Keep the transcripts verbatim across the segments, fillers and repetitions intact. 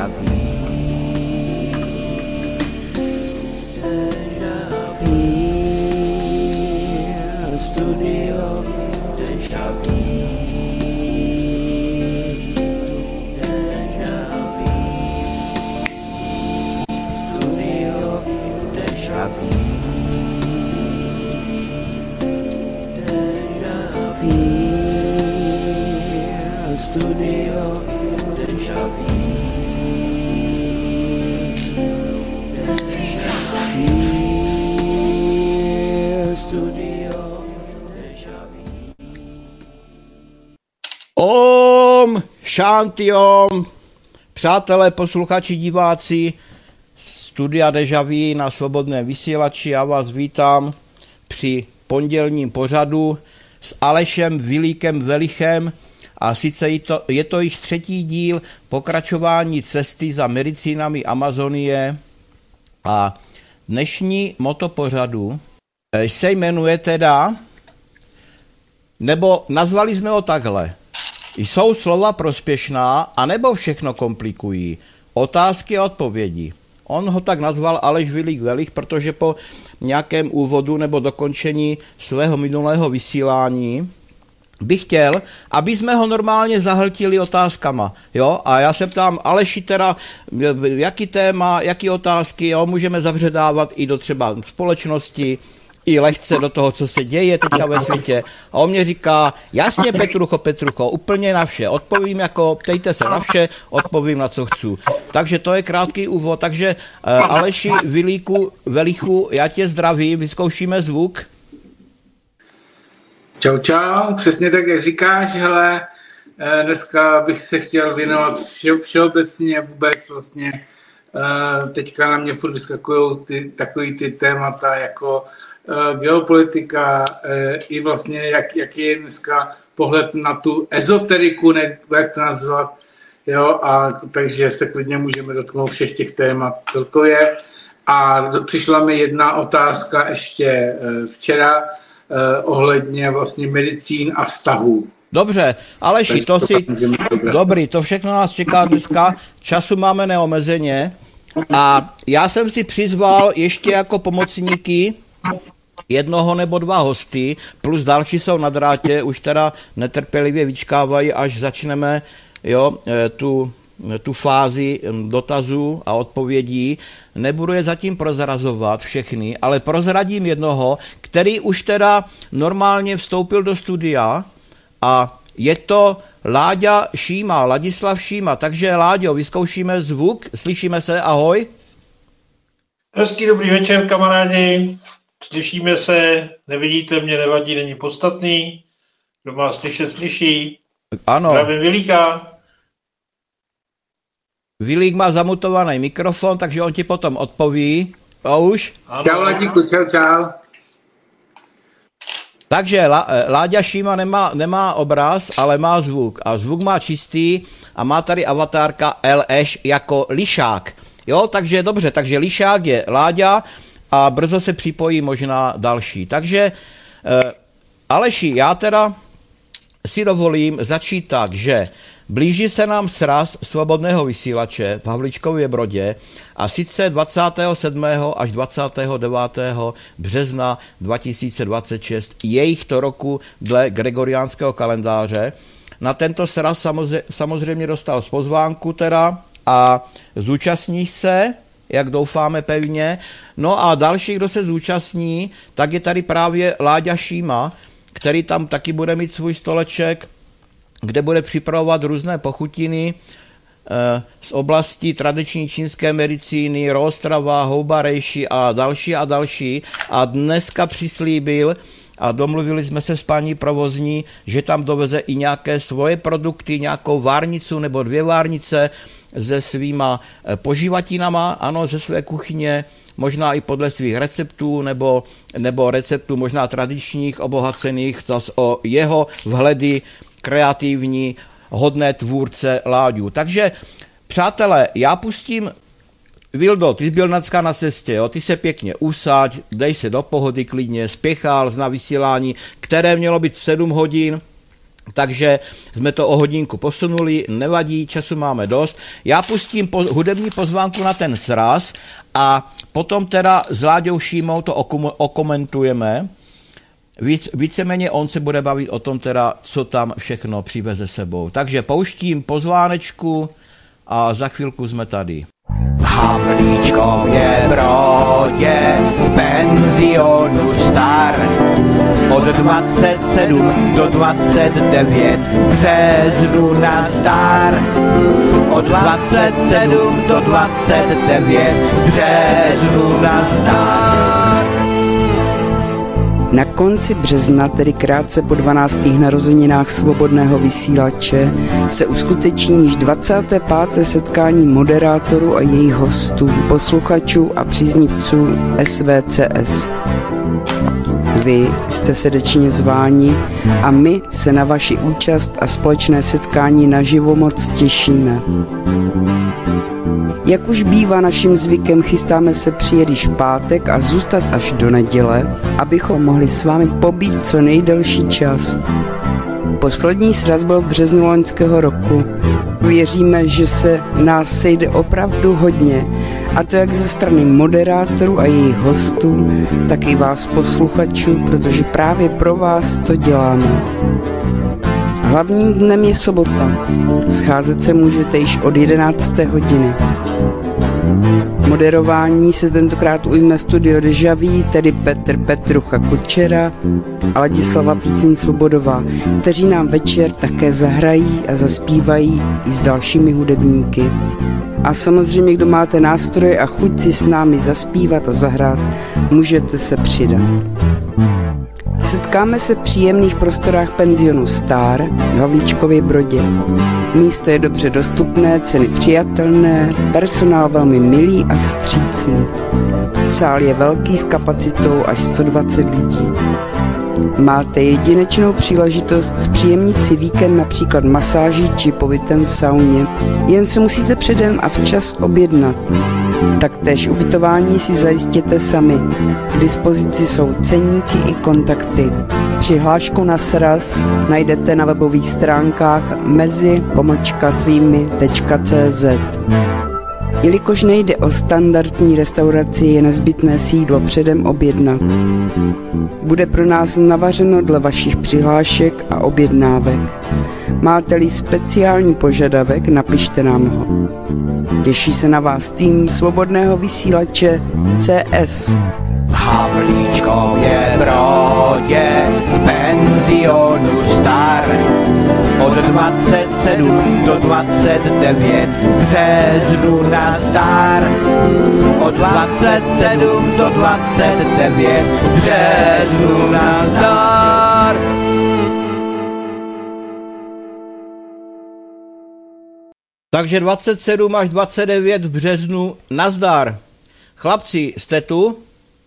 Studio Deja Vu. Deja Vu. Studio Deja Vu. Deja Vu. Studio Deja Vu. Studio Deja Vu. Om Shanti Om. Přátelé, posluchači, diváci Studia Deja Vu na svobodném vysílači, já vás vítám při pondělním pořadu s Alešem Vilíkem Velichem a sice je to, je to již třetí díl pokračování cesty za medicínami Amazonie a dnešní moto pořadu se jmenuje teda, nebo nazvali jsme ho takhle. Jsou slova prospěšná, anebo všechno komplikují? Otázky a odpovědi. On ho tak nazval Aleš Vilík Velich, protože po nějakém úvodu nebo dokončení svého minulého vysílání bych chtěl, aby jsme ho normálně zahltili otázkama, jo, a já se ptám, Aleši, teda, jaký téma, jaký otázky, jo, můžeme zavředávat i do třeba společnosti, i lehce do toho, co se děje teďka ve světě. A on mě říká, jasně, Petrucho, Petrucho, úplně na vše. Odpovím jako, ptejte se na vše, odpovím na co chci. Takže to je krátký úvod. Takže uh, Aleši Vilíku Velichu, já tě zdravím, vyzkoušíme zvuk. Čau, čau, přesně tak, jak říkáš, hele, dneska bych se chtěl věnovat vše, všeobecně vůbec vlastně. Teďka na mě furt vyskakují ty, takový ty témata jako geopolitika, i vlastně jak, jak je dneska pohled na tu ezoteriku, ne, jak to nazvat, jo, a takže se klidně můžeme dotknout všech těch témat celkově. A přišla mi jedna otázka ještě včera ohledně vlastně medicín a vztahů. Dobře, Aleši, to si, dobrý, to všechno nás čeká dneska, času máme neomezeně a já jsem si přizval ještě jako pomocníky jednoho nebo dva hosty, plus další jsou na drátě, už teda netrpělivě vyčkávají, až začneme, jo, tu, tu fázi dotazů a odpovědí. Nebudu je zatím prozrazovat všechny, ale prozradím jednoho, který už teda normálně vstoupil do studia a je to Láďa Šíma, Ladislav Šíma. Takže Láďo, vyzkoušíme zvuk, slyšíme se, ahoj. Hezký dobrý večer, kamarádi. Slyšíme se, nevidíte mě, nevadí, není podstatný. Kdo má slyšet, slyší. Ano. Zdravím Vilíka. Vilík má zamutovaný mikrofon, takže on ti potom odpoví. A už? Čau, Ladíku, čau, čau. Takže Lá, Láďa Šíma nemá, nemá obraz, ale má zvuk. A zvuk má čistý a má tady avatárka L Š jako lišák. Jo, takže dobře, takže lišák je Láďa a brzo se připojí možná další. Takže eh, Aleši, já teda si dovolím začít tak, že blíží se nám sraz svobodného vysílače v Havlíčkově Brodě a sice dvacátého sedmého až dvacátého devátého března dva tisíce dvacet šest jejich roku dle gregoriánského kalendáře. Na tento sraz samozřejmě, samozřejmě dostal z pozvánku teda a zúčastní se, jak doufáme pevně. No a další, kdo se zúčastní, tak je tady právě Láďa Šíma, který tam taky bude mít svůj stoleček, kde bude připravovat různé pochutiny e, z oblasti tradiční čínské medicíny, Rostrava, houba rejši a další a další. A dneska přislíbil a domluvili jsme se s paní provozní, že tam doveze i nějaké svoje produkty, nějakou várnicu nebo dvě várnice se svýma poživatinama, ano, ze své kuchyně, možná i podle svých receptů, nebo, nebo receptů možná tradičních, obohacených zas o jeho vhledy kreativní, hodné tvůrce Láďu. Takže, přátelé, já pustím Vildo, ty jsi byl dneska na cestě, jo? Ty se pěkně usaď, dej se do pohody klidně, spěchal na vysílání, které mělo být v sedm hodin, takže jsme to o hodinku posunuli, nevadí, času máme dost. Já pustím po, hudební pozvánku na ten sraz a potom teda s Láďou Šímou to okom, okomentujeme. Víc, víceméně on se bude bavit o tom teda, co tam všechno přiveze sebou. Takže pouštím pozvánečku a za chvilku jsme tady. V Havlíčkově Brodě v penzionu star od dvacet sedm do dvacet devět březnu nazdar. Od dvacet sedm do dvacet devět březnu nazdar. Na konci března, tedy krátce po dvanáctých narozeninách svobodného vysílače, se uskuteční již dvacáté páté setkání moderátorů a jejich hostů, posluchačů a příznivců S V C S. Vy jste srdečně zváni a my se na vaši účast a společné setkání naživo moc těšíme. Jak už bývá naším zvykem, chystáme se přijet již v pátek a zůstat až do neděle, abychom mohli s vámi pobít co nejdelší čas. Poslední sraz byl v březnu loňského roku. Věříme, že se nás sejde opravdu hodně, a to jak ze strany moderátorů a jejich hostů, tak i vás posluchačů, protože právě pro vás to děláme. Hlavním dnem je sobota. Scházet se můžete již od jedenácté hodiny. Moderování se tentokrát ujme studio Deja Vu, tedy Petr Petrucha Kučera a Ladislava Píseň Svobodová, kteří nám večer také zahrají a zaspívají i s dalšími hudebníky. A samozřejmě, kdo máte nástroje a chuť si s námi zaspívat a zahrát, můžete se přidat. Setkáme se v příjemných prostorách penzionu Star v Havlíčkově Brodě. Místo je dobře dostupné, ceny přijatelné, personál velmi milý a vstřícný. Sál je velký s kapacitou až sto dvacet lidí. Máte jedinečnou příležitost zpříjemnit si víkend například masáží či pobytem v sauně. Jen se musíte předem a včas objednat. Taktéž ubytování si zajistěte sami. K dispozici jsou ceníky i kontakty. Přihlášku na sraz najdete na webových stránkách mezi pomlčka svými tečka cé zet. Jelikož nejde o standardní restauraci, je nezbytné si jídlo předem objednat. Bude pro nás navařeno dle vašich přihlášek a objednávek. Máte-li speciální požadavek, napište nám ho. Těší se na vás tým svobodného vysílače C S. V Havlíčkově Brodě v penzionu Star od dvacet sedm do dvacet devět březnu nazdar. Od dvacet sedm do dvacet devět březnu nazdar. Takže dvacet sedm až dvacet devět v březnu, nazdar. Chlapci, jste tu?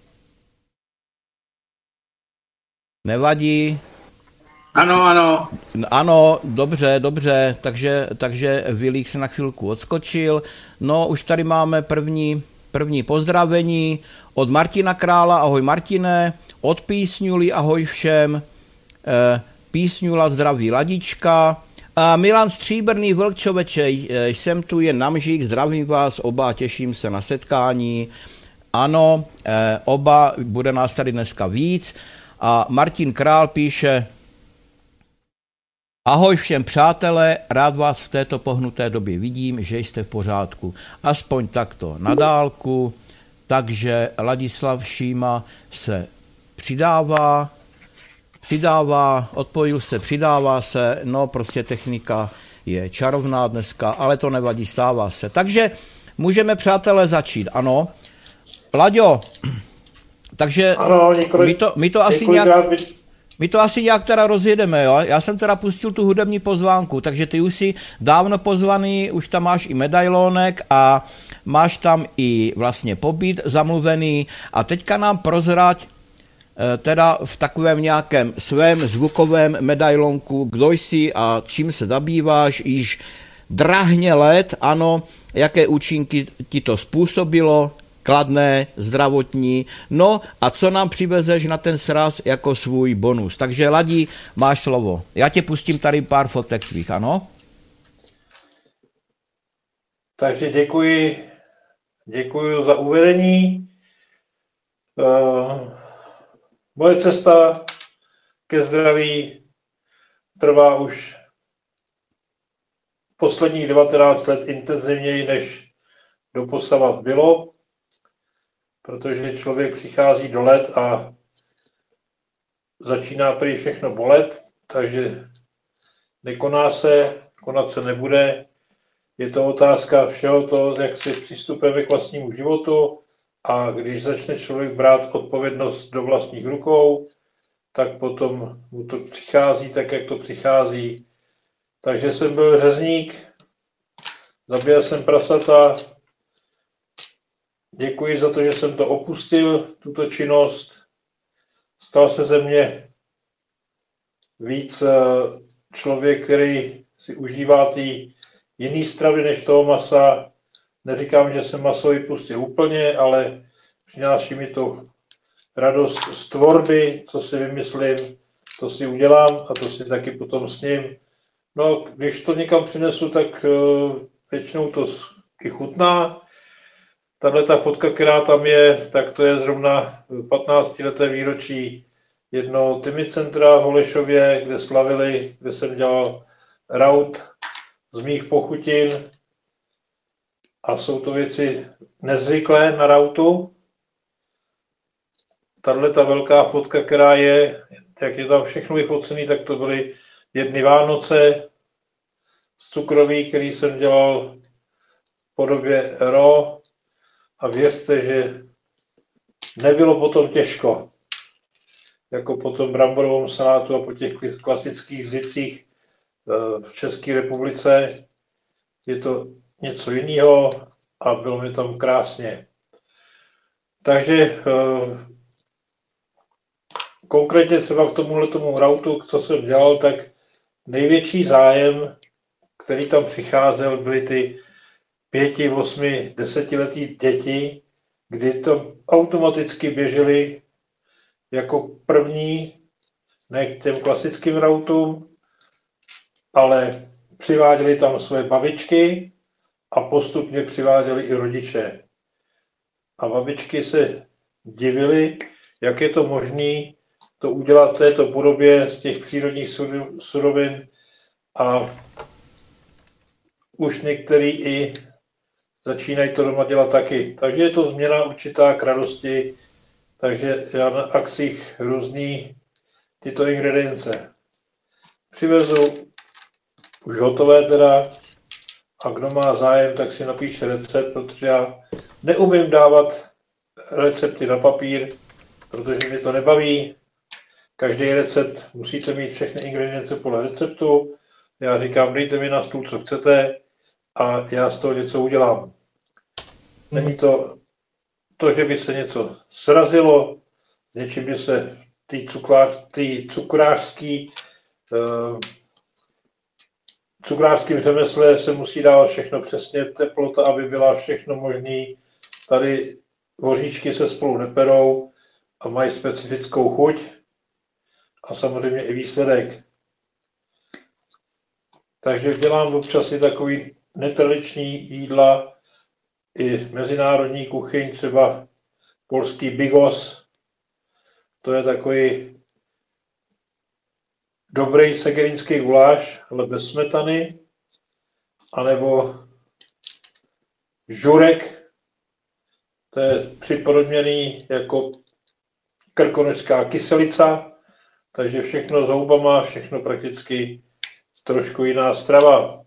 Nevadí. Ano, ano. Ano, dobře, dobře, takže, takže Vilík se na chvilku odskočil. No, už tady máme první, první pozdravení od Martina Krála, ahoj Martine, od Písňuli, ahoj všem, e, Písňula zdraví Ladička, a Milan Stříbrný Vlkčoveče, jsem tu jen na mžík, zdravím vás oba, těším se na setkání. Ano, e, oba, bude nás tady dneska víc. A Martin Král píše: ahoj všem přátelé, rád vás v této pohnuté době vidím, že jste v pořádku. Aspoň takto na dálku, takže Ladislav Šíma se přidává, přidává, odpojil se, přidává se, no prostě technika je čarovná dneska, ale to nevadí, stává se. Takže můžeme, přátelé, začít, ano. Laďo, takže ano, několik, my to, my to asi nějak... My to asi nějak teda rozjedeme, jo? Já jsem teda pustil tu hudební pozvánku, takže ty už jsi dávno pozvaný, už tam máš i medailonek a máš tam i vlastně pobyt zamluvený a teďka nám prozrať teda v takovém nějakém svém zvukovém medailonku, kdo jsi a čím se zabýváš, již drahně let, ano, jaké účinky ti to způsobilo, kladné, zdravotní. No a co nám přivezeš na ten sraz jako svůj bonus? Takže Ladi, máš slovo. Já tě pustím tady pár fotek tvých, ano? Takže děkuji, děkuji za uvedení. Uh, moje cesta ke zdraví trvá už posledních devatenáct let intenzivněji, než doposavat bylo, protože člověk přichází do let a začíná prý všechno bolet, takže nekoná se, konat se nebude. Je to otázka všeho toho, jak si přistupujeme k vlastnímu životu, a když začne člověk brát odpovědnost do vlastních rukou, tak potom mu to přichází tak, jak to přichází. Takže jsem byl řezník, zabíjel jsem prasata. Děkuji za to, že jsem to opustil, tuto činnost. Stal se ze mě víc člověk, který si užívá ty jiný stravy než toho masa. Neříkám, že jsem maso vypustil úplně, ale přináší mi to radost z tvorby, co si vymyslím, to si udělám a to si taky potom sním. No, když to někam přinesu, tak uh, většinou to i chutná. Tahle ta fotka, která tam je, tak to je zrovna patnáctileté výročí jednoho Tymicentra v Holešově, kde slavili, kde jsem dělal raut z mých pochutin. A jsou to věci nezvyklé na rautu. Tahle ta velká fotka, která je, jak je tam všechno vyfocený, tak to byly jedny Vánoce z cukroví, který jsem dělal v podobě ro. A věřte, že nebylo potom těžko. Jako po tom bramborovém salátu a po těch klasických zvicích v České republice je to něco jiného a bylo mi tam krásně. Takže konkrétně třeba k tomuhle tomu rautu, co jsem dělal, tak největší zájem, který tam přicházel, byly ty pěti, osmi, desetiletí děti, kdy to automaticky běželi jako první, ne k těm klasickým rautům, ale přiváděli tam své babičky a postupně přiváděli i rodiče. A babičky se divily, jak je to možné to udělat v této podobě z těch přírodních surovin, a už některý i začínají to doma dělat taky. Takže je to změna určitá k radosti, takže já na akcích různý tyto ingredience přivezu už hotové teda, a kdo má zájem, tak si napíše recept, protože já neumím dávat recepty na papír, protože mě to nebaví. Každý recept musíte mít všechny ingredience podle receptu. Já říkám, dejte mi na stůl, co chcete, a já z toho něco udělám. Není to to, že by se něco srazilo, s něčím by se ty, cukrář, ty cukrářský uh, cukrářským řemesle se musí dávat všechno přesně, teplota, aby byla všechno možný. Tady voříčky se spolu neperou a mají specifickou chuť a samozřejmě i výsledek. Takže dělám občas i takový netradiční jídla, i mezinárodní kuchyň, třeba polský bigos. To je takový dobrý segerínský guláš, ale bez smetany, anebo žurek, to je připodobněný jako krkonožská kyselica, takže všechno s houbama, všechno prakticky trošku jiná strava.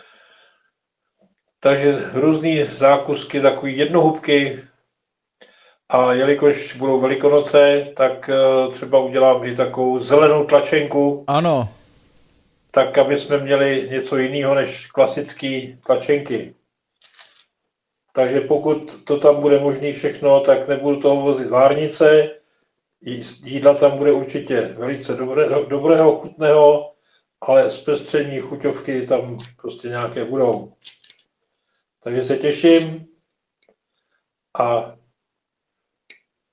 Takže různý zákusky, takový jednohubky, a jelikož budou Velikonoce, tak třeba udělám i takovou zelenou tlačenku. Ano. Tak, aby jsme měli něco jiného než klasické tlačenky. Takže pokud to tam bude možné všechno, tak nebudu toho vozit várnice. Jídla tam bude určitě velice dobrého, dobrého, chutného, ale zpestření, chuťovky tam prostě nějaké budou. Takže se těším a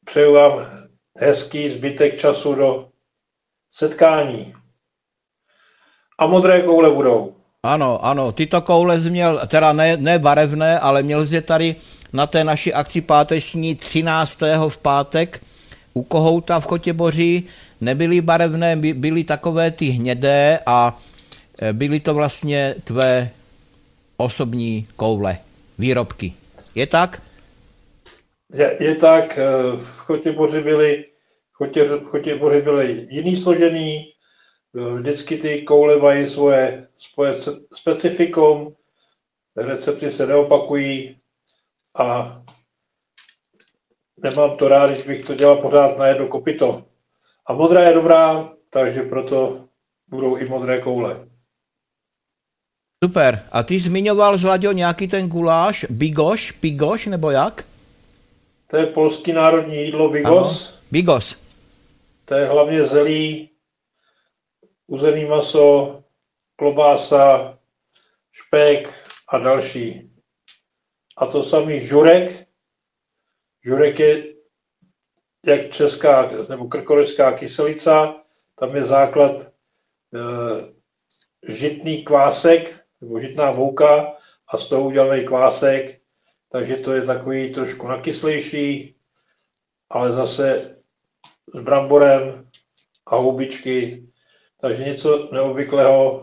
přeju vám hezký zbytek času do setkání. A modré koule budou. Ano, ano, tyto koule jsi měl, teda ne, ne barevné, ale měl jsi je tady na té naší akci páteční třináctého v pátek u Kohouta v Chotěboří. Nebyly barevné, byly takové ty hnědé a byly to vlastně tvé osobní koule, výrobky. Je tak? Je, je tak, v Chotěboři byly, Chotě, Chotěboři byly jiný složený, vždycky ty koule mají svoje, svoje specifikum, recepty se neopakují a nemám to rád, když bych to dělal pořád na jedno kopyto. A modrá je dobrá, takže proto budou i modré koule. Super. A ty zmiňoval, Zlaďo, nějaký ten guláš, bigoš, pigoš, nebo jak? To je polský národní jídlo bigos. Ano. Bigos. To je hlavně zelí, uzený maso, klobása, špek a další. A to samý žurek. Žurek je jak česká nebo krkonošská kyselica. Tam je základ e, žitný kvásek nebo žitná mouka a z toho udělaný kvásek. Takže to je takový trošku nakyslejší, ale zase s bramborem a houbičky. Takže něco neobvyklého,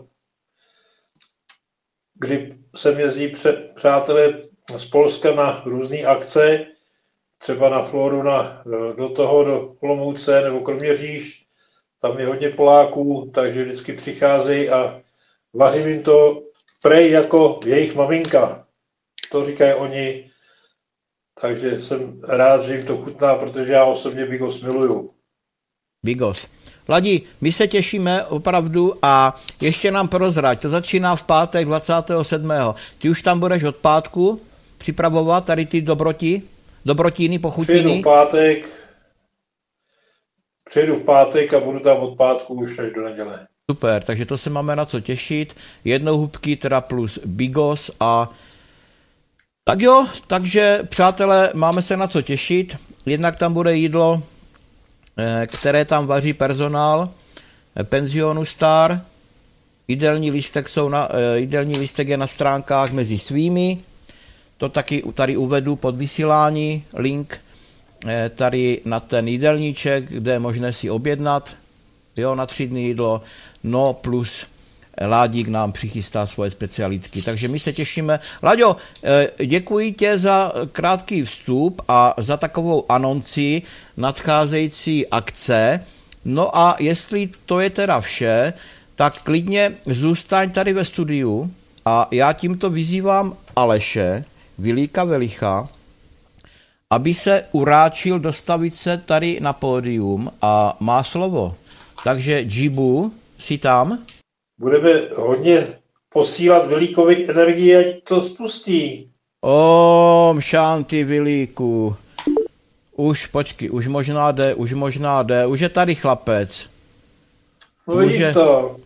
kdy sem jezdí přátelé z Polska na různé akce, třeba na Floru na, do toho, do Olomouce nebo Kroměříž, tam je hodně Poláků, takže vždycky přicházejí a vařím jim to prej jako jejich maminka. To říkají oni, takže jsem rád, že jim to chutná, protože já osobně bigos miluju. Bigos. Ladi, my se těšíme opravdu a ještě nám prozrať, to začíná v pátek dvacátého sedmého Ty už tam budeš od pátku připravovat tady ty dobroti, dobrotiny, pochutiny? Přijedu v pátek, přijedu v pátek a budu tam od pátku už až do neděle. Super, takže to se máme na co těšit. Jednohubky teda plus bigos a tak jo, takže přátelé, máme se na co těšit. Jednak tam bude jídlo, které tam vaří personál penzionu Star. Jídelní lístek, jsou na, jídelní lístek je na stránkách mezi svými. To taky tady uvedu pod vysílání. Link tady na ten jídelníček, kde je možné si objednat. Jo, na tři dny jídlo. No plus Ládík nám přichystá svoje specialitky. Takže my se těšíme. Láďo, děkuji tě za krátký vstup a za takovou anonci nadcházející akce. No a jestli to je teda vše, tak klidně zůstaň tady ve studiu a já tímto vyzývám Aleše Vilíka Velicha, aby se uráčil dostavit se tady na pódium a má slovo. Takže Džibu, jsi tam? Budeme hodně posílat Vilíkovi energii, ať to spustí. Om šanti Vilíku. Už, počkej, už možná jde, už možná jde, už je tady chlapec. No vidím to.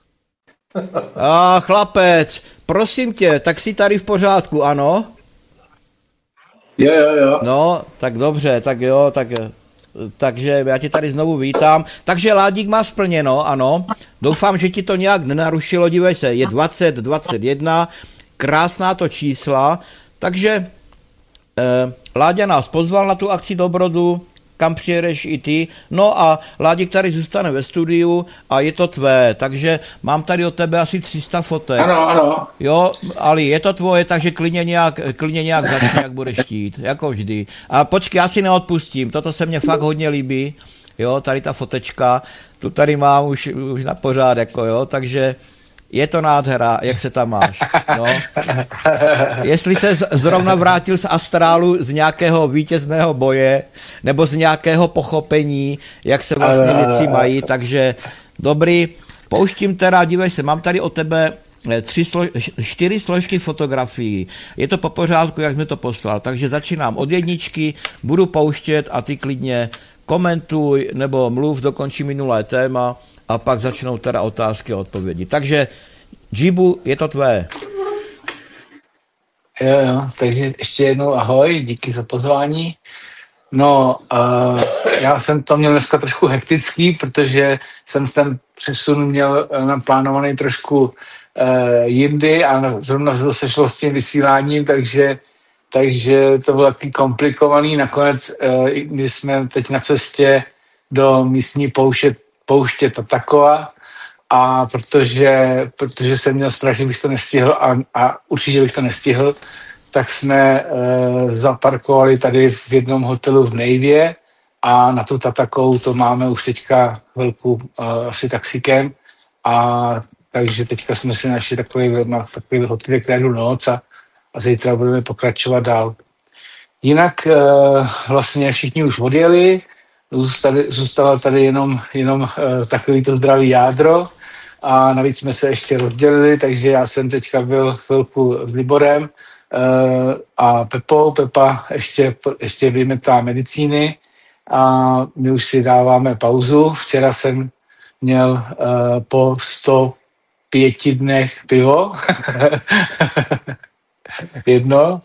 A chlapec, prosím tě, tak jsi tady v pořádku, ano? Jo, jo, jo. No, tak dobře, tak jo, tak... Takže já tě tady znovu vítám. Takže Ládík má splněno, ano. Doufám, že ti to nějak nenarušilo. Dívej se, je dvacet dvacet jedna, krásná to čísla. Takže eh, Láďa nás pozval na tu akci Dobrodu, kam přijedeš i ty. No a Ládík tady zůstane ve studiu a je to tvé. Takže mám tady od tebe asi tři sta fotek. Ano, ano. Jo, Ali, je to tvoje, takže klidně nějak, klidně nějak začni, jak budeš chtít, jako vždy. A počkej, já si neodpustím, toto se mně fakt hodně líbí, jo, tady ta fotečka, tu tady mám už, už na pořád, jako jo, takže je to nádhera, jak se tam máš, no. Jestli se zrovna vrátil z astrálu z nějakého vítězného boje, nebo z nějakého pochopení, jak se vlastně věci mají, takže dobrý, pouštím teda, dívej se, mám tady od tebe tři slo, čtyři složky fotografií. Je to po pořádku, jak jsi mi to poslal, takže začínám od jedničky, budu pouštět a ty klidně komentuj nebo mluv, dokončí minulé téma a pak začnou teda otázky a odpovědi. Takže Džibu, je to tvé. Jo, jo, takže ještě jednou ahoj, díky za pozvání. No, uh, já jsem to měl dneska trošku hektický, protože jsem ten přesun měl naplánovaný trošku uh, jindy a zrovna se sešlo s tím vysíláním, takže, takže to bylo taky komplikovaný. Nakonec, uh, když jsme teď na cestě do místní pouště, pouště Tatakova, a protože, protože jsem měl strach, že bych to nestihl a, a určitě bych to nestihl, tak jsme e, zaparkovali tady v jednom hotelu v Nejvě a na tu Tatakou to máme už teďka chvilku e, asi taxikem a takže teďka jsme si našli takový, takový hotel, který jdu noc a, a zítra budeme pokračovat dál. Jinak e, vlastně všichni už odjeli, zůstali, zůstalo tady jenom, jenom e, takový to zdravý jádro a navíc jsme se ještě rozdělili, takže já jsem teďka byl chvilku s Liborem a Pepou. Pepa ještě, ještě vymetá medicíny a my už si dáváme pauzu. Včera jsem měl uh, po sto pěti dnech pivo. Jedno.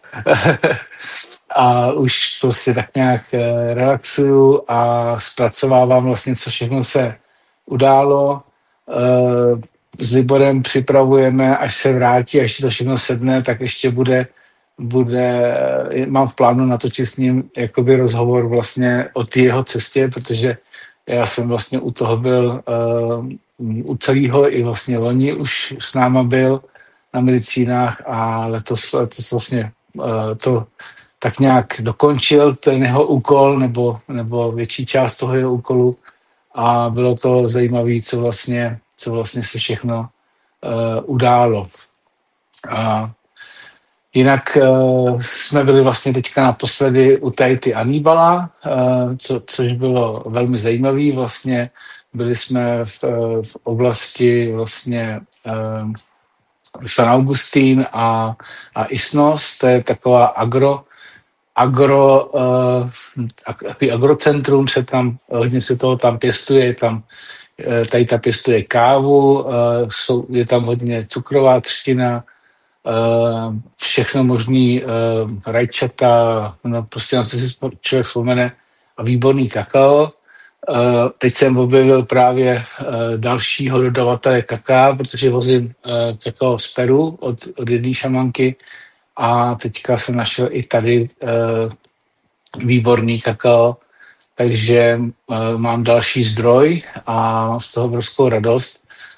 A už prostě tak nějak uh, relaxuju a zpracovávám vlastně, co všechno se událo. Uh, s Liborem připravujeme, až se vrátí, až to všechno sedne, tak ještě bude, bude mám v plánu natočit s ním jakoby rozhovor vlastně o té jeho cestě, protože já jsem vlastně u toho byl uh, u celého i vlastně loni už s náma byl na medicínách a letos, letos vlastně uh, to tak nějak dokončil ten jeho úkol nebo, nebo větší část toho jeho úkolu a bylo to zajímavé, co vlastně co vlastně se všechno uh, událo. Uh, jinak uh, jsme byli vlastně teďka naposledy u Tahiti Anibala, uh, co, což bylo velmi zajímavé. Vlastně byli jsme v, uh, v oblasti vlastně uh, San Augustín a, a Isnos, to je taková agro, agro, uh, agrocentrum, se tam, hodně se toho tam pěstuje, tam tady ta pěstuje kávu, je tam hodně cukrová třtina, všechno možný rajčata, no prostě na co si člověk vzpomene a výborný kakao. Teď jsem objevil právě dalšího dodavatele kakaa, protože vozím kakao z Peru od, od jedné šamanky a teďka jsem našel i tady výborný kakao, takže uh, mám další zdroj a mám z toho obrovskou radost.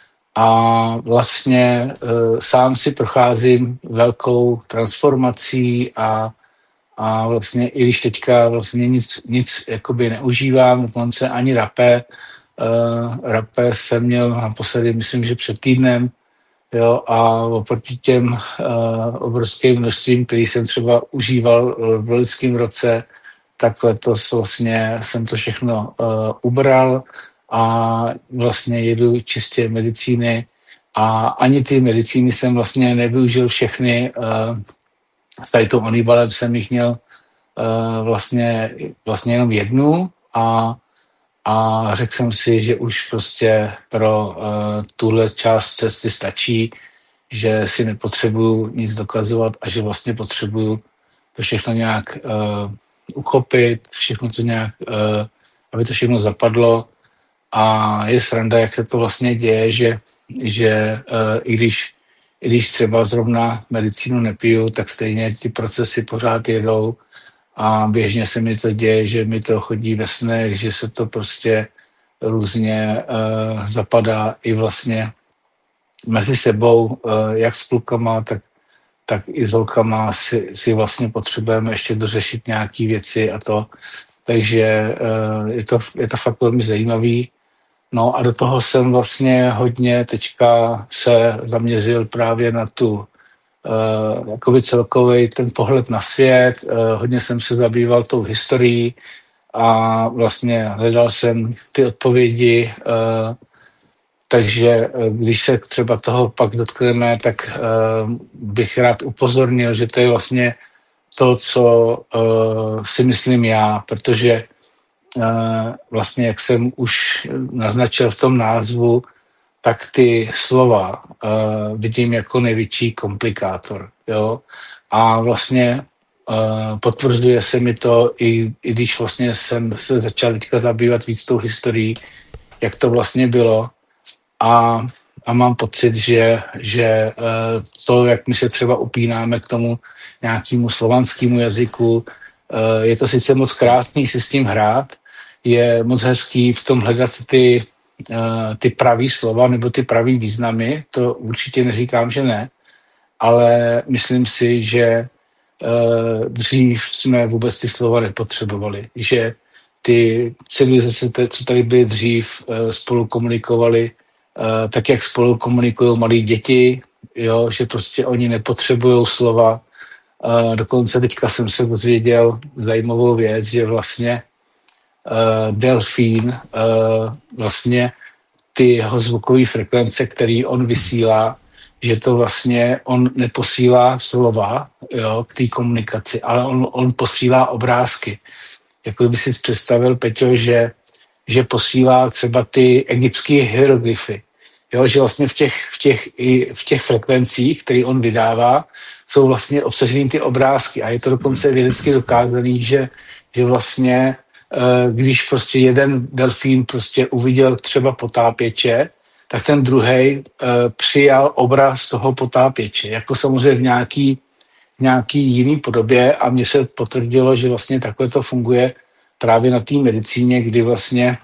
A vlastně uh, sám si procházím velkou transformací a, a vlastně i když teďka vlastně nic, nic jakoby neužívám, dokonce ani rapé. Uh, rapé jsem měl naposledy, myslím, že před týdnem, jo, a oproti těm uh, obrovským množstvím, který jsem třeba užíval v lidském roce, tak letos vlastně jsem to všechno uh, ubral a vlastně jedu čistě medicíny a ani ty medicíny jsem vlastně nevyužil všechny. Uh, s tady tou Anibalem jsem jich měl uh, vlastně, vlastně jenom jednu a, a řekl jsem si, že už prostě pro uh, tuhle část cesty stačí, že si nepotřebuju nic dokazovat a že vlastně potřebuju to všechno nějak uh, uchopit, všechno to nějak, uh, aby to všechno zapadlo a je sranda, jak se to vlastně děje, že, že uh, i, když, i když třeba zrovna medicínu nepiju, tak stejně ty procesy pořád jedou a běžně se mi to děje, že mi to chodí ve snech, že se to prostě různě uh, zapadá i vlastně mezi sebou, uh, jak s klukama, tak tak i s holkama si, si vlastně potřebujeme ještě dořešit nějaké věci a to. Takže uh, je, to, je to fakt velmi zajímavý. No a do toho jsem vlastně hodně teďka se zaměřil právě na tu uh, jakoby celkový ten pohled na svět. Uh, hodně jsem se zabýval tou historií a vlastně hledal jsem ty odpovědi. Uh, Takže když se třeba toho pak dotkneme, tak uh, bych rád upozornil, že to je vlastně to, co uh, si myslím já, protože uh, vlastně, jak jsem už naznačil v tom názvu, tak ty slova uh, vidím jako největší komplikátor. Jo? A vlastně uh, potvrzuje se mi to, i, i když vlastně jsem se začal teďka zabývat víc tou historií, jak to vlastně bylo. A, a mám pocit, že, že uh, to, jak my se třeba upínáme k tomu nějakému slovanskému jazyku, uh, je to sice moc krásný si s tím hrát, je moc hezký v tom hledat ty, uh, ty pravý slova nebo ty pravý významy, to určitě neříkám, že ne, ale myslím si, že uh, dřív jsme vůbec ty slova nepotřebovali, že ty civilizace, co tady byly dřív, uh, spolu komunikovali uh, tak, jak spolu komunikují malí děti, jo, že prostě oni nepotřebují slova. Uh, dokonce teďka jsem se dozvěděl zajímavou věc, že vlastně uh, delfín, uh, vlastně ty jeho zvukové frekvence, který on vysílá, že to vlastně on neposílá slova, jo, k té komunikaci, ale on, on posílá obrázky. Jako by si představil, Peťo, že, že posílá třeba ty egyptské hieroglyfy. Jo, že vlastně v těch, v těch, i v těch frekvencích, které on vydává, jsou vlastně obsažený ty obrázky. A je to dokonce vědecky dokázaný, že, že vlastně, když prostě jeden delfín prostě uviděl třeba potápěče, tak ten druhej uh, přijal obraz toho potápěče, jako samozřejmě v nějaký, nějaký jiný podobě, a mně se potvrdilo, že vlastně takhle to funguje právě na té medicíně, kdy vlastně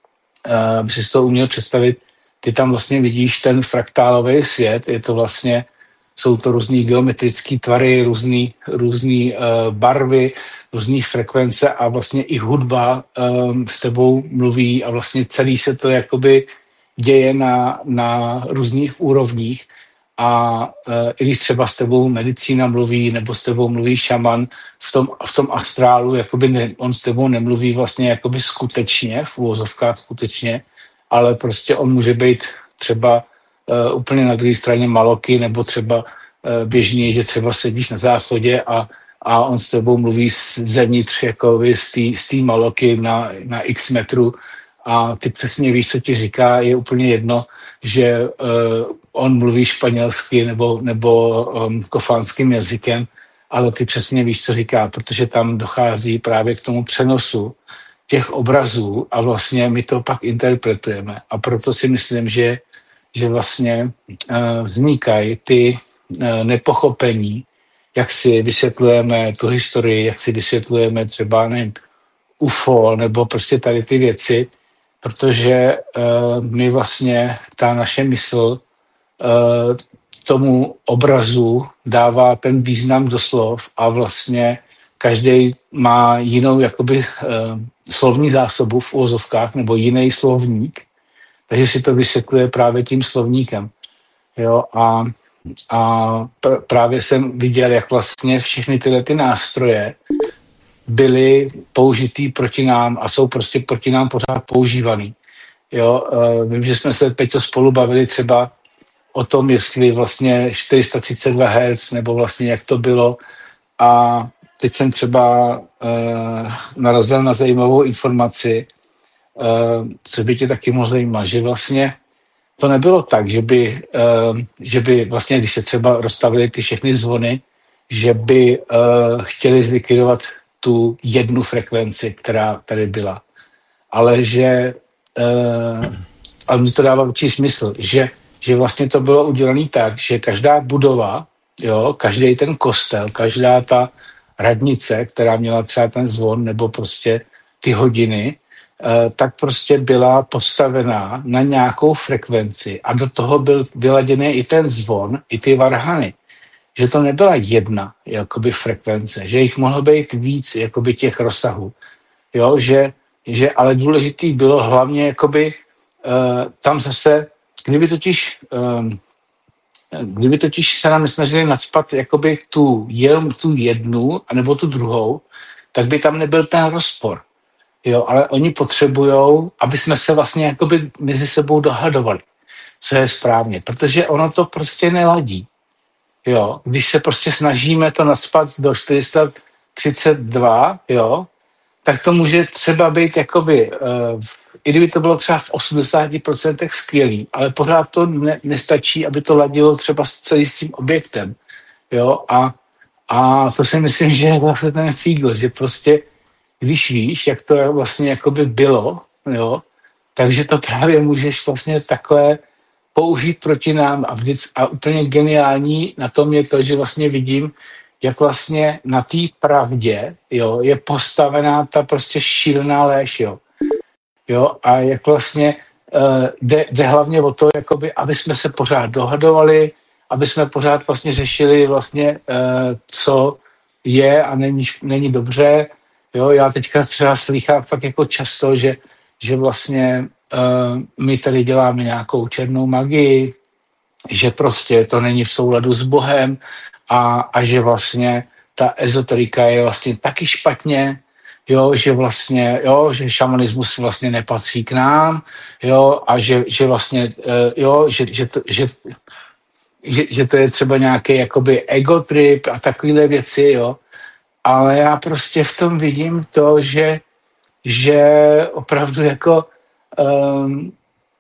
uh, by si to uměl představit, ty tam vlastně vidíš ten fraktálový svět, je to vlastně, jsou to různý geometrické tvary, různý, různý uh, barvy, různý frekvence a vlastně i hudba um, s tebou mluví a vlastně celý se to jakoby děje na, na různých úrovních a e, i když třeba s tebou medicína mluví nebo s tebou mluví šaman, v tom, v tom astrálu jakoby ne, on s tebou nemluví vlastně jakoby skutečně, v úvozovkách skutečně, ale prostě on může být třeba e, úplně na druhé straně Maloky nebo třeba e, běžně, že třeba sedíš na záchodě a, a on s tebou mluví z, zevnitř jakoby z té Maloky na, na x metru a ty přesně víš, co ti říká, je úplně jedno, že uh, on mluví španělsky nebo, nebo um, kofánským jazykem, ale ty přesně víš, co říká, protože tam dochází právě k tomu přenosu těch obrazů a vlastně my to pak interpretujeme. A proto si myslím, že, že vlastně uh, vznikají ty uh, nepochopení, jak si vysvětlujeme tu historii, jak si vysvětlujeme třeba nevím, U F O nebo prostě tady ty věci, protože uh, my vlastně, ta naše mysl uh, tomu obrazu dává ten význam do slov a vlastně každý má jinou jakoby uh, slovní zásobu v uvozovkách nebo jiný slovník, takže si to vysvětluje právě tím slovníkem. Jo, a a pr- právě jsem viděl, jak vlastně všechny tyhle ty nástroje byly použitý proti nám a jsou prostě proti nám pořád používaný. Jo, uh, vím, že jsme se, Peťo, spolu bavili třeba o tom, jestli vlastně čtyři sta třicet dva hertzů nebo vlastně jak to bylo a teď jsem třeba uh, narazil na zajímavou informaci, uh, co by tě taky mohlo zajímat, že vlastně to nebylo tak, že by, uh, že by vlastně, když se třeba rozstavily ty všechny zvony, že by uh, chtěli zlikvidovat tu jednu frekvenci, která tady byla. Ale že, uh, ale mi to dává určitý smysl, že, že vlastně to bylo udělané tak, že každá budova, jo, každý ten kostel, každá ta radnice, která měla třeba ten zvon nebo prostě ty hodiny, tak prostě byla postavená na nějakou frekvenci a do toho byl vyladěný i ten zvon, i ty varhany. Že to nebyla jedna jakoby frekvence, že jich mohlo být víc jakoby těch rozsahů. Jo, že, že ale důležitý bylo hlavně jakoby uh, tam zase, kdyby totiž um, kdyby totiž se nám nesnažili nacpat jakoby tu, jenom tu jednu anebo tu druhou, tak by tam nebyl ten rozpor. Jo, ale oni potřebujou, aby jsme se vlastně jakoby mezi sebou dohadovali, co je správně, protože ono to prostě neladí. Jo, když se prostě snažíme to nacpat do čtyři sta třicet dva, jo, tak to může třeba být jakoby, uh, i kdyby to bylo třeba v osmdesáti procentech skvělý, ale pořád to ne, nestačí, aby to ladilo třeba celý s tím objektem. Jo, a, A to si myslím, že je vlastně ten fígl, že prostě, když víš, jak to vlastně jakoby bylo, jo, takže to právě můžeš vlastně takhle použít proti nám a, vždyť, a úplně geniální na tom je to, že vlastně vidím, jak vlastně na té pravdě, jo, je postavená ta prostě šílená léž, jo. Jo, a jak vlastně uh, jde, jde hlavně o to, jakoby, aby jsme se pořád dohadovali, aby jsme pořád vlastně řešili vlastně, uh, co je a není, není dobře. Jo, já teďka třeba slýchám fakt jako často, že, že vlastně uh, my tady děláme nějakou černou magii, že prostě to není v souladu s Bohem a, a že vlastně ta ezoterika je vlastně taky špatně, jo, že vlastně, jo, že šamanismus vlastně nepatří k nám, jo, a že, že vlastně, uh, jo, že, že, to, že, že, že to je třeba nějaký jakoby egotrip a takovéhle věci, jo, ale já prostě v tom vidím to, že, že opravdu jako um,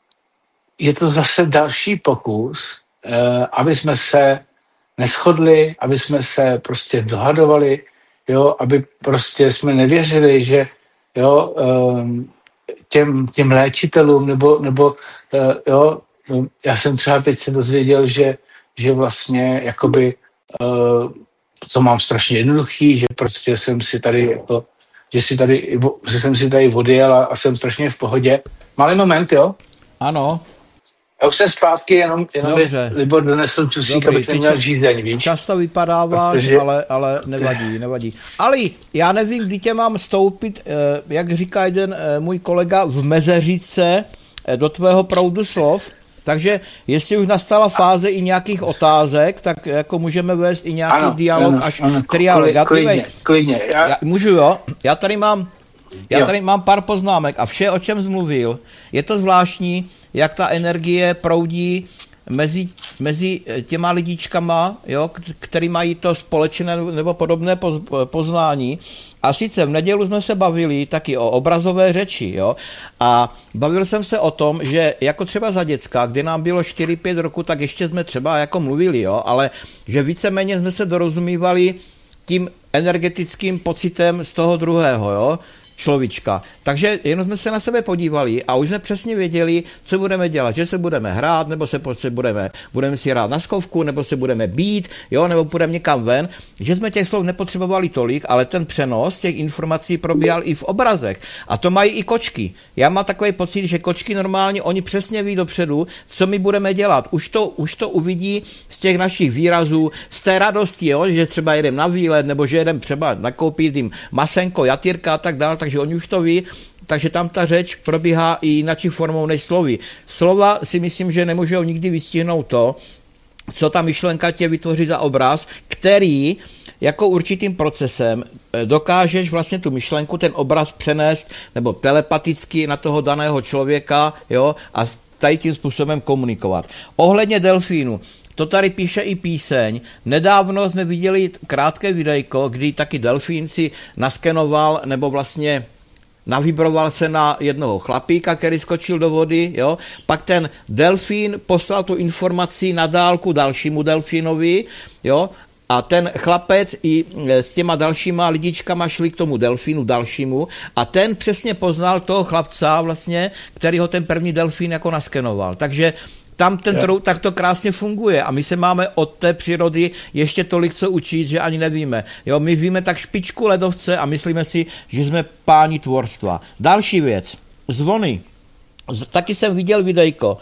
je to zase další pokus, uh, aby jsme se neshodli, aby jsme se prostě dohadovali, jo, aby prostě jsme nevěřili, že jo, um, těm, těm léčitelům, nebo, nebo uh, jo, já jsem třeba teď se dozvěděl, že, že vlastně jakoby uh, to mám strašně jednoduchý, že prostě jsem si tady jako, že si tady, že jsem si tady odjel a, a jsem strašně v pohodě. Malý moment, jo? Ano. Já už jsem zpátky, jenom, jenom Libor donesl čusík, abych neměl žízeň, víš? Často vypadáváš, Protože... ale, ale nevadí, nevadí. Ali, já nevím, kdy tě mám stoupit, jak říká jeden můj kolega, v mezeříce do tvého proudu slov, takže jestli už nastala fáze i nějakých otázek, tak jako můžeme vést i nějaký ano, dialog ano, až ano, trialog. Já klidně, klidně. Já... Já, můžu, jo? Já tady mám Já jo. tady mám pár poznámek a vše, o čem jsi mluvil, je to zvláštní, jak ta energie proudí mezi, mezi těma lidičkama, jo, který mají to společné nebo podobné poznání. A sice v nedělu jsme se bavili taky o obrazové řeči, jo, a bavil jsem se o tom, že jako třeba za děcka, kdy nám bylo čtyři pět roku, tak ještě jsme třeba jako mluvili, jo, ale že víceméně jsme se dorozumívali tím energetickým pocitem z toho druhého, jo, človíčka. Takže jenom jsme se na sebe podívali a už jsme přesně věděli, co budeme dělat, že se budeme hrát, nebo se prostě budeme, budeme si hrát na skovku, nebo se budeme bít, jo, nebo půjdeme někam ven, že jsme těch slov nepotřebovali tolik, ale ten přenos těch informací probíhal i v obrazech. A to mají i kočky. Já mám takový pocit, že kočky normálně, oni přesně ví dopředu, co my budeme dělat. Už to, už to uvidí z těch našich výrazů, z té radosti, jo, že třeba jedem na výlet, nebo že jedem třeba nakoupit jim masenko, jatýrka a tak dále, takže oni už to ví, takže tam ta řeč probíhá i jináčí formou než slovy. Slova si myslím, že nemůžou nikdy vystihnout to, co ta myšlenka tě vytvoří za obraz, který jako určitým procesem dokážeš vlastně tu myšlenku, ten obraz přenést nebo telepaticky na toho daného člověka, jo, a tady tím způsobem komunikovat. Ohledně delfínu, to tady píše i píseň. Nedávno jsme viděli krátké videjko, kdy taky delfín si naskenoval nebo vlastně navibroval se na jednoho chlapíka, který skočil do vody, jo. Pak ten delfín poslal tu informaci na dálku dalšímu delfínovi, jo. A ten chlapec i s těma dalšíma lidičkama šli k tomu delfínu dalšímu a ten přesně poznal toho chlapca vlastně, který ho ten první delfín jako naskenoval. Takže tam ten trout tak to krásně funguje a my se máme od té přírody ještě tolik co učit, že ani nevíme. Jo, my víme tak špičku ledovce a myslíme si, že jsme páni tvorstva. Další věc, zvony. Taky jsem viděl videjko.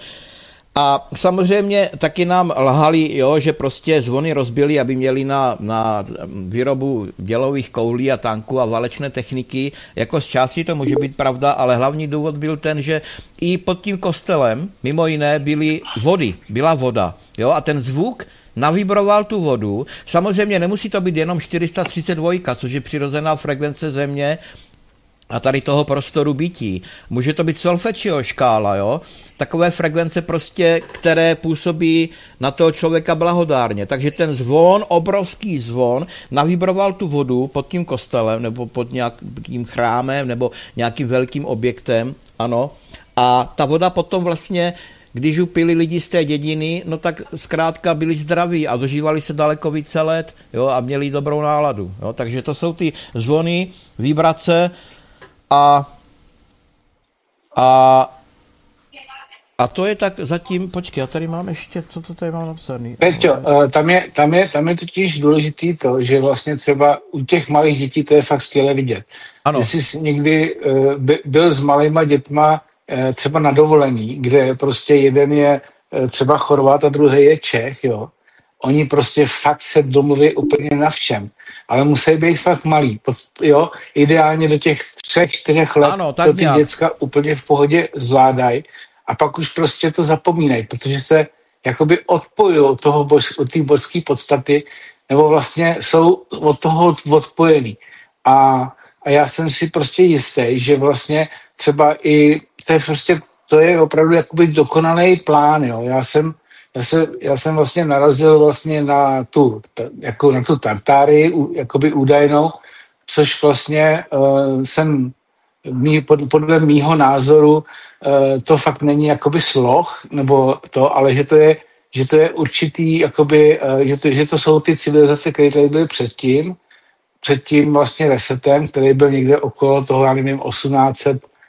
A samozřejmě taky nám lhali, jo, že prostě zvony rozbili, aby měli na, na výrobu dělových koulí a tanků a válečné techniky. Jako z části to může být pravda, ale hlavní důvod byl ten, že i pod tím kostelem, mimo jiné, byly vody, byla voda. Jo, a ten zvuk navibroval tu vodu. Samozřejmě nemusí to být jenom čtyři sta třicet dva, což je přirozená frekvence země, a tady toho prostoru bytí. Může to být solfeggio škála, jo? Takové frekvence prostě, které působí na toho člověka blahodárně. Takže ten zvon, obrovský zvon, navibroval tu vodu pod tím kostelem, nebo pod nějakým chrámem, nebo nějakým velkým objektem, ano. A ta voda potom vlastně, když upili lidi z té dědiny, no tak zkrátka byli zdraví a dožívali se daleko více let, jo, a měli dobrou náladu. Jo. Takže to jsou ty zvony, vibrace a, a A to je tak zatím, počkej, já tady mám ještě, co to tady mám napsaný? Peťo, tam je, tam, je, tam je totiž důležitý to, že vlastně třeba u těch malých dětí to je fakt skvěle vidět. Ano. Jestli jsi někdy uh, by, byl s malýma dětma uh, třeba na dovolení, kde prostě jeden je uh, třeba Chorvat a druhý je Čech, jo. Oni prostě fakt se domluví úplně na všem, ale musí být fakt malí, jo. Ideálně do těch třech, čtyřech let ano, tak to ty nějak. děcka úplně v pohodě zvládají. A pak už prostě to zapomínají, protože se jakoby odpojují od toho, od té božské podstaty, nebo vlastně jsou od toho odpojení. A, a já jsem si prostě jistý, že vlastně třeba i, to je prostě, to je opravdu jakoby dokonalý plán, jo. Já jsem, já jsem, já jsem vlastně narazil vlastně na tu, jako na tu tartárii, jakoby údajnou, což vlastně uh, jsem Mí, podle mýho názoru to fakt není jakoby sloh, nebo to, ale že to je, že to je určitý, jakoby, že, to, že to jsou ty civilizace, které tady byly předtím, před tím vlastně resetem, který byl někde okolo toho, já nevím, osmnáct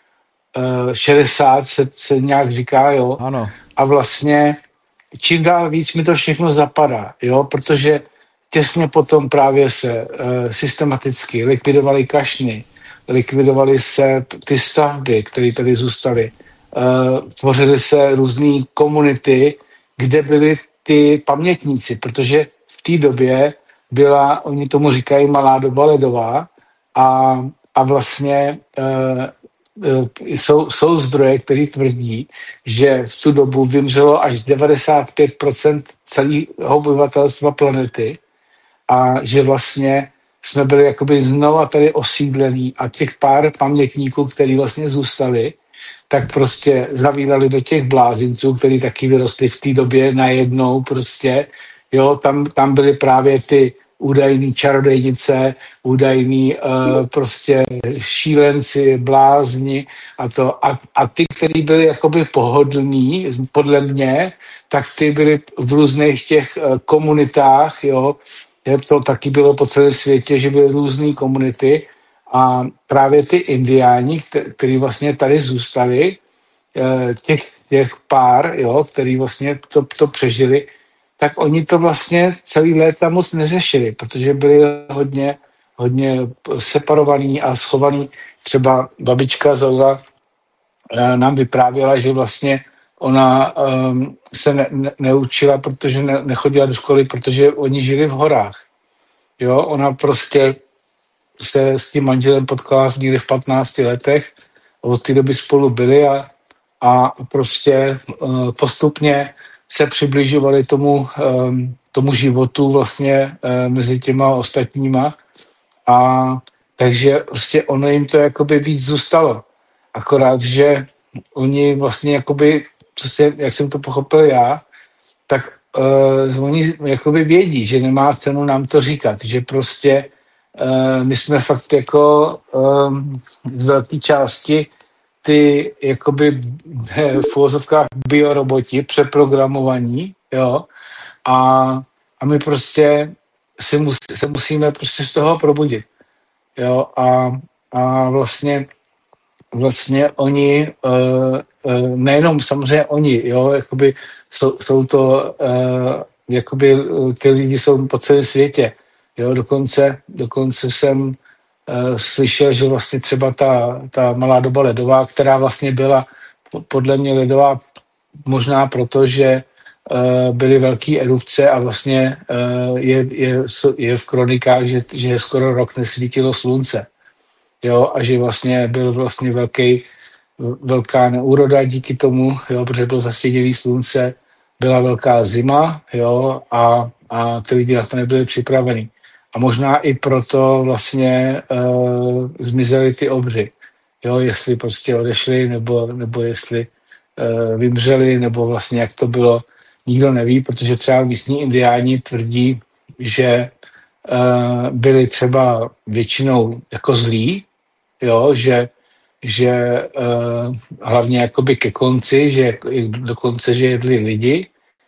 šedesát se, se nějak říká, jo. Ano. A vlastně čím dál víc mi to všechno zapadá, jo, protože těsně potom právě se uh, systematicky likvidovaly kašny, likvidovaly se ty stavby, které tady zůstaly. Uh, tvořily se různé komunity, kde byly ty pamětníci, protože v té době byla, oni tomu říkají, malá doba ledová a, a vlastně uh, uh, jsou, jsou zdroje, které tvrdí, že v tu dobu vymřelo až devadesát pět procent celého obyvatelstva planety a že vlastně jsme byli jakoby znova tady osídlení a těch pár pamětníků, který vlastně zůstali, tak prostě zavírali do těch blázinců, který taky vyrostli v té době najednou prostě, jo, tam, tam byly právě ty údajný čarodejnice, údajný uh, prostě šílenci, blázni a to. A, a ty, kteří byli jakoby pohodlní, podle mě, tak ty byly v různých těch uh, komunitách, jo. To taky bylo po celém světě, že byly různé komunity a právě ty indiáni, kteří vlastně tady zůstali, těch, těch pár, jo, který vlastně to, to přežili, tak oni to vlastně celý léta moc neřešili, protože byli hodně, hodně separovaní a schovaní. Třeba babička Zola nám vyprávěla, že vlastně ona um, se ne, ne, neučila, protože ne, nechodila do školy, protože oni žili v horách. Jo, ona prostě se s tím manželem potkala někdy v patnácti letech, od té doby spolu byli a, a prostě uh, postupně se přibližovali tomu, um, tomu životu vlastně uh, mezi těma ostatníma a takže prostě ono jim to jakoby víc zůstalo. Akorát, že oni vlastně jakoby, co se, jak jsem to pochopil já, tak uh, oni jakoby vědí, že nemá cenu nám to říkat, že prostě uh, my jsme fakt jako um, z velké části ty jakoby v uvozovkách bioroboti, přeprogramovaní, jo, a, a my prostě si mus, se musíme prostě z toho probudit, jo, a, a vlastně vlastně oni, uh, uh, nejenom samozřejmě oni, jo, jakoby jsou, jsou to, uh, jakoby ty lidi jsou po celém světě, jo, dokonce, dokonce jsem uh, slyšel, že vlastně třeba ta, ta malá doba ledová, která vlastně byla podle mě ledová možná proto, že uh, byly velké erupce a vlastně uh, je, je, je v kronikách, že, že skoro rok nesvítilo slunce. Jo, a že vlastně byl vlastně velký, velká neúroda díky tomu, jo, protože bylo zastěněné slunce, byla velká zima, jo, a, a ty lidi na to nebyli připraveni. A možná i proto vlastně uh, zmizely ty obři, jo, jestli prostě odešli, nebo, nebo jestli uh, vymřeli, nebo vlastně jak to bylo, nikdo neví, protože třeba místní indiáni tvrdí, že uh, byli třeba většinou jako zlí, jo, že že uh, hlavně jakoby ke konci, že dokonce, že jedli lidi,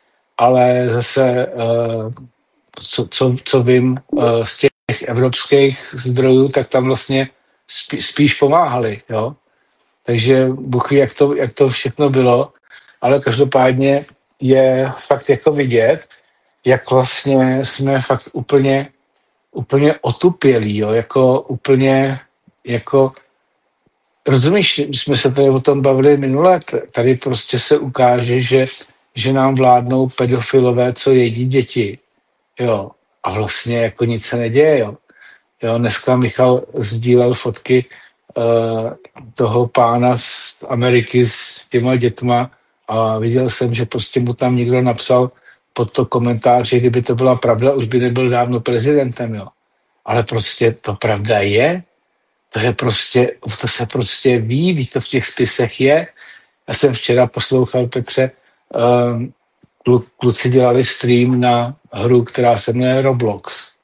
ale zase, uh, co, co, co vím uh, z těch evropských zdrojů, tak tam vlastně spí, spíš pomáhali, jo. Takže Bůh ví, jak to, jak to všechno bylo, ale každopádně je fakt jako vidět, jak vlastně jsme fakt úplně, úplně otupělí, jo, jako úplně, jako, rozumíš, jsme se tady o tom bavili minule, tady prostě se ukáže, že, že nám vládnou pedofilové, co jedí děti, jo, a vlastně jako nic se neděje, jo. Jo, dneska Michal sdílel fotky uh, toho pána z Ameriky s těma dětma a viděl jsem, že prostě mu tam někdo napsal pod to komentář, že kdyby to byla pravda, už by nebyl dávno prezidentem, jo. Ale prostě to pravda je, to je prostě, to se prostě ví, když to v těch spisech je. Já jsem včera poslouchal, Petře, um, kluci dělali stream na hru, která se jmenuje Roblox.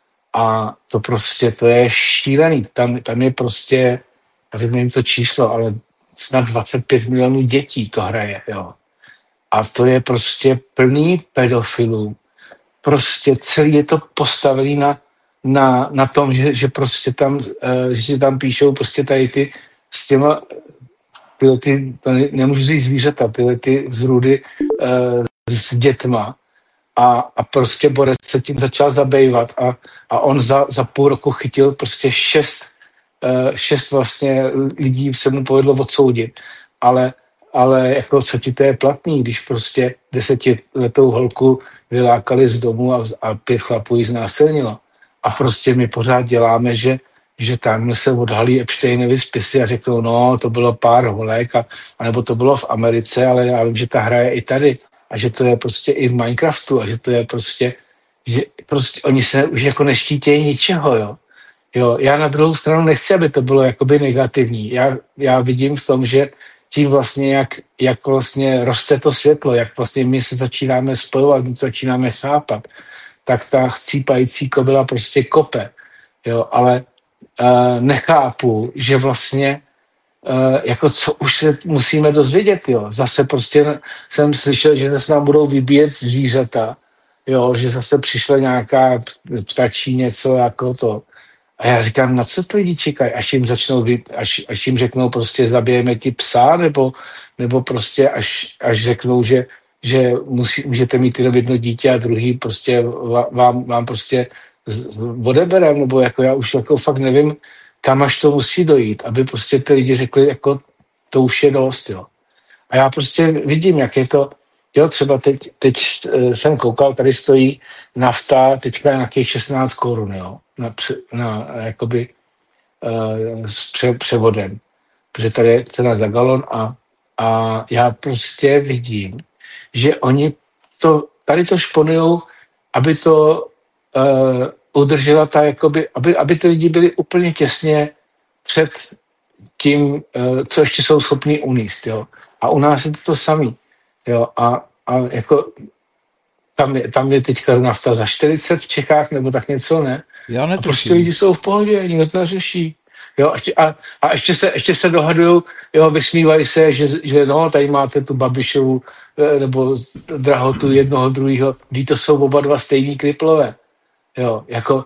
A to prostě, to je šílený. Tam, tam je prostě, já nevím to číslo, ale snad dvacet pět milionů dětí to hraje, jo. A to je prostě plný pedofilů. Prostě celý je to postavený na, na, na tom, že, že prostě tam, že si tam píšou prostě tady ty s těma, tyhle ty, nemůžu říct zvířata, tyhle ty zrůdy uh, s dětma. A, a prostě Borec se tím začal zabývat a, a on za, za půl roku chytil prostě šest, uh, šest vlastně lidí se mu povedlo odsoudit. Ale, ale jako co ti to je platný, když prostě desetiletou holku vylákali z domu a, a pět chlapů jí znásilnilo. A prostě my pořád děláme, že, že tamhle se odhalí Epsteinovy spisy a řeknou, no, to bylo pár holek, a, anebo to bylo v Americe, ale já vím, že ta hra je i tady. A že to je prostě i v Minecraftu a že to je prostě, že prostě oni se už jako neštítějí ničeho, jo. Jo, já na druhou stranu nechci, aby to bylo jakoby negativní. Já, já vidím v tom, že tím vlastně, jak, jak vlastně roste to světlo, jak vlastně my se začínáme spojovat, my začínáme chápat, tak ta chcípající kobila prostě kope, jo, ale uh, nechápu, že vlastně Uh, jako co už se musíme dozvědět, jo. Zase prostě jsem slyšel, že se nám budou vybíjet zvířata, jo, že zase přišla nějaká ptačí něco jako to. A já říkám, na co to lidi čekají, až jim začnou, až, až jim řeknou prostě zabijeme ti psa, nebo, nebo prostě až, až řeknou, že, že musí, můžete mít jenom jedno dítě a druhý prostě vám, vám prostě odeberem, nebo jako já už jako fakt nevím, kam až to musí dojít, aby prostě ty lidi řekli, jako to už je dost, jo. A já prostě vidím, jak je to, jo, třeba teď, teď jsem koukal, tady stojí nafta, teďka je nějakých šestnáct korun, jo, na, na jakoby uh, s pře, převodem, protože tady je cena za galon a, a já prostě vidím, že oni to, tady to šponujou, aby to uh, udržela ta, jakoby, aby, aby ty lidi byli úplně těsně před tím, co ještě jsou schopní uníst, jo. A u nás je to to samý, jo. A, a jako tam je, tam je teďka nafta za čtyřicet v Čechách, nebo tak něco, ne? Já netuším. A prostě lidi jsou v pohodě, nikdo to neřeší. Jo, a, a ještě se, ještě se dohadujou, jo, vysmívají se, že, že no, tady máte tu Babišovu, nebo drahotu jednoho, druhého, když to jsou oba dva stejný kriplové. Jo, jako,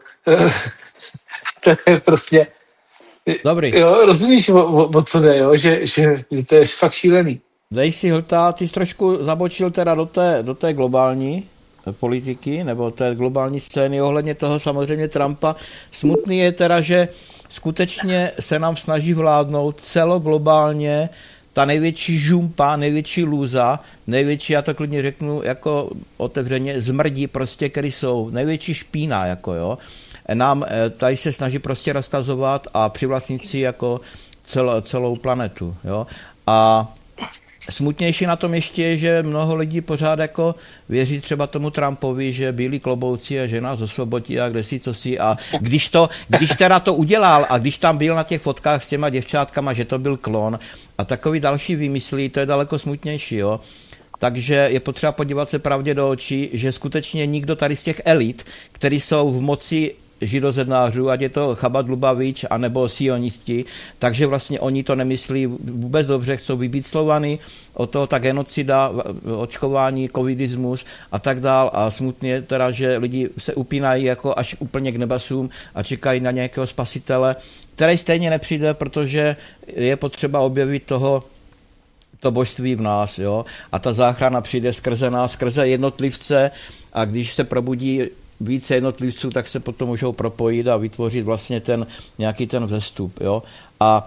to je prostě, Dobrý. Jo, rozumíš, o, o, o co jde, jo, že, že, že to je fakt šílený. Dej si hltá, ty jsi trošku zabočil teda do té, do té globální politiky, nebo té globální scény ohledně toho samozřejmě Trumpa. Smutný je teda, že skutečně se nám snaží vládnout celoglobálně ta největší žumpa, největší lůza, největší, já to klidně řeknu, jako otevřeně, zmrdí prostě, který jsou, největší špína, jako jo. Nám tady se snaží prostě rozkazovat a přivlastnit si jako cel, celou planetu, jo. A smutnější na tom ještě je, že mnoho lidí pořád jako věří třeba tomu Trumpovi, že bílí klobouci a že nás osvobodí a kde si, co si. A když, to, když teda to udělal a když tam byl na těch fotkách s těma děvčátkama, že to byl klon a takový další vymyslí, to je daleko smutnější, jo. Takže je potřeba podívat se pravdě do očí, že skutečně nikdo tady z těch elit, kteří jsou v moci židozednářů, ať je to Chabad Lubavič, anebo sionisti, takže vlastně oni to nemyslí vůbec dobře, chcou vybít Slovany, o to ta genocida, očkování, covidismus a tak dál a smutně teda, že lidi se upínají jako až úplně k nebesům a čekají na nějakého spasitele, který stejně nepřijde, protože je potřeba objevit toho to božství v nás, jo, a ta záchrana přijde skrze nás, skrze jednotlivce a když se probudí více jednotlivců, tak se potom můžou propojit a vytvořit vlastně ten nějaký ten vzestup, jo. A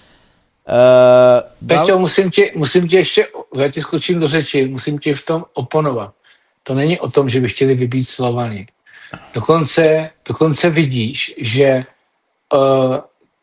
e, Peťo, dal... musím ti, musím ti ještě, já ti skočím do řeči, musím ti v tom oponovat. To není o tom, že by chtěli vybít Slovany. Dokonce, dokonce vidíš, že uh,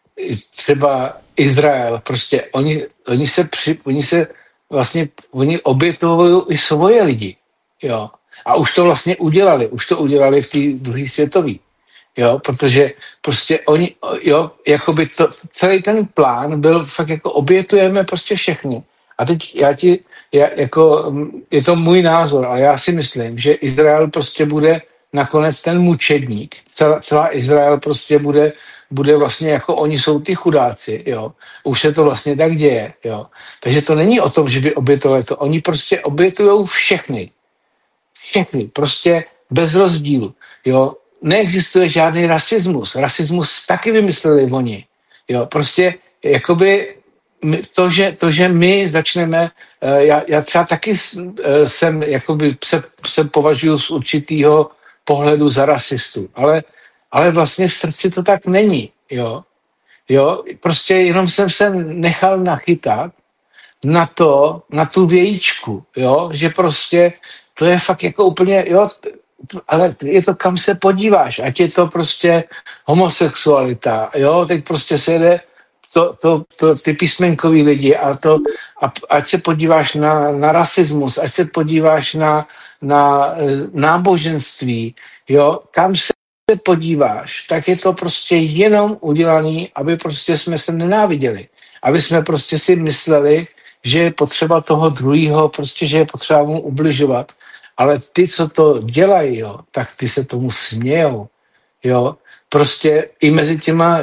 třeba Izrael, prostě oni, oni se při, oni se vlastně, oni obětují i svoje lidi, jo. A už to vlastně udělali, už to udělali v té druhé světové, jo, protože prostě oni, jo, jakoby to, celý ten plán byl fakt jako obětujeme prostě všechny. A teď já ti, já, jako, je to můj názor, ale já si myslím, že Izrael prostě bude nakonec ten mučedník, celá, celá Izrael prostě bude, bude vlastně jako oni jsou ty chudáci, jo. Už se to vlastně tak děje, jo. Takže to není o tom, že by obětovali to, oni prostě obětujou všechny. Všechny, prostě bez rozdílu, jo. Neexistuje žádný rasismus. Rasismus taky vymysleli oni, jo. Prostě, jakoby to, že, to, že my začneme, já, já třeba taky jsem, jakoby se, se považuji z určitýho pohledu za rasistu, ale, ale vlastně v srdci to tak není, jo. Jo, prostě jenom jsem se nechal nachytat na to, na tu vějíčku, jo, že prostě to je fakt jako úplně, jo, ale je to, kam se podíváš, ať je to prostě homosexualita, jo, teď prostě se jde to, to, to, ty písmenkový lidi a to, a, ať se podíváš na, na rasismus, ať se podíváš na, na náboženství, jo, kam se podíváš, tak je to prostě jenom udělaný, aby prostě jsme se nenáviděli, aby jsme prostě si mysleli, že je potřeba toho druhého, prostě, že je potřeba mu ubližovat. Ale ty, co to dělají, jo, tak ty se tomu smějou, jo. Prostě i mezi těma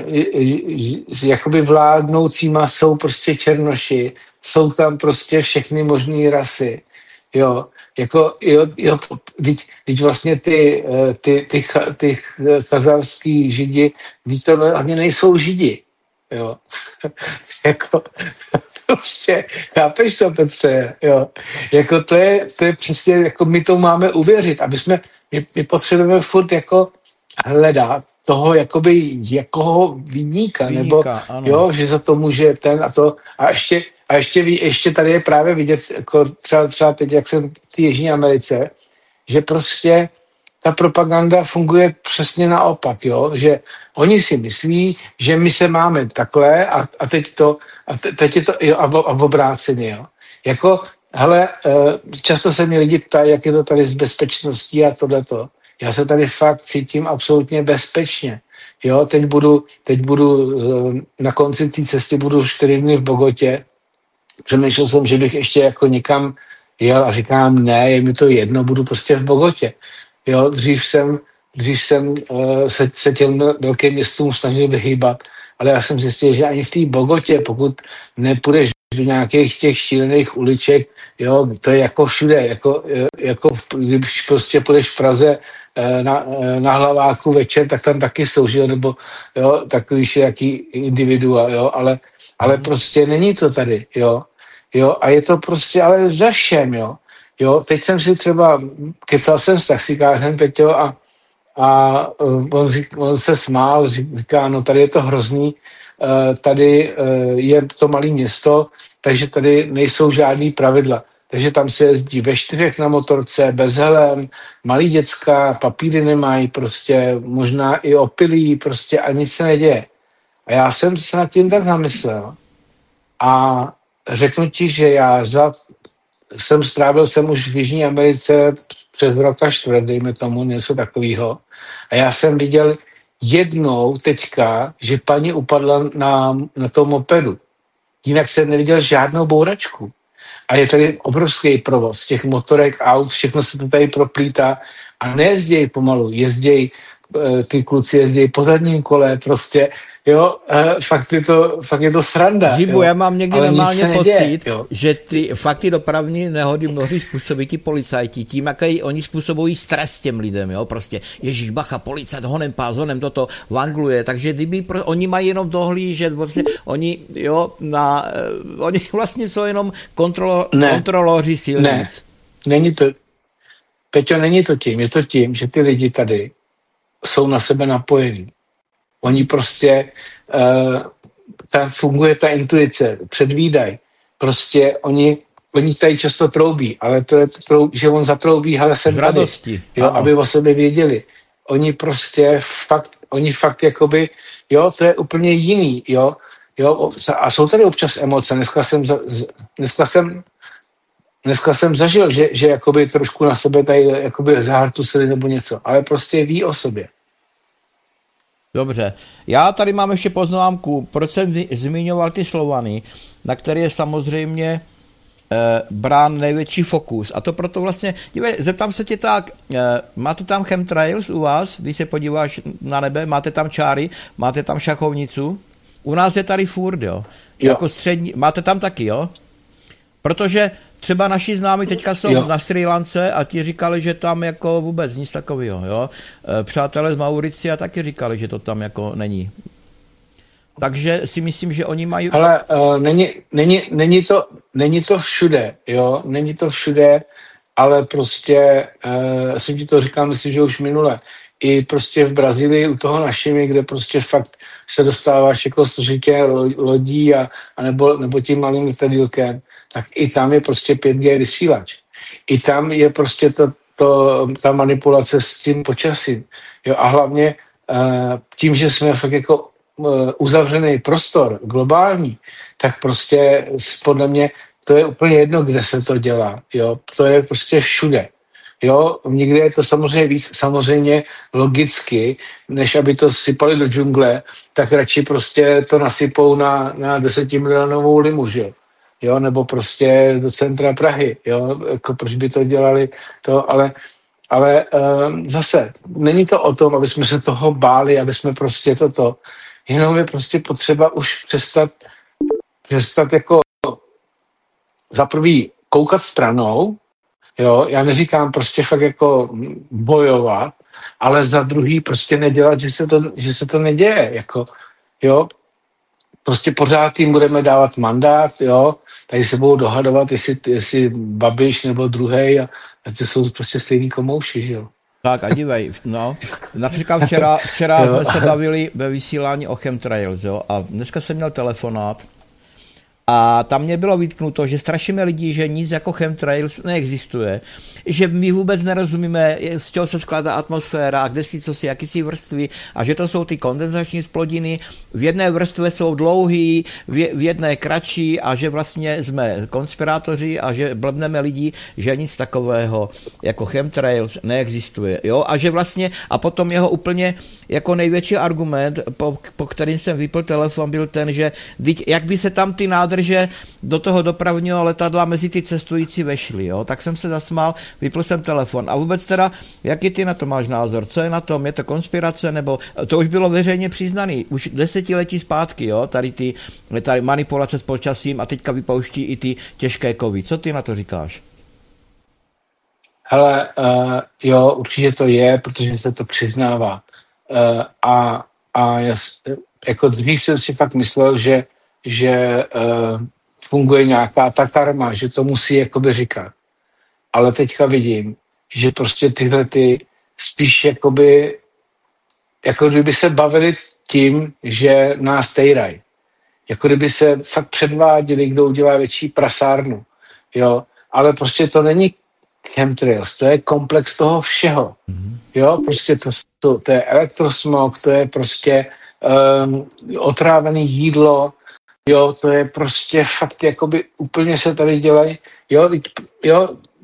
jakoby vládnoucíma jsou prostě černoši, jsou tam prostě všechny možné rasy, jo. Jako, jo, jo, teď, teď vlastně ty, ty, ty, ty chazarský židi, teď to hlavně nejsou židi, jo. Jako, prostě, chápeš to, Petře, jo. Jako to je, to je přesně, jako my to máme uvěřit, aby jsme, my, my potřebujeme furt jako hledat toho jakoby jakoho viníka, nebo jo, že za to může ten a to a ještě, a ještě, ještě tady je právě vidět, jako třeba, třeba teď, jak jsem v té Jižní Americe, že prostě ta propaganda funguje přesně naopak, jo? Že oni si myslí, že my se máme takhle a, a teď to, a teď je to, jo, a, v, a v obráceně, jo. Jako, hele, často se mě lidi ptají, jak je to tady s bezpečností a tohleto. Já se tady fakt cítím absolutně bezpečně, jo. Teď budu, teď budu na konci té cesty budu čtyři dny v Bogotě. Přemýšlel jsem, že bych ještě jako někam jel a říkám, ne, je mi to jedno, budu prostě v Bogotě. Jo, dřív jsem, dřív jsem uh, se, se těm velkým městům snažil vyhýbat, ale já jsem zjistil, že ani v té Bogotě, pokud nepůjdeš do nějakých těch šílených uliček, jo, to je jako všude, jako, jako když prostě půjdeš v Praze na, na Hlaváku večer, tak tam taky jsou, že jo, nebo jo, takový jaký individua, jo, ale, ale prostě není to tady, jo, jo, a je to prostě, ale ze všem, jo. Jo, teď jsem si třeba, kecal jsem s taxikářem, Peťo, a, a on, řík, on se smál, říká, no tady je to hrozný, tady je to malé město, takže tady nejsou žádný pravidla. Takže tam se jezdí ve čtyřech na motorce, bez helem, malý děcka, papíry nemají, prostě možná i opilí, prostě a nic se neděje. A já jsem se nad tím tak zamyslel a řeknu ti, že já za jsem strávil jsem už v Jižní Americe přes rok a čtvrt, dejme tomu, něco takového. A já jsem viděl jednou teďka, že paní upadla na, na tom mopedu. Jinak jsem neviděl žádnou bouračku. A je tady obrovský provoz těch motorek, aut, všechno se to tady proplítá a nejezdějí pomalu, jezdějí ty kluci jezdí po zadním kole, prostě, jo, fakt je to, fakt je to sranda. Žibu, já mám někdy ale normálně pocit, jo. že ty fakt ty dopravní nehody mnohdy způsobí ti policajti, tím, jaký oni způsobují stres těm lidem, jo, prostě, ježíš, bacha, policajt, honem pás, honem toto, vangluje, takže kdyby, pro, oni mají jenom dohlížet, vlastně, oni, jo, na, uh, oni vlastně jsou jenom kontrolo, kontroloři silnic. Ne, není to, Peťo, není to tím, je to tím, že ty lidi tady jsou na sebe napojení. Oni prostě, uh, ta, funguje ta intuice, předvídaj. Prostě oni, oni tady často troubí, ale to je, to, že on zatroubí, ale jsem tady, radosti, jo, aby o sobě věděli. Oni prostě fakt, oni fakt jakoby, jo, to je úplně jiný, jo, jo, a jsou tady občas emoce. Dneska jsem, dneska jsem Dneska jsem zažil, že, že jakoby trošku na sebe tady jakoby zahartusili nebo něco, ale prostě ví o sobě. Dobře. Já tady mám ještě poznámku, proč jsem zmiňoval ty Slovany, na které je samozřejmě eh, brán největší fokus. A to proto vlastně, dívej, zeptám se tě tak, eh, máte tam chemtrails u vás, když se podíváš na nebe, máte tam čáry, máte tam šachovnicu? U nás je tady furt, jo. jo. Jako střední, máte tam taky, jo? Protože třeba naši známí teďka jsou jo. na Srí Lance a ti říkali, že tam jako vůbec nic takového, jo. Přátelé z Mauricia taky říkali, že to tam jako není. Takže si myslím, že oni mají... Ale uh, není, není, není, to, není to všude, jo, není to všude, ale prostě, uh, jsem ti to říkal, myslím, že už minule, i prostě v Brazílii u toho našimi, kde prostě fakt se dostáváš jako složitě lodí a, a nebo, nebo tím malým letadýlkem, tak i tam je prostě pět G vysílač. I tam je prostě to, to, ta manipulace s tím počasím. Jo, a hlavně uh, tím, že jsme fakt jako uh, uzavřený prostor, globální, tak prostě podle mě to je úplně jedno, kde se to dělá. Jo, to je prostě všude. Jo, někde je to samozřejmě víc, samozřejmě logicky, než aby to sypali do džungle, tak radši prostě to nasypou na, na desetimilionovou limu, že jo. Jo, nebo prostě do centra Prahy, jo, jako proč by to dělali, to, ale, ale um, zase, není to o tom, aby jsme se toho báli, aby jsme prostě toto, jenom je prostě potřeba už přestat, přestat jako za prvý koukat stranou, jo, já neříkám prostě fakt jako bojovat, ale za druhý prostě nedělat, že se to, že se to neděje, jako, jo, prostě pořád jim budeme dávat mandát, jo, tady se budou dohadovat, jestli, jestli Babiš nebo druhej a, a to jsou prostě stejný komouši, jo. Tak a dívej, no, například včera, včera jsme se bavili ve vysílání o chemtrails, jo, a dneska jsem měl telefonát a tam mě bylo vytknuto, že strašíme lidi, že nic jako chemtrails neexistuje, že my vůbec nerozumíme, z čeho se skládá atmosféra, kde si, co si, jaký si vrstvy a že to jsou ty kondenzační splodiny, v jedné vrstvě jsou dlouhý, v jedné kratší a že vlastně jsme konspirátoři a že blbneme lidi, že nic takového jako chemtrails neexistuje, jo, a že vlastně, a potom jeho úplně jako největší argument, po, po kterým jsem vypl telefon, byl ten, že jak by se tam ty nádrže do toho dopravního letadla mezi ty cestující vešly, jo, tak jsem se zasmál, vypl jsem telefon. A vůbec teda, jaký ty na to máš názor? Co je na tom? Je to konspirace? Nebo to už bylo veřejně přiznaný. Už desetiletí zpátky, jo? Tady ty tady manipulace s počasím a teďka vypouští i ty těžké kovy. Co ty na to říkáš? Hele, uh, jo, určitě to je, protože se to přiznává. Uh, a a jas, jako dřív jsem si fakt myslel, že, že uh, funguje nějaká ta karma, že to musí jakoby říkat. Ale teďka vidím, že prostě tyhle ty spíš jakoby, jako kdyby se bavili tím, že nás tejrají. Jako kdyby se fakt předváděli, kdo udělá větší prasárnu. Jo? Ale prostě to není chemtrails, to je komplex toho všeho. Jo? Prostě to, to, to je elektrosmog, to je prostě um, otrávené jídlo, jo, to je prostě fakt jakoby úplně se tady dělají, jo, jo,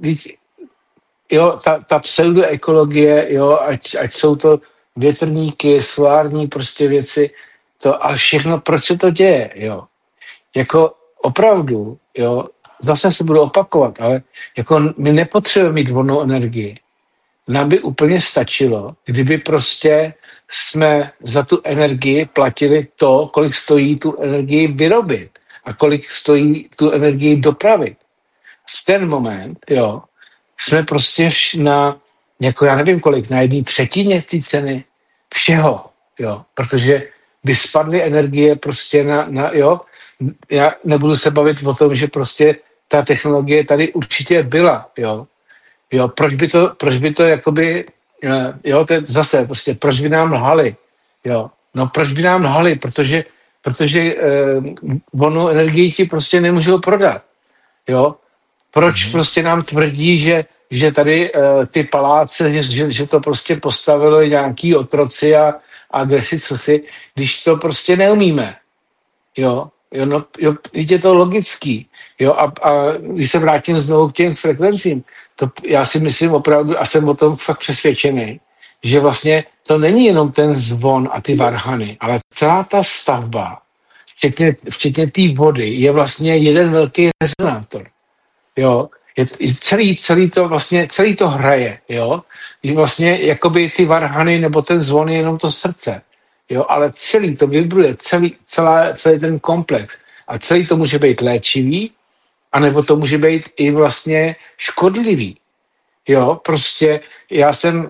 jo, ta, ta pseudoekologie, jo, ať, ať jsou to větrníky, solární prostě věci, to, ale všechno, proč se to děje, jo. Jako opravdu, jo, zase se budu opakovat, ale jako my nepotřebujeme mít volnou energii. nám by úplně stačilo, kdyby prostě jsme za tu energii platili to, kolik stojí tu energii vyrobit a kolik stojí tu energii dopravit. V ten moment, jo, jsme prostě na, jako já nevím kolik, na jedné třetině té ceny všeho, jo, protože by spadly energie prostě na, na, jo, já nebudu se bavit o tom, že prostě ta technologie tady určitě byla, jo, jo, proč by to, proč by to jakoby, jo, to je zase prostě, proč by nám lhali, jo, no proč by nám lhali, protože, protože eh, onu energii ti prostě nemůžou prodat, jo, proč mm. prostě nám tvrdí, že, že tady eh, ty paláce, že, že to prostě postavilo nějaký otroci a, a kdesi cosi, když to prostě neumíme, jo, jo, no, jo, je to logický, jo, a, a když se vrátím znovu k těm frekvencím, to já si myslím opravdu, a jsem o tom fakt přesvědčený, že vlastně to není jenom ten zvon a ty varhany, ale celá ta stavba, včetně, včetně té vody, je vlastně jeden velký rezonátor. Jo, je, je celý, celý to vlastně, celý to hraje, jo, je vlastně jakoby ty varhany nebo ten zvon je jenom to srdce, jo, ale celý to vibruje, celý, celá, celý ten komplex a celý to může být léčivý, anebo to může být i vlastně škodlivý. Jo, prostě já jsem,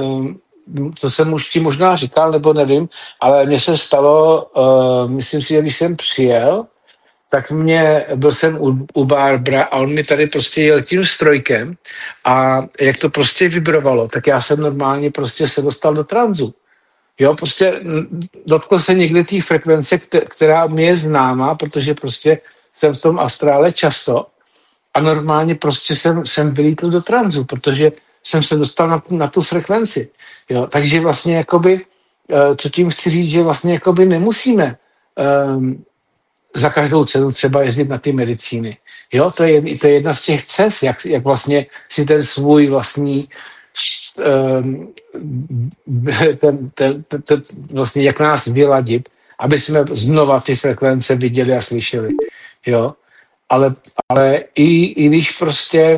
to jsem už ti možná říkal, nebo nevím, ale mně se stalo, myslím si, že když jsem přijel, tak mě, byl jsem u, u Barbara a on mi tady prostě jel tím strojkem a jak to prostě vibrovalo, tak já jsem normálně prostě se dostal do tranzu. Jo, prostě dotkl se někdy té frekvence, která mi je známá, protože prostě jsem v tom astrále často a normálně prostě jsem, jsem vylítl do tranzu, protože jsem se dostal na, na tu frekvenci. Jo, takže vlastně jakoby, co tím chci říct, že vlastně jakoby nemusíme um, za každou cenu třeba jezdit na ty medicíny. Jo, to je, to je jedna z těch cest, jak, jak vlastně si ten svůj vlastní um, ten, ten, ten, ten, vlastně jak nás vyladit, aby jsme znova ty frekvence viděli a slyšeli. Jo, ale, ale i, i když prostě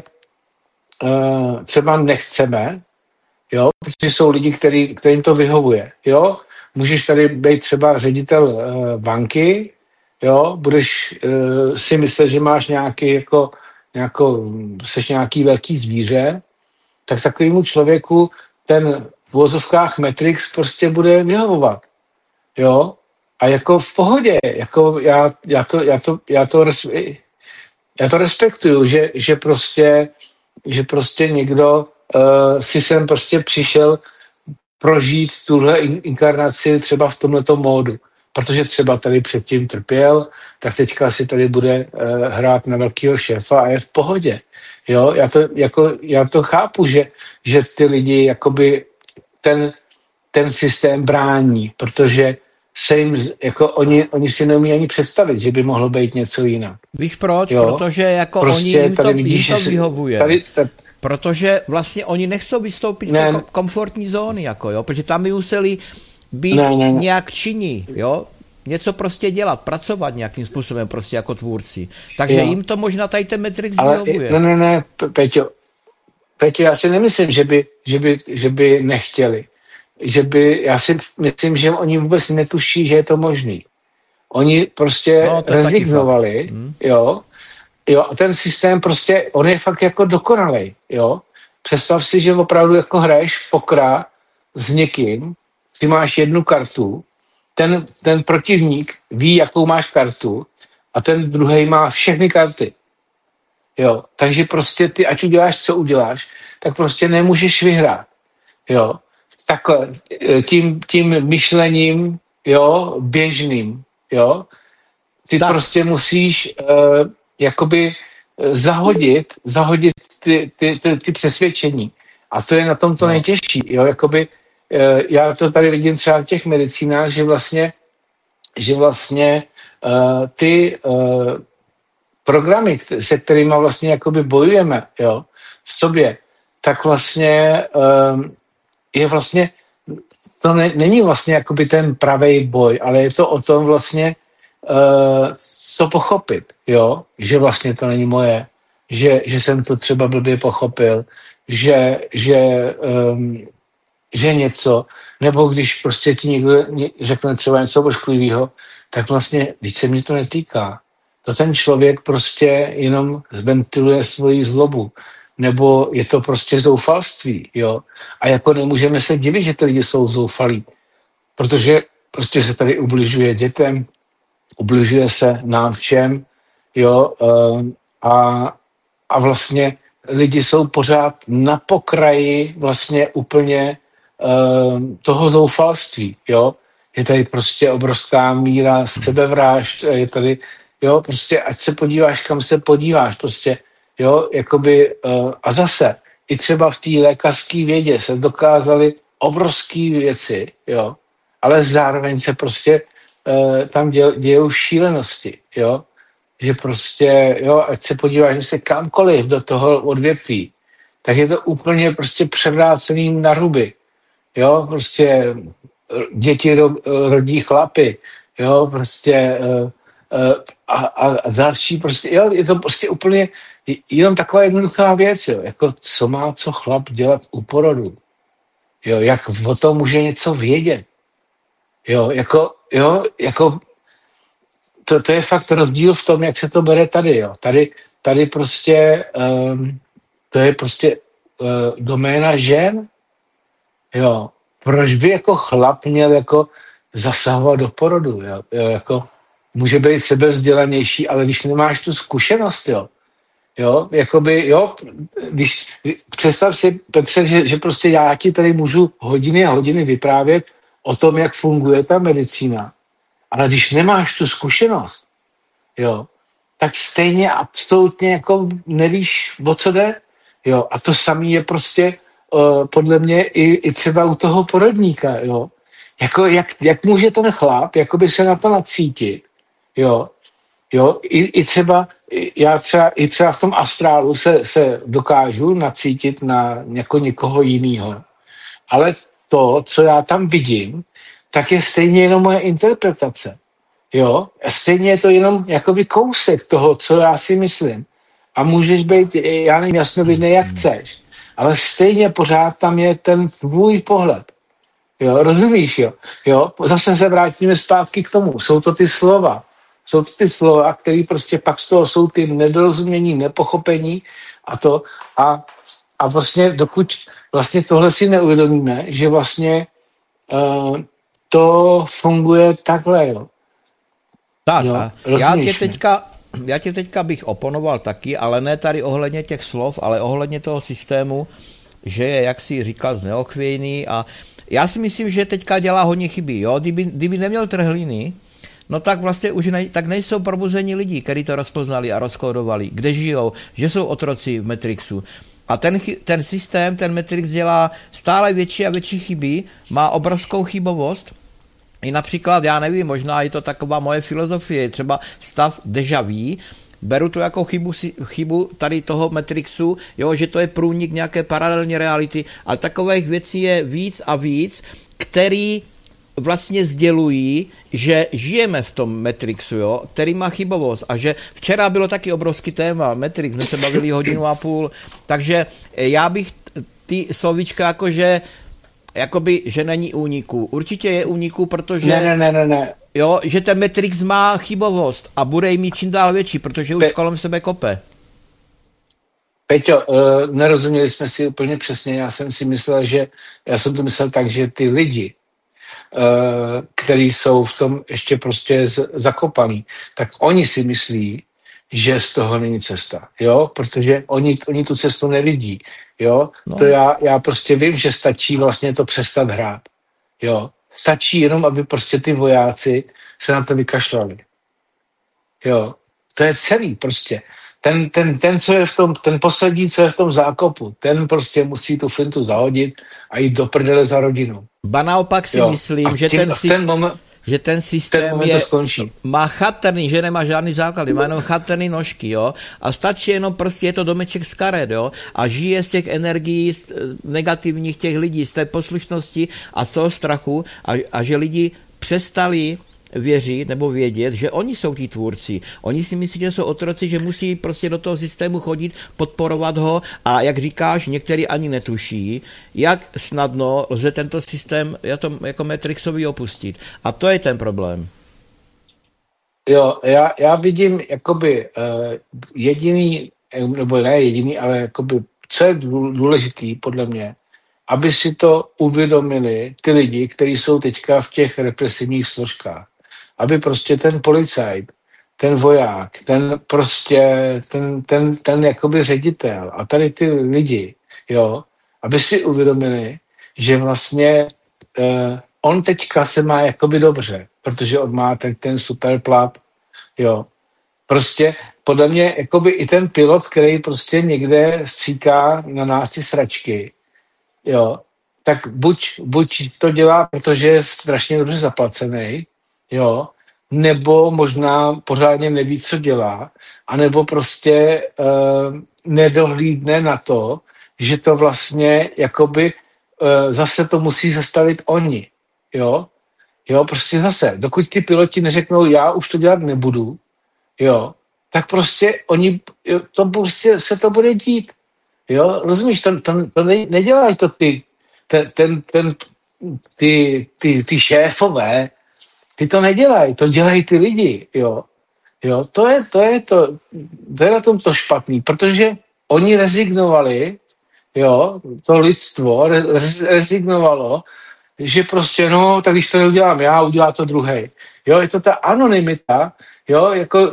uh, třeba nechceme, jo, protože jsou lidi, který, kterým to vyhovuje, jo, můžeš tady být třeba ředitel uh, banky, jo, budeš uh, si myslet, že máš nějaký jako, nějako, seš nějaký velký zvíře, tak takovému člověku ten v uvozovkách Matrix prostě bude vyhovovat, jo, a jako v pohodě, jako já, já to, já to, já to, já to respektuju, že, že prostě, že prostě někdo uh, si sem prostě přišel prožít tuhle inkarnaci třeba v tomhletom módu, protože třeba tady předtím trpěl, tak teďka si tady bude uh, hrát na velkýho šéfa a je v pohodě. Jo, já to, jako, já to chápu, že, že ty lidi jakoby ten, ten systém brání, protože se jim, jako oni, oni si neumí ani představit, že by mohlo být něco jinak. Víš proč? Jo? Protože jako prostě oni jim to, vidíš, jim to vyhovuje. Tady, tady, protože vlastně oni nechcou vystoupit ne, z té komfortní zóny, jako jo, protože tam by museli být ne, ne, ne. nějak činní, jo, něco prostě dělat, pracovat nějakým způsobem prostě jako tvůrci. Takže jo. jim to možná tady ten Matrix vyhovuje. Ne, ne, ne, Peťo, Peťo, já si nemyslím, že by, že by, že by nechtěli. Že by, já si myslím, že oni vůbec netuší, že je to možný. Oni prostě no, rezignovali, hmm. jo, jo, a ten systém prostě, on je fakt jako dokonalej, jo. Představ si, že opravdu jako hraješ pokra s někým, ty máš jednu kartu, ten, ten protivník ví, jakou máš kartu a ten druhej má všechny karty, jo. Takže prostě ty, ať uděláš, co uděláš, tak prostě nemůžeš vyhrát, jo. Takhle, tím, tím myšlením, jo, běžným, jo, ty tak. prostě musíš uh, jakoby zahodit, zahodit ty, ty, ty, ty přesvědčení. A to je na tom to no. nejtěžší, jo, jakoby, uh, já to tady vidím třeba v těch medicínách, že vlastně, že vlastně uh, ty uh, programy, se kterými vlastně jakoby bojujeme, jo, v sobě, tak vlastně uh, je vlastně, to ne, není vlastně jakoby ten pravej boj, ale je to o tom vlastně uh, to pochopit, jo, že vlastně to není moje, že, že jsem to třeba blbě pochopil, že, že, um, že něco, nebo když prostě ti někdo řekne třeba něco ošklivého, tak vlastně, když se mě to netýká, to ten člověk prostě jenom zventiluje svoji zlobu, nebo je to prostě zoufalství, jo. A jako nemůžeme se divit, že ty lidi jsou zoufalí, protože prostě se tady ubližuje dětem, ubližuje se nám všem, jo, a, a vlastně lidi jsou pořád na pokraji vlastně úplně toho zoufalství, jo. Je tady prostě obrovská míra sebevrážd, je tady, jo, prostě ať se podíváš, kam se podíváš, prostě, jo, jakoby, a zase, i třeba v té lékařské vědě se dokázaly obrovské věci, jo, ale zároveň se prostě uh, tam děl, dějou šílenosti, jo, že prostě, jo, ať se podíváš se kamkoliv do toho odvětví, tak je to úplně prostě převrácený na ruby, jo, prostě děti ro, rodí chlapy, jo, prostě uh, uh, a, a, a další prostě, jo, je to prostě úplně jenom taková jednoduchá věc, jo, jako co má co chlap dělat u porodu, jo, jak o tom může něco vědět, jo, jako, jo, jako to, to je fakt rozdíl v tom, jak se to bere tady, jo, tady, tady prostě um, to je prostě uh, doména žen, jo, proč by jako chlap měl jako zasahovat do porodu, jo, jo, jako může být sebevzdělanější, ale když nemáš tu zkušenost, jo, jo, jakoby, jo, když, představ si, Petře, že, že prostě já ti tady můžu hodiny a hodiny vyprávět o tom, jak funguje ta medicína, ale když nemáš tu zkušenost, jo, tak stejně absolutně jako nevíš, o co jde, jo, a to samé je prostě uh, podle mě i, i třeba u toho porodníka, jo, jako jak, jak může ten chlap, jakoby se na to nacítit, jo, jo, i, i třeba, já třeba, i třeba v tom astrálu se, se dokážu nacítit na jako někoho jiného, ale to, co já tam vidím, tak je stejně jenom moje interpretace, jo, a stejně je to jenom jakoby kousek toho, co já si myslím a můžeš být, já nevím, jasnovidný, jak chceš, ale stejně pořád tam je ten tvůj pohled, jo, rozumíš, jo, jo, zase se vrátíme zpátky k tomu, jsou to ty slova, jsou to ty slova, které prostě pak z toho jsou ty nedorozumění, nepochopení a to a, a vlastně dokud vlastně tohle si neuvědomíme, že vlastně uh, to funguje takhle, jo. Tak, jo, a já tě teďka, já tě teďka bych oponoval taky, ale ne tady ohledně těch slov, ale ohledně toho systému, že je, jak jsi říkal, zneochvějný a já si myslím, že teďka dělá hodně chyby, jo, kdyby, kdyby neměl trhliny, no tak vlastně už nej, tak nejsou probuzení lidí, kteří to rozpoznali a rozkódovali, kde žijou, že jsou otroci v Matrixu. A ten, ten systém, ten Matrix dělá stále větší a větší chyby, má obrovskou chybovost. I například, já nevím, možná je to taková moje filozofie, třeba stav déjà vu, beru to jako chybu, chybu tady toho Matrixu, jo, že to je průnik nějaké paralelní reality, ale takových věcí je víc a víc, který vlastně sdělují, že žijeme v tom Matrixu, jo, který má chybovost a že včera bylo taky obrovský téma, Matrix, jsme se bavili hodinu a půl, takže já bych ty slovíčka jakože, jakoby, že není úniku. Určitě je úniku, protože ne, ne, ne, ne, ne. Jo, že ten Matrix má chybovost a bude jí mít čím dál větší, protože už Pe- kolem sebe kope. Peťo, uh, nerozuměli jsme si úplně přesně, já jsem si myslel, že, já jsem to myslel tak, že ty lidi, Uh, který jsou v tom ještě prostě z, zakopaný, tak oni si myslí, že z toho není cesta, jo, protože oni, oni tu cestu nevidí, jo, no. To já, já prostě vím, že stačí vlastně to přestat hrát, jo, stačí jenom, aby prostě ty vojáci se na to vykašlali, jo, to je celý prostě. Ten, ten, ten, co je v tom, ten poslední, co je v tom zákopu, ten prostě musí tu flintu zahodit a jít do prdele za rodinou. Ba naopak si jo. myslím, tím, že, ten systém, ten moment, že ten systém ten je, skončí. má chatrný, že nemá žádný základy, má jenom chatrný nožky, jo, a stačí jenom prostě, je to domeček z karet, jo, a žije z těch energií z, z negativních těch lidí, z té poslušnosti a z toho strachu a, a že lidi přestali věřit nebo vědět, že oni jsou ti tvůrci. Oni si myslí, že jsou otroci, že musí prostě do toho systému chodit, podporovat ho a jak říkáš, někteří ani netuší, jak snadno lze tento systém jako Matrixový opustit. A to je ten problém. Jo, já, já vidím jakoby uh, jediný, nebo ne jediný, ale jakoby, co je důležitý podle mě, aby si to uvědomili ty lidi, kteří jsou teďka v těch represivních složkách. Aby prostě ten policajt, ten voják, ten prostě, ten, ten, ten jakoby ředitel a tady ty lidi, jo, aby si uvědomili, že vlastně uh, on teďka se má jakoby dobře, protože on má ten, ten super plat, jo. Prostě podle mě jakoby i ten pilot, který prostě někde stříká na nás ty sračky, jo, tak buď, buď to dělá, protože je strašně dobře zaplacený, jo, nebo možná pořádně neví, co dělá, anebo prostě uh, nedohlídne na to, že to vlastně jakoby uh, zase to musí zastavit oni, jo. Jo, prostě zase, dokud ti piloti neřeknou, já už to dělat nebudu, jo, tak prostě oni, jo, to prostě se to bude dít, jo, rozumíš, to, to, to ne, nedělají to ty, ten, ten, ten, ty, ty, ty šéfové, ty to nedělají, to dělají ty lidi, jo, jo, to je, to je to, to je na tom to špatný, protože oni rezignovali, jo, to lidstvo rezignovalo, že prostě, no, tak když to neudělám já, udělá to druhej. Jo, je to ta anonymita, jo, jako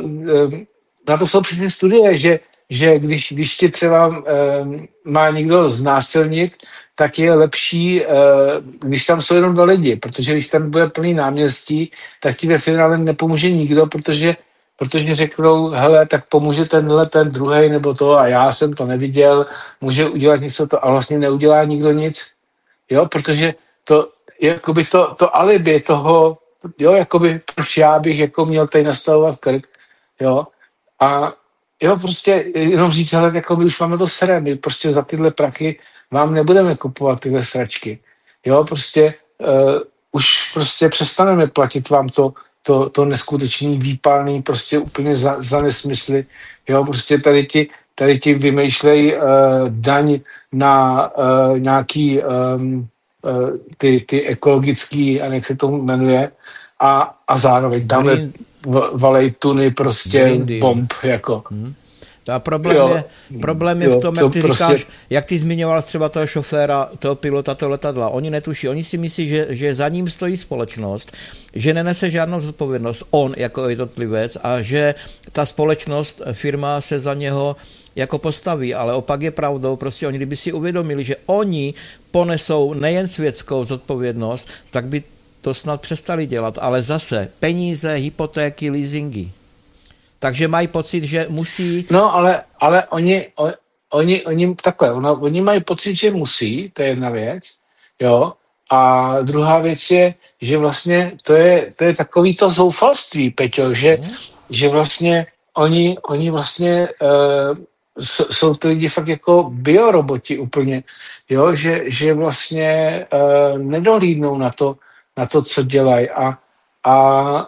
na to jsou přesně studie, že, že když, když tě třeba um, má někdo znásilnit, tak je lepší, uh, když tam jsou jenom dva lidi, protože když tam bude plný náměstí, tak ti ve finále nepomůže nikdo, protože, protože řeknou, hele, tak pomůže tenhle, ten druhej nebo to a já jsem to neviděl, může udělat něco to a vlastně neudělá nikdo nic, jo, protože to, jakoby to, to alibi toho, jo, jakoby proč já bych jako měl tady nastavovat krk, jo, a jo, prostě jenom říct, hele, jako my už máme to sere, my prostě za tyhle praky vám nebudeme kupovat tyhle sračky, jo, prostě uh, už prostě přestaneme platit vám to, to, to neskutečný výpalný, prostě úplně za, za nesmysly, jo, prostě tady ti, tady ti vymýšlej uh, daň na uh, nějaký um, Ty, ty ekologický, a jak se to jmenuje, a, a zároveň dáme Green... valej tuny prostě bomb, jako. Hmm. A problém jo. je, problém je jo, v tom, jak ty prostě... říkáš, jak ty zmiňoval třeba toho šoféra, toho pilota, toho letadla. Oni netuší, oni si myslí, že, že za ním stojí společnost, že nenese žádnou zodpovědnost on jako jednotlivec a že ta společnost, firma se za něho jako postaví, ale opak je pravdou, prostě oni, kdyby si uvědomili, že oni ponesou nejen světskou zodpovědnost, tak by to snad přestali dělat, ale zase peníze, hypotéky, leasingy. Takže mají pocit, že musí... No, ale, ale oni, on, oni, oni, takhle, ono, oni mají pocit, že musí, to je jedna věc, jo, a druhá věc je, že vlastně to je, to je takový to zoufalství, Peťo, že, hmm. že vlastně oni, oni vlastně... Uh, jsou ty lidi fakt jako bioroboti úplně, jo, že, že vlastně uh, nedohlídnou na to, na to, co dělají a, a,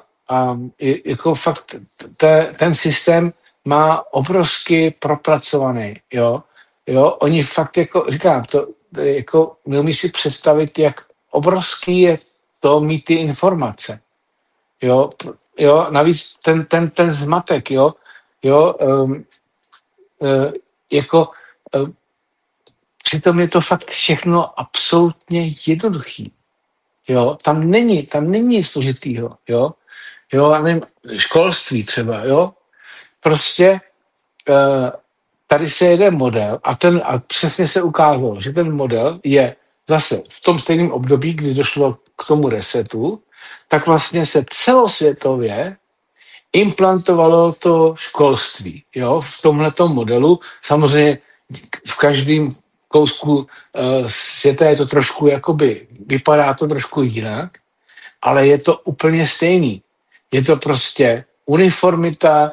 a jako fakt te, ten systém má obrovsky propracovaný, jo, jo, oni fakt jako, říkám, to, to jako neumíš si představit, jak obrovský je to mít ty informace, jo, jo, navíc ten, ten, ten zmatek, jo, jo, um, Uh, jako uh, přitom je to fakt všechno absolutně jednoduchý. Jo, tam není, tam není nic složitýho, jo. Jo, já nevím, školství třeba, jo. Prostě uh, tady se jede model a ten, a přesně se ukázalo, že ten model je zase v tom stejném období, kdy došlo k tomu resetu, tak vlastně se celosvětově implantovalo to školství, jo, v tomhletom modelu. Samozřejmě v každém kousku uh, světa je to trošku, jakoby, vypadá to trošku jinak, ale je to úplně stejný. Je to prostě uniformita,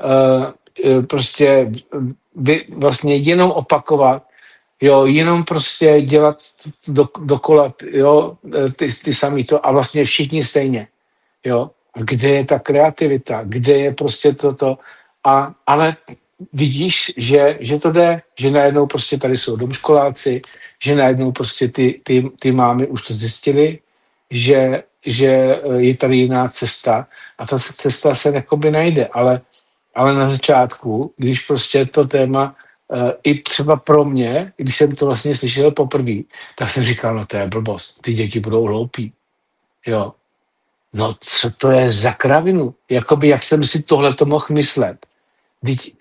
uh, prostě vy, vlastně jenom opakovat, jo, jenom prostě dělat do, dokola, jo, ty, ty samý to a vlastně všichni stejně, jo. A kde je ta kreativita? Kde je prostě toto? A, ale vidíš, že, že to jde, že najednou prostě tady jsou domškoláci, že najednou prostě ty, ty, ty mámy už to zjistili, že, že je tady jiná cesta a ta cesta se jakoby najde, ale, ale na začátku, když prostě to téma uh, i třeba pro mě, když jsem to vlastně slyšel poprvé, tak jsem říkal, no to je blbost, ty děti budou hloupí, jo. No co to je za kravinu? Jakoby jak jsem si tohle to mohl myslet. Teď,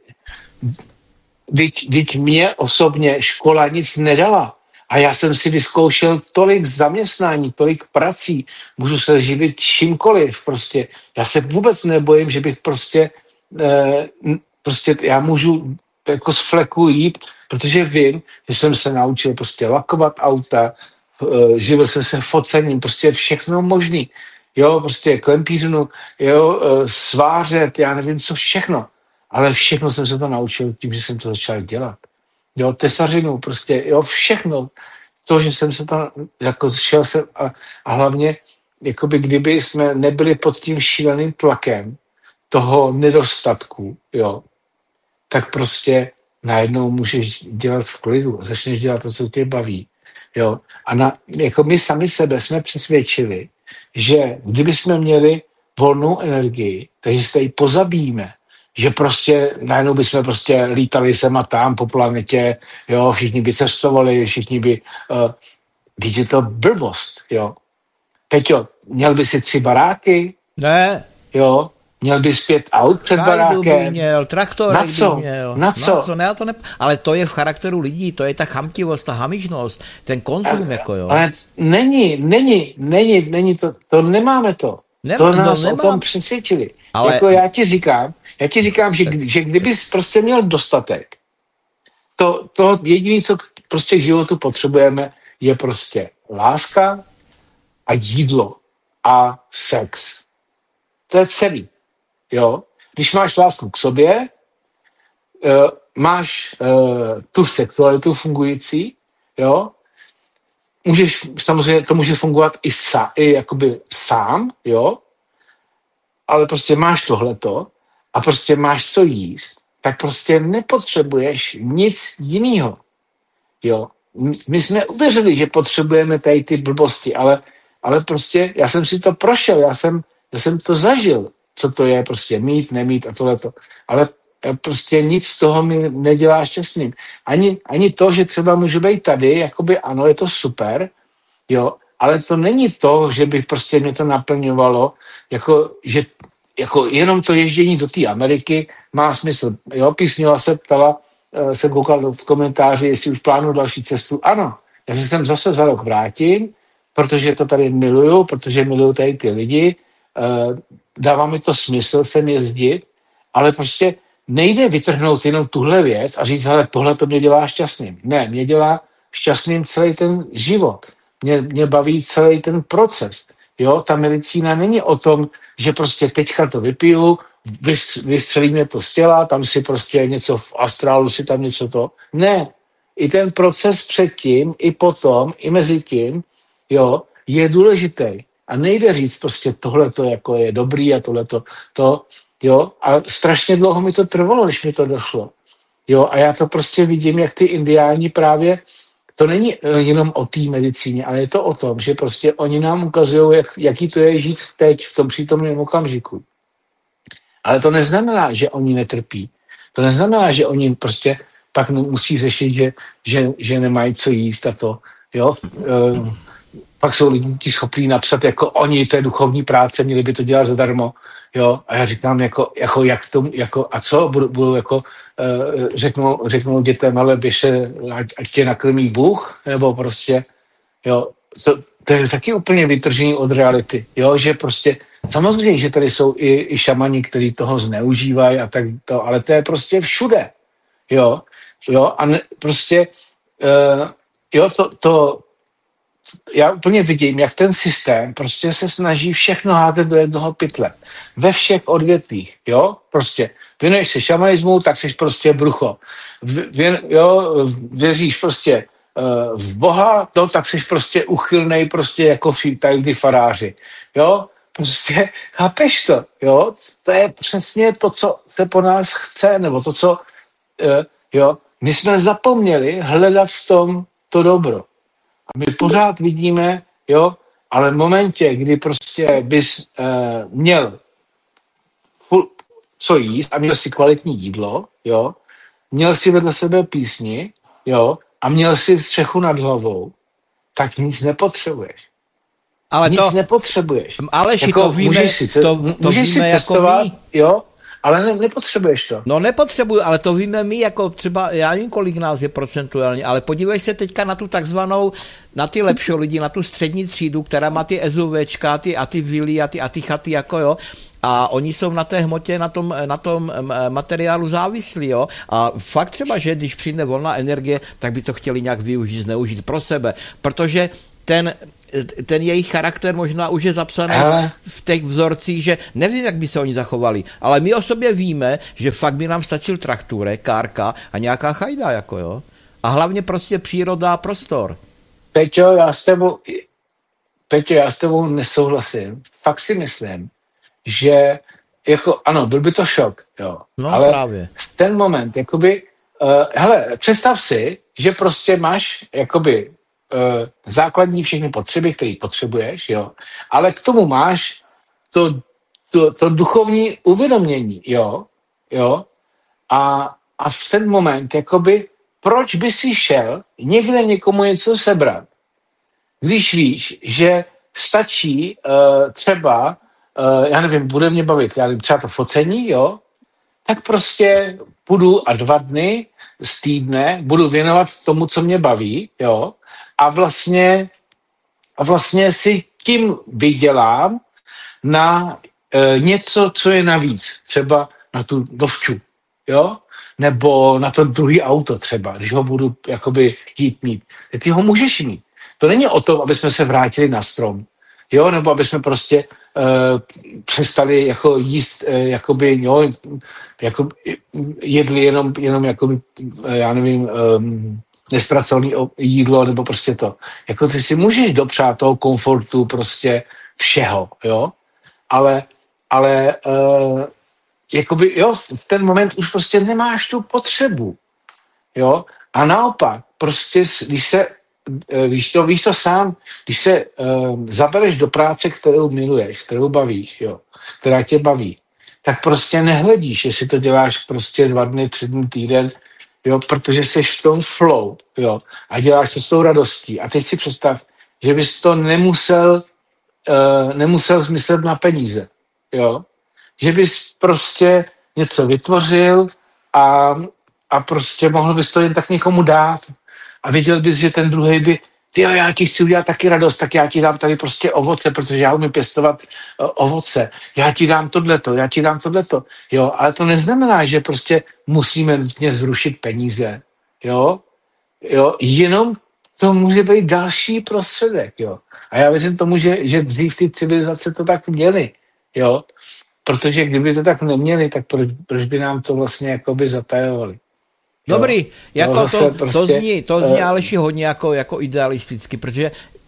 teď, teď mě osobně škola nic nedala. A já jsem si vyzkoušel tolik zaměstnání, tolik prací, můžu se živit čímkoliv prostě. Já se vůbec nebojím, že bych prostě, eh, prostě já můžu jako z fleku jít, protože vím, že jsem se naučil prostě lakovat auta, eh, živil jsem se focením, prostě všechno možný. Jo, prostě klempířinu, jo, eh, svářet, já nevím co všechno. Ale všechno jsem se to naučil tím, že jsem to začal dělat. Jo, tesařinu, prostě, jo, všechno. To, že jsem se tam, jako šel jsem a, a hlavně, jakoby kdyby jsme nebyli pod tím šíleným tlakem toho nedostatku, jo, tak prostě najednou můžeš dělat v klidu, začneš dělat to, co tě baví, jo. A na, jako my sami sebe jsme přesvědčili, že kdyby jsme měli volnou energii, takže se ji pozabijíme, že prostě najednou bychom prostě lítali sem a tam po planetě, jo, všichni by cestovali, všichni by, uh, když je to blbost, jo. Peťo, měl by si tři baráky? Ne. Jo, měl bys pět aut před Kajdu barákem? by měl, traktorek Na co? by měl. Na co? Na co? Ne, já to ne... Ale to je v charakteru lidí, to je ta chamtivost, ta hamižnost, ten konzum, A, jako jo. ale není, není, není, není to, to nemáme to. Nemá, to nás no, o tom přesvědčili. Ale... Jako já ti říkám, já ti říkám, že, že kdybys prostě měl dostatek, to, to jediné, co prostě k životu potřebujeme, je prostě láska a jídlo a sex. To je celý. Jo? Když máš lásku k sobě, uh, máš uh, tu sexualitu fungující, jo? Můžeš, samozřejmě to může fungovat i, sa, i jakoby sám, jo? Ale prostě máš tohleto a prostě máš co jíst, tak prostě nepotřebuješ nic jiného. Jo. My jsme uvěřili, že potřebujeme tady ty blbosti, ale, ale prostě já jsem si to prošel, já jsem, já jsem to zažil, co to je prostě mít, nemít a tohleto. Ale prostě nic z toho mi nedělá šťastným. Ani, ani to, že třeba můžu být tady, jakoby ano, je to super, jo, ale to není to, že by prostě mě to naplňovalo, jako, že jako jenom to ježdění do té Ameriky má smysl. Jo, Písňová se ptala, jsem koukal v komentáři, jestli už plánuju další cestu. Ano, já se sem zase za rok vrátím, protože to tady miluju, protože miluju tady ty lidi, dává mi to smysl sem jezdit, ale prostě nejde vytrhnout jenom tuhle věc a říct, hele, tohle to mě dělá šťastným. Ne, mě dělá šťastným celý ten život. Mě, mě baví celý ten proces. Jo, ta medicína není o tom, že prostě teďka to vypiju, vystřelí mě to z těla, tam si prostě něco v astrálu, si tam něco to. Ne, i ten proces předtím, i potom, i mezi tím, jo, je důležitý. A nejde říct prostě tohleto jako je dobrý a tohleto, to, jo, a strašně dlouho mi to trvalo, než mi to došlo. Jo, a já to prostě vidím, jak ty indiáni právě, to není jenom o té medicíně, ale je to o tom, že prostě oni nám ukazují, jak, jaký to je žít teď, v tom přítomném okamžiku. Ale to neznamená, že oni netrpí. To neznamená, že oni prostě pak musí řešit, že, že, že nemají co jíst a to. Jo? E, pak jsou lidi schopní napsat, jako oni, to je duchovní práce, měli by to dělat zadarmo. Jo? A já říkám, jako, jako, jak to, jako, a co? Budu, budu jako, e, řeknou, řeknou dětem, ale běže, ať, ať tě nakrmí Bůh, nebo prostě, jo, to, to je taky úplně vytržení od reality, jo, že prostě samozřejmě, že tady jsou i, i šamani, kteří toho zneužívají a tak to, ale to je prostě všude, jo, jo, a ne, prostě, uh, jo, to, to, já úplně vidím, jak ten systém prostě se snaží všechno házet do jednoho pytle. Ve všech odvětvích, jo, prostě. Věnuješ se šamanismu, tak jsi prostě brucho. Věn, jo, věříš prostě v Boha, to tak jsi prostě uchylnej prostě jako tady ty faráři. Jo? prostě, chápeš to, jo? To je přesně to, co se po nás chce, nebo to, co, uh, jo? My jsme zapomněli hledat v tom to dobro. A my pořád vidíme, jo, ale v momentě, kdy prostě bys uh, měl ful, co jíst a měl si kvalitní jídlo, jo, měl si vedle sebe písni, jo, a měl si střechu nad hlavou, tak nic nepotřebuješ. Ale nic to, nepotřebuješ. Aleši, jako, to víme, můžeš si, to, to můžeš víme si jako cestovat, my. Jo, ale ne, nepotřebuješ to. No nepotřebuju, ale to víme my, jako třeba, já nevím, kolik nás je procentuálně, ale podívej se teďka na tu takzvanou, na ty lepší lidi, na tu střední třídu, která má ty SUVčka, ty a ty vily a ty, a ty chaty, jako jo, a oni jsou na té hmotě, na tom, na tom materiálu závislí, jo, a fakt třeba, že když přijde volná energie, tak by to chtěli nějak využít, zneužít pro sebe, protože ten, ten jejich charakter možná už je zapsaný Ale... v těch vzorcích, že nevím, jak by se oni zachovali, ale my o sobě víme, že fakt by nám stačil traktůrek, kárka a nějaká chajda, jako jo. A hlavně prostě příroda a prostor. Peťo, já s tebou, Peťo, já s tebou nesouhlasím. Fakt si myslím, že jako, ano, byl by to šok, jo. No ale právě. v ten moment, jakoby, uh, hele, představ si, že prostě máš, jakoby, uh, základní všechny potřeby, které potřebuješ, jo, ale k tomu máš to, to, to duchovní uvědomění, jo, jo, a, a v ten moment, jakoby, proč by si šel někde někomu něco sebrat, když víš, že stačí uh, třeba, uh, já nevím, bude mě bavit, já nevím, třeba to focení, jo, tak prostě půjdu a dva dny z týdne budu věnovat tomu, co mě baví, jo, a vlastně, a vlastně si tím vydělám na uh, něco, co je navíc, třeba na tu dovču, jo, nebo na to druhý auto třeba, když ho budu jakoby chtít mít. Ty ho můžeš mít. To není o tom, aby jsme se vrátili na strom, jo, nebo aby jsme prostě uh, přestali jako jíst, uh, jakoby, jo, jako jedli jenom, jenom jakoby, uh, já nevím, um, nespracované jídlo, nebo prostě to. Jako ty si můžeš dopřát toho komfortu prostě všeho, jo, ale, ale uh, jakoby, jo, v ten moment už prostě nemáš tu potřebu, jo, a naopak, prostě, když se, když to víš to sám, když se um, zabereš do práce, kterou miluješ, kterou bavíš, jo, která tě baví, tak prostě nehledíš, jestli to děláš prostě dva dny, tři dny, týden, jo, protože jsi v tom flow, jo, a děláš to s tou radostí. A teď si představ, že bys to nemusel, uh, nemusel zmyslet na peníze, jo, že bys prostě něco vytvořil a, a prostě mohl bys to jen tak někomu dát a viděl bys, že ten druhej by, tyjo, já ti chci udělat taky radost, tak já ti dám tady prostě ovoce, protože já umím pěstovat uh, ovoce, já ti dám tohleto, já ti dám tohleto, jo, ale to neznamená, že prostě musíme nutně zrušit peníze, jo, jo, jenom to může být další prostředek, jo, a já věřím tomu, že, že dřív ty civilizace to tak měly, jo, protože kdyby to tak neměli, tak proč, proč by nám to vlastně jakoby zatajovali? Dobrý, jako no, to, prostě, to zní, to zní uh, Aleši hodně jako, jako idealisticky, protože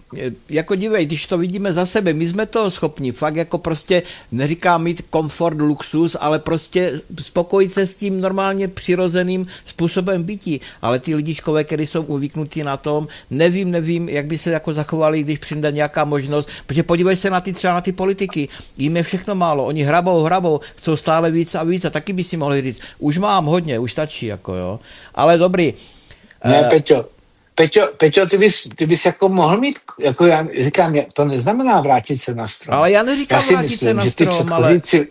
jako dívej, když to vidíme za sebe, my jsme to schopni, fakt jako prostě neříkám mít komfort, luxus, ale prostě spokojit se s tím normálně přirozeným způsobem bytí, ale ty lidičkové, kteří jsou uvyknutí na tom, nevím, nevím, jak by se jako zachovali, když přijde nějaká možnost, protože podívej se na ty třeba na ty politiky, jim je všechno málo, oni hrabou, hrabou, chcou stále víc a víc a taky by si mohli říct, už mám hodně, už stačí, jako jo, ale dobrý. Ne, uh, Peťo, Peťo, Peťo, ty bys, ty bys jako mohl mít, jako já říkám, to neznamená vrátit se na strom. Ale já neříkám já vrátit myslím, se na strom, ale... Civ...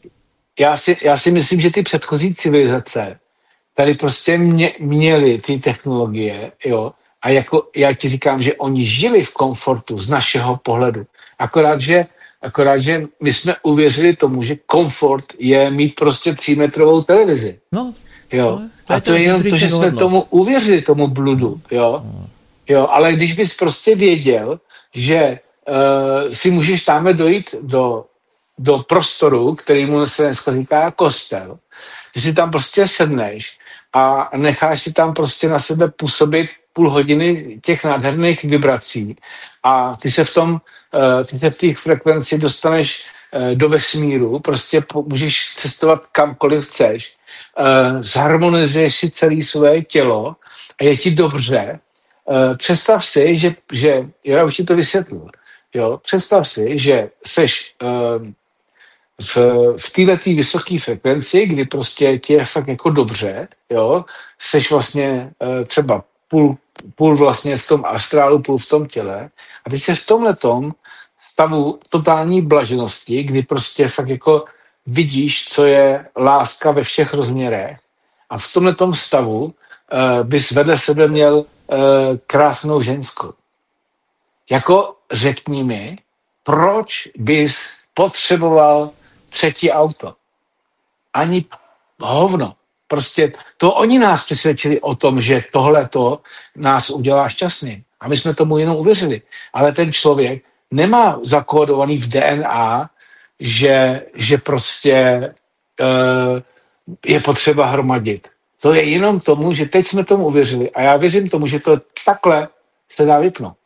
Já, si, já si myslím, že ty předchozí civilizace tady prostě mě, měly ty technologie, jo, a jako já ti říkám, že oni žili v komfortu z našeho pohledu. Akorát, že, akorát, že my jsme uvěřili tomu, že komfort je mít prostě třímetrovou televizi. No, jo. To, to a to je jenom to, že jsme hodnot. tomu uvěřili, tomu bludu, jo. Hmm. Jo, ale když bys prostě věděl, že uh, si můžeš tam dojít do, do prostoru, kterýmu se dneska říká kostel, že si tam prostě sedneš a necháš si tam prostě na sebe působit půl hodiny těch nádherných vibrací a ty se v tom, uh, ty se v těch frekvenci dostaneš uh, do vesmíru, prostě po, můžeš cestovat kamkoliv chceš, uh, zharmonizuješ si celé své tělo a je ti dobře. Uh, představ si, že, že já už ti to vysvětlil, jo, představ si, že seš uh, v, v této vysoké frekvenci, kdy prostě ti je fakt jako dobře, jo, seš vlastně uh, třeba půl, půl vlastně v tom astrálu, půl v tom těle a teď se v tomhletom stavu totální blaženosti, kdy prostě fakt jako vidíš, co je láska ve všech rozměrech a v tomhletom stavu uh, bys vedle sebe měl uh, krásnou ženskou. Jako řekni mi, proč bys potřeboval třetí auto? Ani hovno. Prostě to oni nás přesvědčili o tom, že tohleto nás udělá šťastným. A my jsme tomu jenom uvěřili. Ale ten člověk nemá zakódovaný v D N A, že, že prostě uh, je potřeba hromadit. To je jenom tomu, že teď jsme tomu uvěřili. A já věřím tomu, že to takhle se dá vypnout.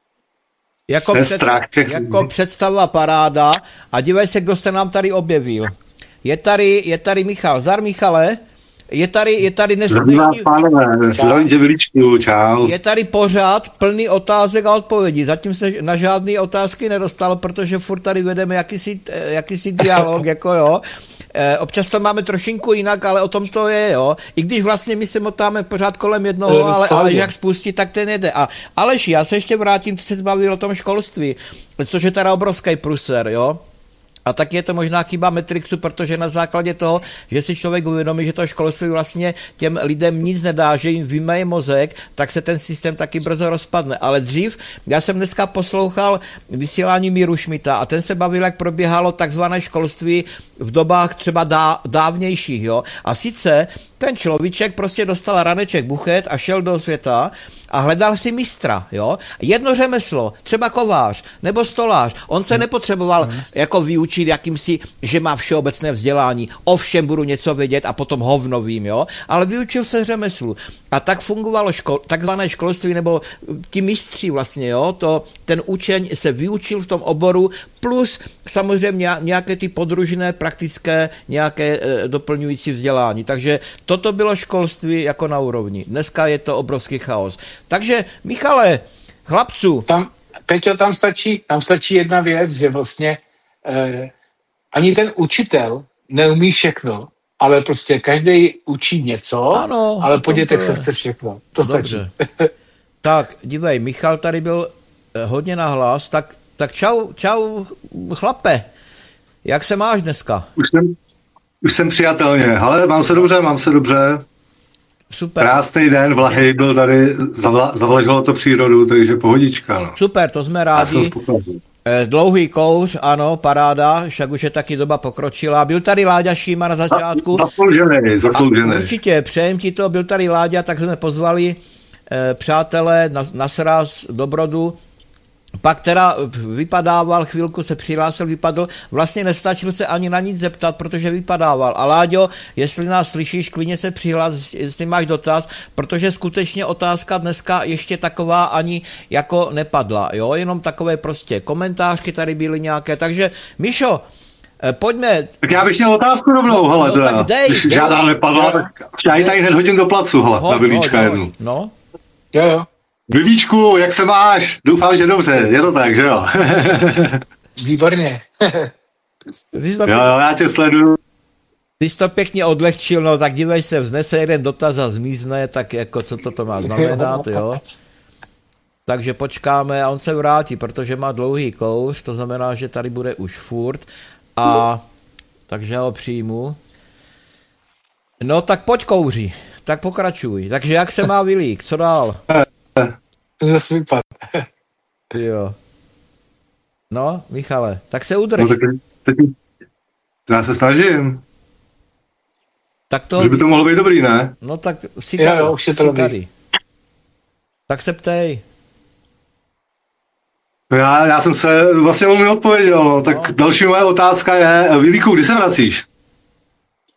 Jako, před, jako představa paráda a dívej se, kdo se nám tady objevil. Je tady, je tady Michal. Zdar, Michale. Je tady, je tady dnes... Zdravím vás, pánové. Zdravím tě, Viličku. Čau. Je tady pořád plný otázek a odpovědí. Zatím se na žádné otázky nedostalo, protože furt tady vedeme jakýsi, jakýsi dialog, jako jo. E, občas to máme trošinku jinak, ale o tom to je, jo. I když vlastně my se motáme pořád kolem jednoho, ale, ale jak spustit, tak ten jede. A Aleši, já se ještě vrátím, ty se bavil o tom školství, což je teda obrovský pruser, jo. A tak je to možná chyba Matrixu, protože na základě toho, že si člověk uvědomí, že to školství vlastně těm lidem nic nedá, že jim vymeje mozek, tak se ten systém taky brzo rozpadne. Ale dřív, já jsem dneska poslouchal vysílání Míru Šmita a ten se bavil, jak probíhalo takzvané školství v dobách třeba dá, dávnějších, jo. A sice ten človíček prostě dostal raneček buchet a šel do světa a hledal si mistra, jo. Jedno řemeslo, třeba kovář nebo stolář, on se nepotřeboval hmm. jako vyučit jakýmsi, že má všeobecné vzdělání, o všem budu něco vědět a potom hovno vím, jo, ale vyučil se řemeslu. A tak fungovalo škol, takzvané školství, nebo ti mistři vlastně, jo, to, ten učeň se vyučil v tom oboru, plus samozřejmě nějaké ty podružné, praktické, nějaké e, doplňující vzdělání. Takže toto bylo školství jako na úrovni. Dneska je to obrovský chaos. Takže, Michale, chlapců. Tam, Peťo, tam stačí, tam stačí jedna věc, že vlastně eh, ani ten učitel neumí všechno, ale prostě každý učí něco, ano, ale po dětech se chce všechno. To dobře. Stačí. Tak, dívej, Michal tady byl eh, hodně nahlas, tak, tak čau, čau, chlape. Jak se máš dneska? Už jsem, už jsem přijatelně, ale mám se dobře, mám se dobře. Super. Krásný den, vlahy, byl tady, zavla, zavlažilo to přírodu, takže pohodička. No. Super, to jsme rádi. Dlouhý kouř, ano, paráda, však už je taky doba pokročila. Byl tady Láďa Šíma na začátku. Zasloužený, zasloužený. Určitě, přejem ti to, byl tady Láďa, tak jsme pozvali eh, přátelé na, na sraz do Brodu. Pak teda vypadával, chvilku se přihlásil, vypadl, vlastně nestačil se ani na nic zeptat, protože vypadával. A Láďo, jestli nás slyšíš, klidně se přihlás, jestli máš dotaz, protože skutečně otázka dneska ještě taková ani jako nepadla, jo, jenom takové prostě komentářky tady byly nějaké, takže Mišo, pojďme. Tak já bych měl otázku rovnou, hele, no, teda. Tak dej, Když dej. žádná nepadla, tak já ji tady hned hodím do placu, hele, Hod, na Vilíčka hod, jednu. No. Jo, jo. Vilíčku, jak se máš? Doufám, že dobře, je to tak, že jo? Výborně. jo, jo, já tě sleduju. Ty jsi to pěkně odlehčil, no tak dívej se, vznese jeden dotaz a zmizne, tak jako co to, to má znamenat, jo? Takže počkáme a on se vrátí, protože má dlouhý kouř, to znamená, že tady bude už furt a takže ho přijmu. No tak pojď kouři, tak pokračuj. Takže jak se má Vilík, co dál? Zase vypad. Jo. No, Michale, tak se udrž. No, tak teď, já se snažím. Tak to... Už by to mohlo být dobrý, ne? No tak si tady. Jo, už je to dobrý. Tak se ptej. Já, já jsem se vlastně velmi odpověděl, no. Tak no. Další moje otázka je, Vilíku, kdy se vracíš?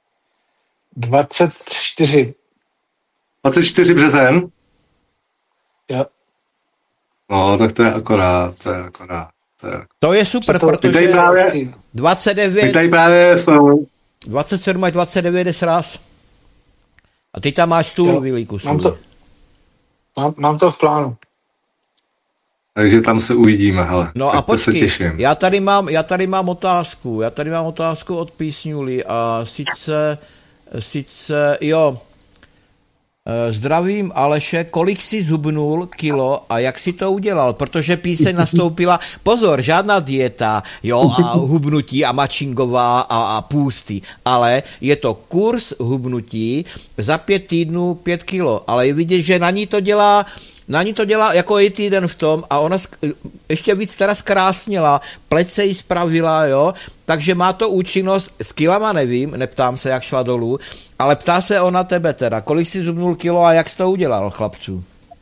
dvacet čtyři. dvacet čtyři březen? No, tak to je akorát, to je akorát. To je, To je super, To- protože tady právě- my dvacet devět, tady právě v, dvacet sedm až dvacet devět je sraz. A ty tam máš stůl, Jo, Vilíku. Mám to, mám, mám to v plánu. takže tam se uvidíme, hele. No a Tak to se počkej, těším. já tady, mám, já tady mám otázku, já tady mám otázku od Písňuli a sice, sice, jo, eh, zdravím Aleše, kolik jsi zhubnul kilo a jak si to udělal, protože píseň nastoupila, pozor, žádná dieta, jo, a hubnutí a mačingová a, a půsty, ale je to kurz hubnutí za pět týdnů pět kilo, ale je vidět, že na ní to dělá Na ní to dělá jako i týden v tom a ona sk- ještě víc teda zkrásnila, pleť se jí spravila, jo, takže má to účinnost, s kilama nevím, neptám se, jak šla dolů, ale ptá se ona tebe teda, kolik jsi zubnul kilo a jak jsi to udělal, chlapců?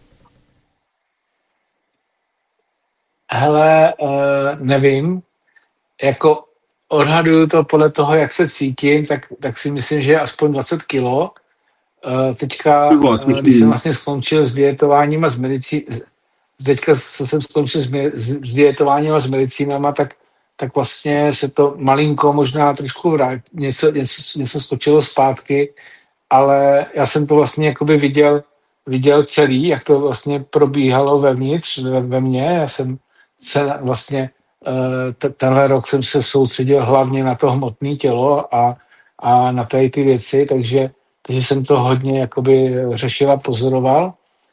Hele, uh, nevím, jako odhaduju to podle toho, jak se cítím, tak, tak si myslím, že je aspoň dvacet kilo. Uh, teďka, uh, když jsem vlastně skončil s dietováním a s medicínou, teďka, co jsem skončil s, s, s dietováním a s medicínama, tak, tak vlastně se to malinko možná trošku vrát, něco, něco, něco skočilo zpátky, ale já jsem to vlastně jakoby viděl, viděl celý, jak to vlastně probíhalo vevnitř, ve, ve mně. Já jsem se vlastně, uh, t- tenhle rok jsem se soustředil hlavně na to hmotné tělo a, a na tady ty věci, takže takže jsem to hodně jakoby řešil a pozoroval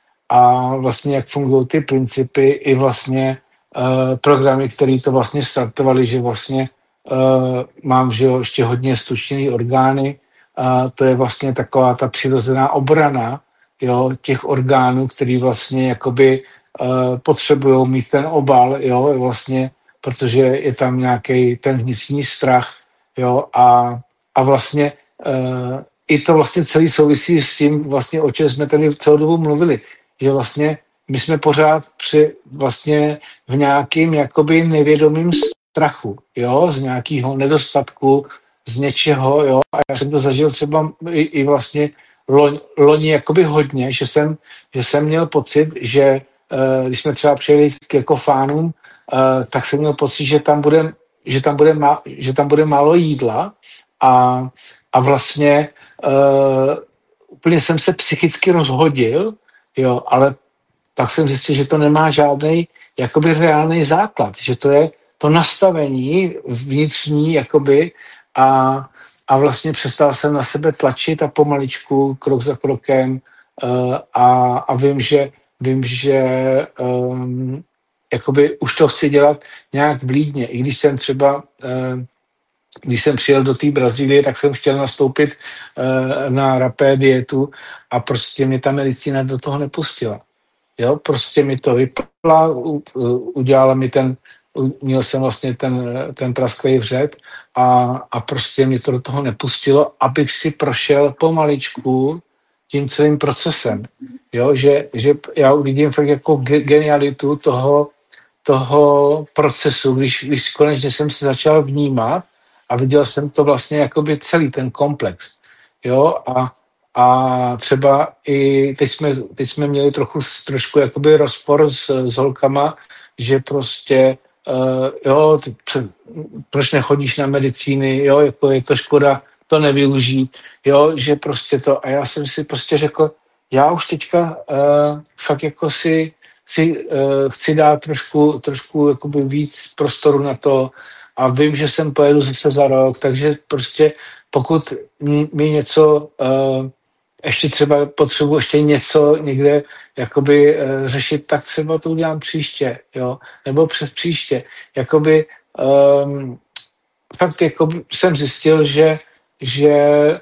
a vlastně jak fungují ty principy i vlastně uh, programy, které to vlastně startovaly, že vlastně uh, mám že jo, ještě hodně stučněný orgány a to je vlastně taková ta přirozená obrana, jo, těch orgánů, který vlastně jakoby uh, potřebují mít ten obal, jo, vlastně, protože je tam nějaký ten vnitřní strach, jo, a, a vlastně uh, i to vlastně celý souvisí s tím, vlastně, o čem jsme tady celou dobu mluvili, že vlastně my jsme pořád při vlastně v nějakým jakoby nevědomým strachu, jo, z nějakého nedostatku, z něčeho, jo, a já jsem to zažil třeba i, i vlastně loni, loni jakoby hodně, že jsem, že jsem měl pocit, že uh, když jsme třeba přijeli k ekofánům, uh, tak jsem měl pocit, že tam bude, že tam bude, má, že tam bude málo jídla a, a vlastně uh, úplně jsem se psychicky rozhodil, jo, ale pak jsem zjistil, že to nemá žádný jakoby reálný základ, že to je to nastavení vnitřní jakoby a, a vlastně přestal jsem na sebe tlačit a pomaličku, krok za krokem uh, a, a vím, že vím, že um, jakoby už to chci dělat nějak vlídně, i když jsem třeba uh, když jsem přijel do té Brazílie, tak jsem chtěl nastoupit uh, na rapé dietu a prostě mě ta medicína do toho nepustila. Jo, prostě mi to vypla, u, u, udělala mi ten, u, měl jsem vlastně ten, ten prasklý vřet a, a prostě mě to do toho nepustilo, abych si prošel pomaličku tím celým procesem. Jo, že, že já vidím fakt jako genialitu toho, toho procesu, když, když konečně jsem se začal vnímat a viděl jsem to vlastně jakoby celý ten komplex. Jo, a A třeba i teď jsme, teď jsme měli trochu, trošku jakoby rozpor s, s holkama, že prostě, uh, jo, ty, proč nechodíš na medicíny, jo, jako je to škoda to nevyužít, jo, že prostě to, a já jsem si prostě řekl, já už teďka uh, fakt jako si, si uh, chci dát trošku, trošku jakoby víc prostoru na to a vím, že sem pojedu zase za rok, takže prostě pokud mi něco uh, ještě třeba potřebuji ještě něco někde jakoby e, řešit, tak třeba to udělám příště, jo, nebo přes příště. Jakoby um, fakt jakoby jsem zjistil, že, že e,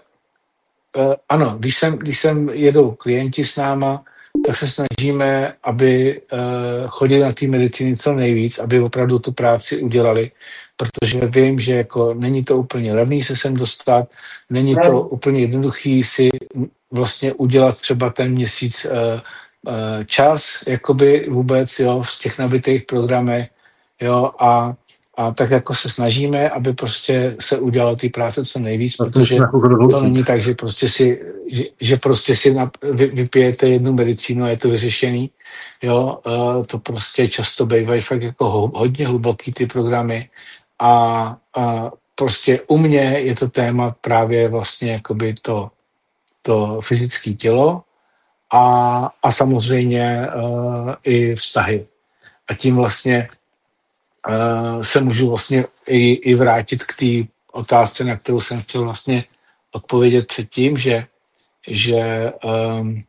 ano, když jsem, když jsem jedou klienti s náma, tak se snažíme, aby e, chodili na té medicíny co nejvíc, aby opravdu tu práci udělali, protože vím, že jako není to úplně levný se sem dostat, není to úplně jednoduchý si vlastně udělat třeba ten měsíc uh, uh, čas, jakoby vůbec, jo, v těch nabitých programech, jo, a, a tak jako se snažíme, aby prostě se udělalo té práce co nejvíc, protože to není tak, že prostě si, že, že prostě si na, vy, vypijete jednu medicínu a je to vyřešený. Jo, uh, to prostě často bývají fakt jako ho, hodně hluboký ty programy a, a prostě u mě je to téma právě vlastně jakoby to, to fyzické tělo a, a samozřejmě uh, i vztahy. A tím vlastně uh, se můžu vlastně i, i vrátit k té otázce, na kterou jsem chtěl vlastně odpovědět předtím, že, že, um,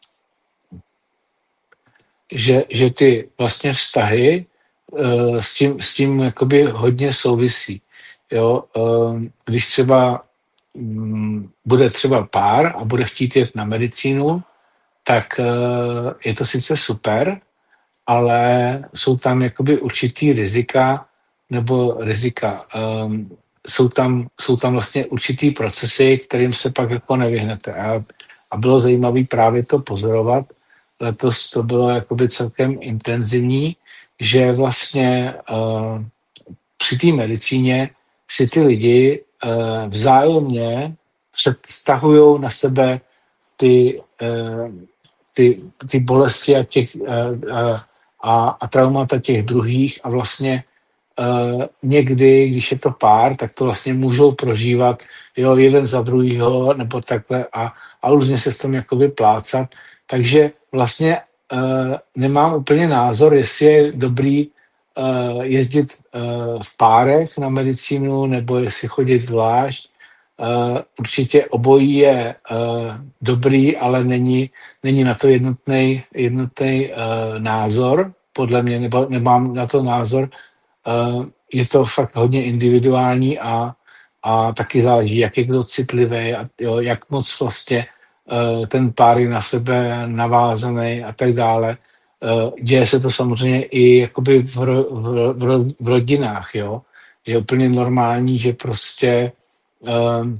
že, že ty vlastně vztahy uh, s tím, s tím jakoby hodně souvisí. Jo? Um, když třeba um, bude třeba pár a bude chtít jít na medicínu, tak uh, je to sice super, ale jsou tam jakoby určitý rizika, nebo rizika. Um, jsou, tam, jsou tam vlastně určitý procesy, kterým se pak jako nevyhnete. A, a bylo zajímavé právě to pozorovat. Letos to bylo jakoby celkem intenzivní, že vlastně uh, při té medicíně si ty lidi uh, vzájemně vztahují na sebe ty, uh, ty, ty bolesti a těch uh, uh, A, a traumata těch druhých a vlastně uh, někdy, když je to pár, tak to vlastně můžou prožívat jo, jeden za druhýho nebo takhle a, a různě se s tom jakoby plácat. Takže vlastně uh, nemám úplně názor, jestli je dobrý uh, jezdit uh, v párech na medicínu nebo jestli chodit zvlášť. Uh, určitě obojí je uh, dobrý, ale není, není na to jednotný jednotný uh, názor, podle mě, nebo nemám na to názor. Uh, je to fakt hodně individuální a, a taky záleží, jak je kdo citlivý a jo, jak moc vlastně uh, ten pár je na sebe navázaný a tak dále. Uh, děje se to samozřejmě i jakoby v, ro, v, v, v rodinách. Jo? Je úplně normální, že prostě Uh,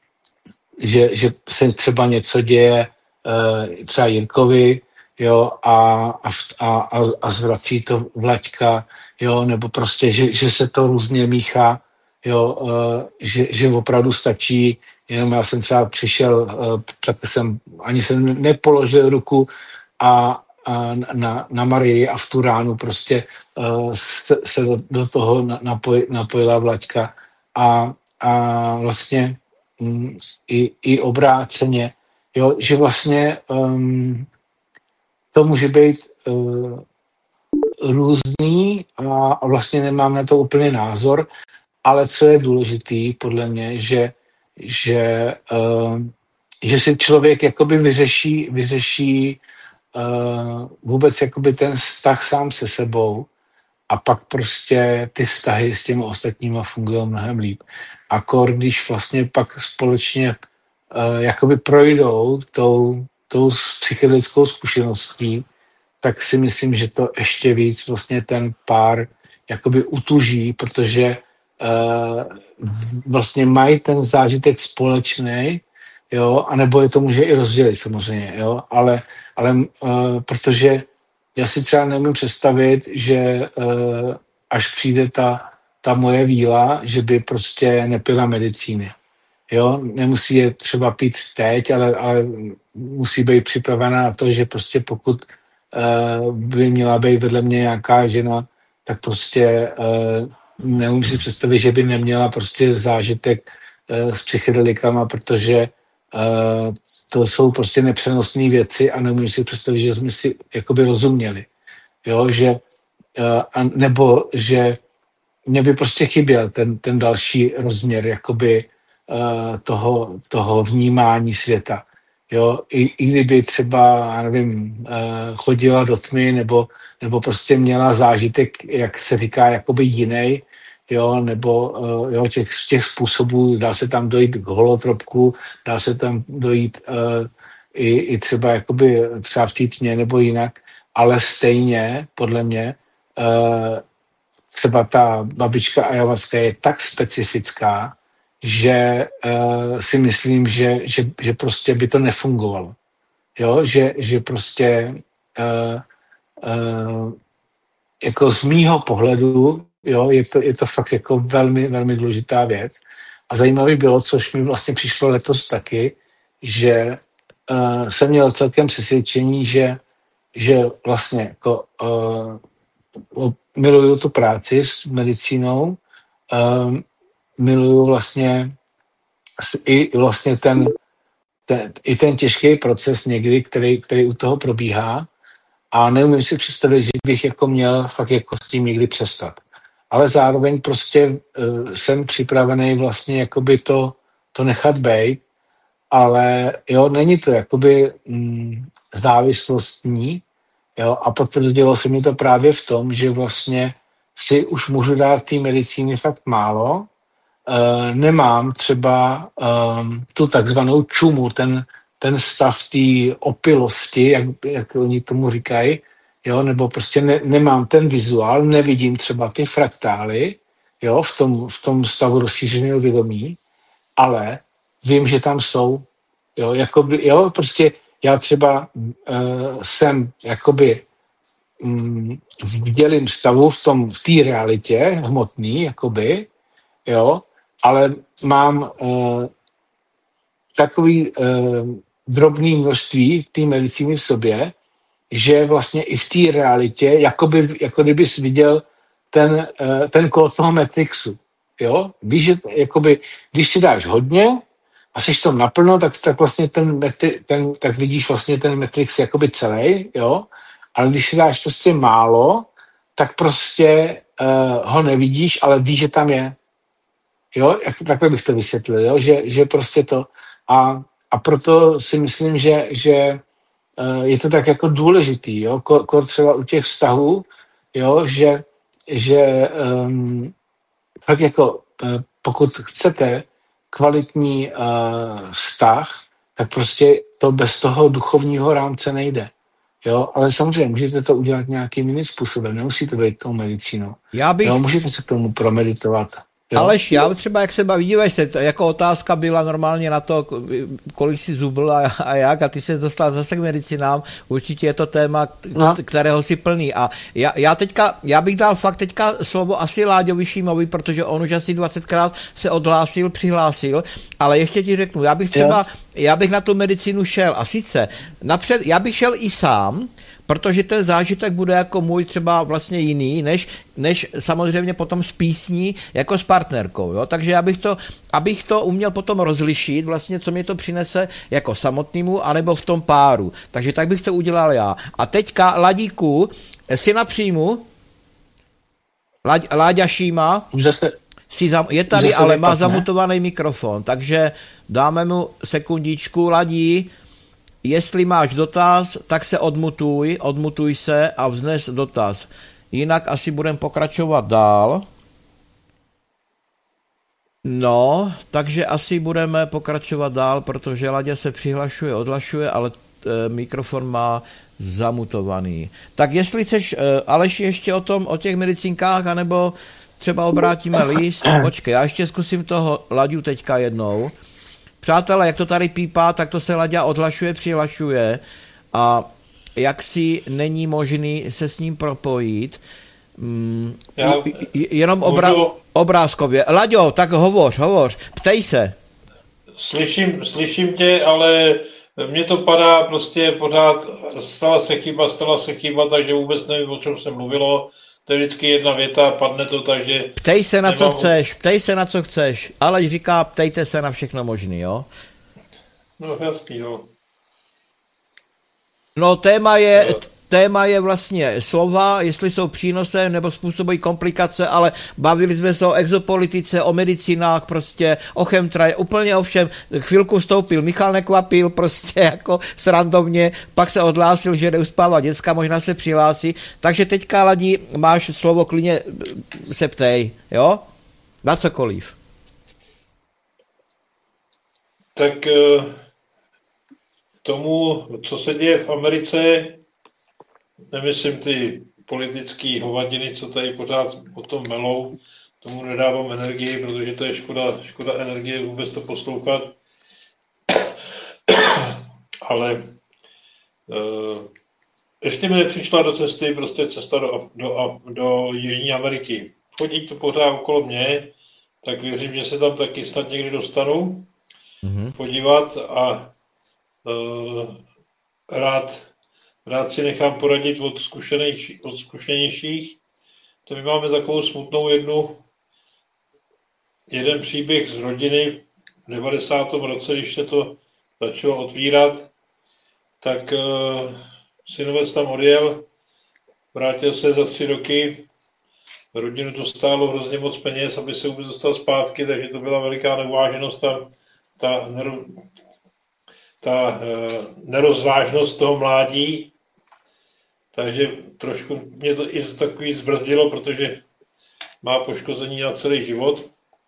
že, že se třeba něco děje uh, třeba Jirkovi, jo, a, a, a, a zvrací to Vlaďka, jo, nebo prostě, že, že se to různě míchá, jo, uh, že, že opravdu stačí, jenom já jsem třeba přišel, uh, tak jsem ani jsem nepoložil ruku a, a na, na Marii a v tu ránu prostě uh, se, se do, do toho napoj, napojila Vlaďka a a vlastně mm, i, i obráceně, jo, že vlastně um, to může být uh, různý a, a vlastně nemám na to úplně názor, ale co je důležitý podle mě, že, že, uh, že si člověk jakoby vyřeší, vyřeší uh, vůbec jakoby ten vztah sám se sebou a pak prostě ty vztahy s těmi ostatníma fungují mnohem líp. Akor, když vlastně pak společně uh, jakoby projdou tou, tou psychedelickou zkušeností, tak si myslím, že to ještě víc vlastně ten pár jakoby utuží, protože uh, vlastně mají ten zážitek společný, jo, anebo je to může i rozdělit samozřejmě, jo, ale, ale uh, protože já si třeba nemůžu představit, že uh, až přijde ta, ta moje víla, že by prostě nepila medicíny. Jo, nemusí je třeba pít teď, ale, ale musí být připravená na to, že prostě pokud uh, by měla být vedle mě nějaká žena, tak prostě uh, nemůžu si představit, že by neměla prostě zážitek uh, s psychedelikama, protože uh, to jsou prostě nepřenosné věci a nemůžu si představit, že jsme si jakoby rozuměli. Jo, že, uh, a, nebo že mě by prostě chyběl ten, ten další rozměr jakoby uh, toho, toho vnímání světa. Jo, i, i kdyby třeba, já nevím, uh, chodila do tmy nebo, nebo prostě měla zážitek, jak se říká, jakoby jiný, jo, nebo uh, jo, těch, těch způsobů, dá se tam dojít k holotropku, dá se tam dojít uh, i, i třeba jakoby třeba v té tmě nebo jinak, ale stejně, podle mě, uh, třeba ta babička ayahuasca je tak specifická, že uh, si myslím, že, že, že prostě by to nefungovalo. Jo, že, že prostě uh, uh, jako z mýho pohledu, jo, je to, je to fakt jako velmi, velmi důležitá věc. A zajímavé bylo, což mi vlastně přišlo letos taky, že uh, jsem měl celkem přesvědčení, že, že vlastně jako, uh, miluju tu práci s medicínou, uh, miluju vlastně i vlastně ten, ten, i ten těžký proces někdy, který, který u toho probíhá, a neumím si představit, že bych jako měl fakt jako s tím někdy přestat. Ale zároveň prostě uh, jsem připravený vlastně jakoby to, to nechat bejt, ale jo, není to jakoby mm, závislostní, jo, a potvrdilo se mi to právě v tom, že vlastně si už můžu dát té medicíny fakt málo, uh, nemám třeba um, tu takzvanou čumu, ten, ten stav té opilosti, jak, jak oni tomu říkají, jo, nebo prostě ne, nemám ten vizuál, nevidím třeba ty fraktály, jo, v tom, v tom stavu rozšířeného vědomí, ale vím, že tam jsou, jo, jakoby, jo, prostě já třeba uh, jsem jakoby um, v dělým stavu v tom, v té realitě hmotný, jakoby, jo, ale mám uh, takový uh, drobný množství té medicíny v sobě, že vlastně i v té realitě, jakoby, jako kdybys viděl ten, uh, ten kód toho Matrixu, jo, víš, že jakoby, když si dáš hodně a seš to naplno, tak, tak vlastně ten, metri, ten, tak vidíš vlastně ten Matrix jakoby celý, jo, ale když si dáš prostě málo, tak prostě uh, ho nevidíš, ale víš, že tam je. Jo, jak, takhle bych to vysvětlil, jo, že, že prostě to a, a proto si myslím, že, že uh, je to tak jako důležitý, jo, kor třeba u těch vztahů, jo, že, že um, tak jako uh, pokud chcete kvalitní uh, vztah, tak prostě to bez toho duchovního rámce nejde. Jo, ale samozřejmě můžete to udělat nějakým jiným způsobem, nemusí to být tou medicínou. Já bych... Jo, můžete se k tomu promeditovat. Jo? Aleš, já třeba, jak se baví, dívej se, to, jako otázka byla normálně na to, kolik si zubl a, a jak, a ty se dostal zase k medicinám, určitě je to téma, no. kterého si plný. A já, já teďka, já bych dal fakt teďka slovo asi Láďovi Šímovi, protože on už asi dvacetkrát se odhlásil, přihlásil, ale ještě ti řeknu, já bych třeba, já bych na tu medicínu šel a sice napřed, já bych šel i sám, protože ten zážitek bude jako můj třeba vlastně jiný, než, než samozřejmě potom s písní jako s partnerkou, jo? Takže já bych to, abych to uměl potom rozlišit vlastně, co mě to přinese jako samotnému, anebo v tom páru. Takže tak bych to udělal já. A teďka, Ladíku, si na příjmu, Láď, Láďa Šíma, si zam, je tady, ale má zamutovaný mikrofon, takže dáme mu sekundičku, Ladí. Jestli máš dotaz, tak se odmutuj, odmutuj se a vznes dotaz. Jinak asi budeme pokračovat dál. No, takže asi budeme pokračovat dál, protože Ladě se přihlašuje, odhlašuje, ale e, mikrofon má zamutovaný. Tak jestli chceš, e, Aleši, ještě o tom, o těch medicínkách, anebo třeba obrátíme list. Počkej, já ještě zkusím toho Laďu teďka jednou. Přátelé, jak to tady pípá, tak to se Laďa odhlašuje, přihlašuje a jak si není možný se s ním propojit. Mm, jenom obra, můžu... obrázkově. Laďo, tak hovoř, hovoř, ptej se. Slyším, slyším tě, ale mně to padá prostě pořád, stala se chyba, stala se chyba, takže vůbec nevím, o čem se mluvilo. To je vždycky jedna věta, padne to, takže... Ptej se na nemám... co chceš, ptej se na co chceš. Aleš říká, ptejte se na všechno možný, jo? No jasný, jo. No téma je, no. téma je vlastně slova, jestli jsou přínosem nebo způsobují komplikace, ale bavili jsme se o exopolitice, o medicinách, prostě o chemtraje, úplně o všem. Chvilku vstoupil Michal Nekvapil, prostě jako srandovně, pak se odhlásil, že jde uspávat děcka, možná se přihlásí. Takže teďka, Ladí, máš slovo, klidně se ptej, jo? Na cokoliv. Tak tomu, co se děje v Americe, nemyslím ty politické hovadiny, co tady pořád o tom melou, tomu nedávám energii, protože to je škoda, škoda energie vůbec to poslouchat. Ale uh, ještě mi nepřišla do cesty prostě cesta do, do, do Jižní Ameriky. chodí to pořád okolo mě, tak věřím, že se tam taky snad někdy dostanu mm-hmm. podívat a uh, rád, rád si nechám poradit od, zkušenější, od zkušenějších. To my máme takovou smutnou jednu, jeden příběh z rodiny v devadesátém roce, když se to začalo otvírat, tak uh, synovec tam odjel, vrátil se za tři roky, rodinu to stálo hrozně moc peněz, aby se vůbec dostal zpátky, takže to byla veliká neuváženost, ta, ta, nero, ta uh, nerozvážnost toho mládí. Takže trošku mě to i takový zbrzdilo, protože má poškození na celý život.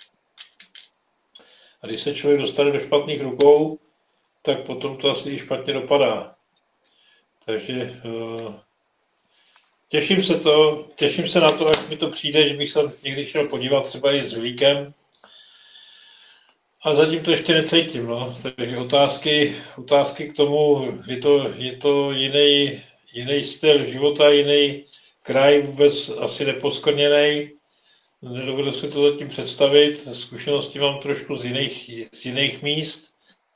A když se člověk dostane do špatných rukou, tak potom to asi i špatně dopadá. Takže uh, těším se to, těším se na to, jak mi to přijde, že bych se někdy šel podívat třeba i s Vilíkem. A zatím to ještě necítím, no. Takže otázky, otázky k tomu, je to, je to jiný, jiný styl života, jiný kraj, vůbec asi neposkorněnej. Nedovedu si to zatím představit. Zkušenosti mám trošku z jiných, z jiných míst.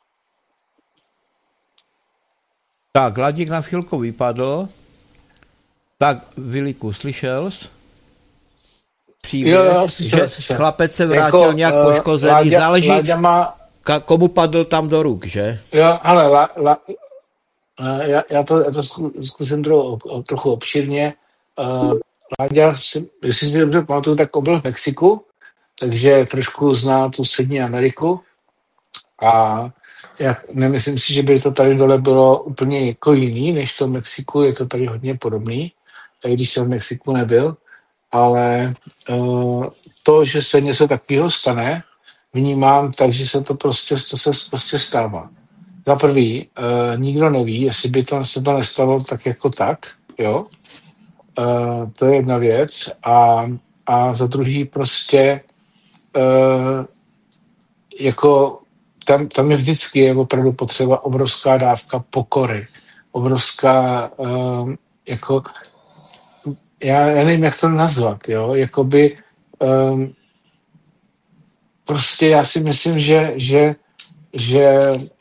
Tak, Ladík na chvilku vypadl. Tak, Viliku, slyšel jsi? Příběh, jo, jo, slyšel, že slyšel. chlapec se vrátil jako, nějak uh, poškozený, Láďa, záleží, Láďa má... ka, komu padl tam do ruk, že? Jo, ale la, la, já, já, to, já to zkusím tro, trochu obširně. Uh, Láďa, jestli si dobře pamatuju, tak byl v Mexiku, takže trošku zná tu Střední Ameriku a já nemyslím si, že by to tady dole bylo úplně jako jiný, než to v Mexiku, je to tady hodně podobný, i když jsem v Mexiku nebyl, ale uh, to, že se něco takového stane, vnímám tak, že se to prostě, to se prostě stává. Za prvý, uh, nikdo neví, jestli by to se to nestalo tak jako tak, jo. Uh, to je jedna věc. A, a za druhý prostě uh, jako tam, tam je vždycky je opravdu potřeba obrovská dávka pokory. Obrovská uh, jako já, já nevím, jak to nazvat, jo, jakoby um, prostě já si myslím, že že, že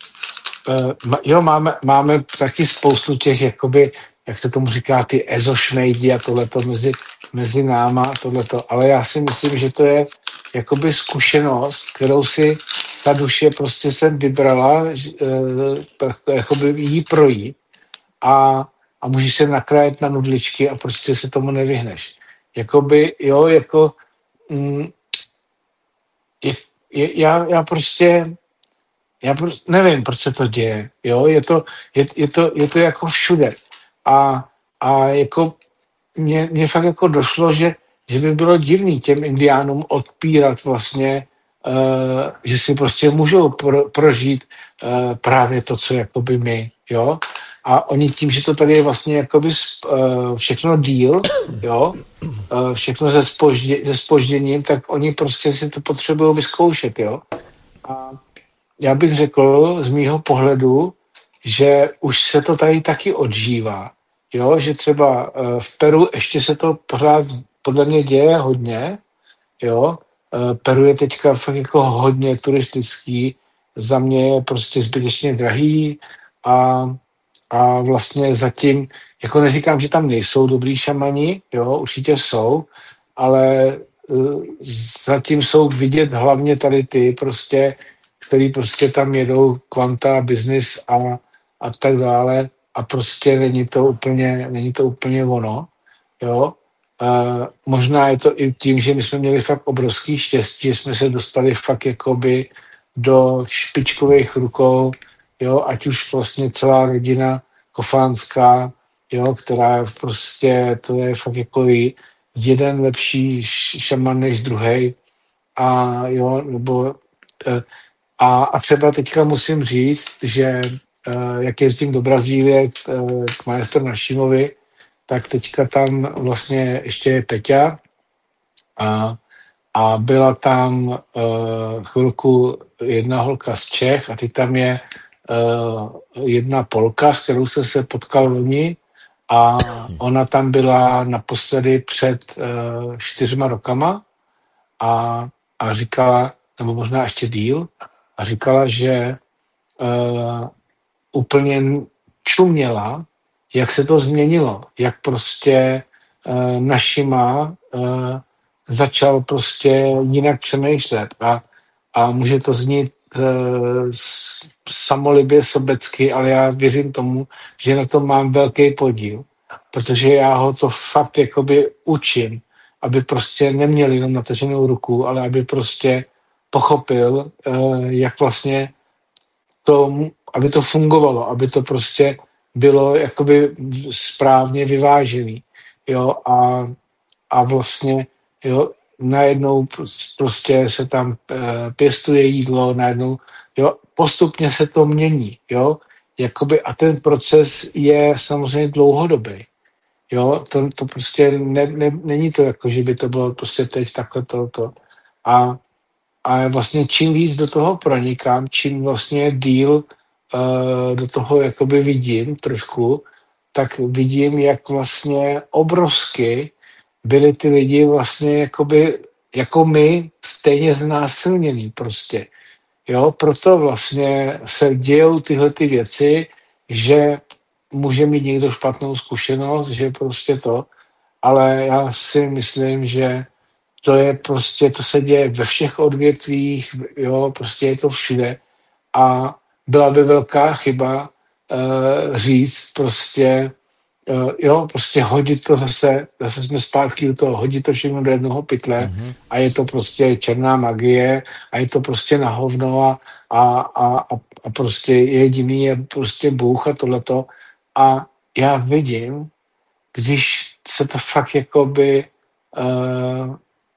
uh, jo, máme, máme taky spoustu těch, jakoby, jak se tomu říká, ty ezošmejdi a tohleto mezi, mezi náma a tohleto, ale já si myslím, že to je jakoby zkušenost, kterou si ta duše prostě sem vybrala, uh, jakoby jí projít a a můžeš se nakrájet na nudličky a prostě se tomu nevyhneš. Jakoby, jo, jako mm, je, je, já, já prostě já prostě nevím, proč se to děje, jo, je to, je, je to, je to jako všude a, a jako mně, mně fakt jako došlo, že, že by bylo divný těm indiánům odpírat vlastně, uh, že si prostě můžou pro, prožít uh, právě to, co jakoby my, jo. A oni tím, že to tady je vlastně jakoby uh, všechno díl, jo, uh, všechno se, spoždě, se spožděním, tak oni prostě si to potřebují vyzkoušet, jo. A já bych řekl z mýho pohledu, že už se to tady taky odžívá, jo, že třeba uh, v Peru ještě se to pořád podle mě děje hodně, jo. Uh, Peru je teďka fakt jako hodně turistický, za mě je prostě zbytečně drahý a A vlastně zatím, jako neříkám, že tam nejsou dobrý šamani, jo, určitě jsou, ale uh, zatím jsou vidět hlavně tady ty prostě, který prostě tam jedou kvanta, business a, a tak dále a prostě není to úplně, není to úplně ono, jo. Uh, možná je to i tím, že my jsme měli fakt obrovský štěstí, že jsme se dostali fakt jakoby do špičkových rukou, jo, ať už vlastně celá rodina Kofánská, jo, která je prostě, to je fakt jako jeden lepší šaman než druhej a jo, nebo a, a třeba teďka musím říct, že jak jezdím do Brazílie k, k majstru Našimovi, tak teďka tam vlastně ještě je Peťa a, a byla tam uh, chvilku jedna holka z Čech a ty tam je uh, jedna Polka, s kterou jsem se potkal loni A ona tam byla naposledy před uh, čtyřma rokama a, a říkala, nebo možná ještě díl, a říkala, že uh, úplně čuměla, jak se to změnilo, jak prostě uh, našima uh, začal prostě jinak přemýšlet a, a může to znít uh, samolibě sobecky, ale já věřím tomu, že na tom mám velký podíl, protože já ho to fakt jakoby učím, aby prostě neměl jenom nataženou ruku, ale aby prostě pochopil, uh, jak vlastně to, aby to fungovalo, aby to prostě bylo jakoby správně vyvážený, jo, a, a vlastně, jo, najednou prostě se tam pěstuje jídlo, najednou, jo, postupně se to mění, jo, jakoby a ten proces je samozřejmě dlouhodobý, jo, to, to prostě ne, ne, není to jako, že by to bylo prostě teď takhle toto a A vlastně čím víc do toho pronikám, čím vlastně díl uh, do toho jakoby vidím trošku, tak vidím, jak vlastně obrovsky byli ty lidi vlastně jakoby, jako my, stejně znásilněný prostě. Jo, proto vlastně se dějou tyhle ty věci, že může mít někdo špatnou zkušenost, že prostě to, ale já si myslím, že to je prostě, to se děje ve všech odvětvích, jo, prostě je to všude a byla by velká chyba uh, říct prostě, uh, jo, prostě hodit to zase, zase jsme zpátky u toho, hodit to všechno do jednoho pytle mm-hmm. a je to prostě černá magie a je to prostě na hovno a, a, a, a prostě jediný je prostě Bůh a tohleto a já vidím, když se to fakt jakoby uh,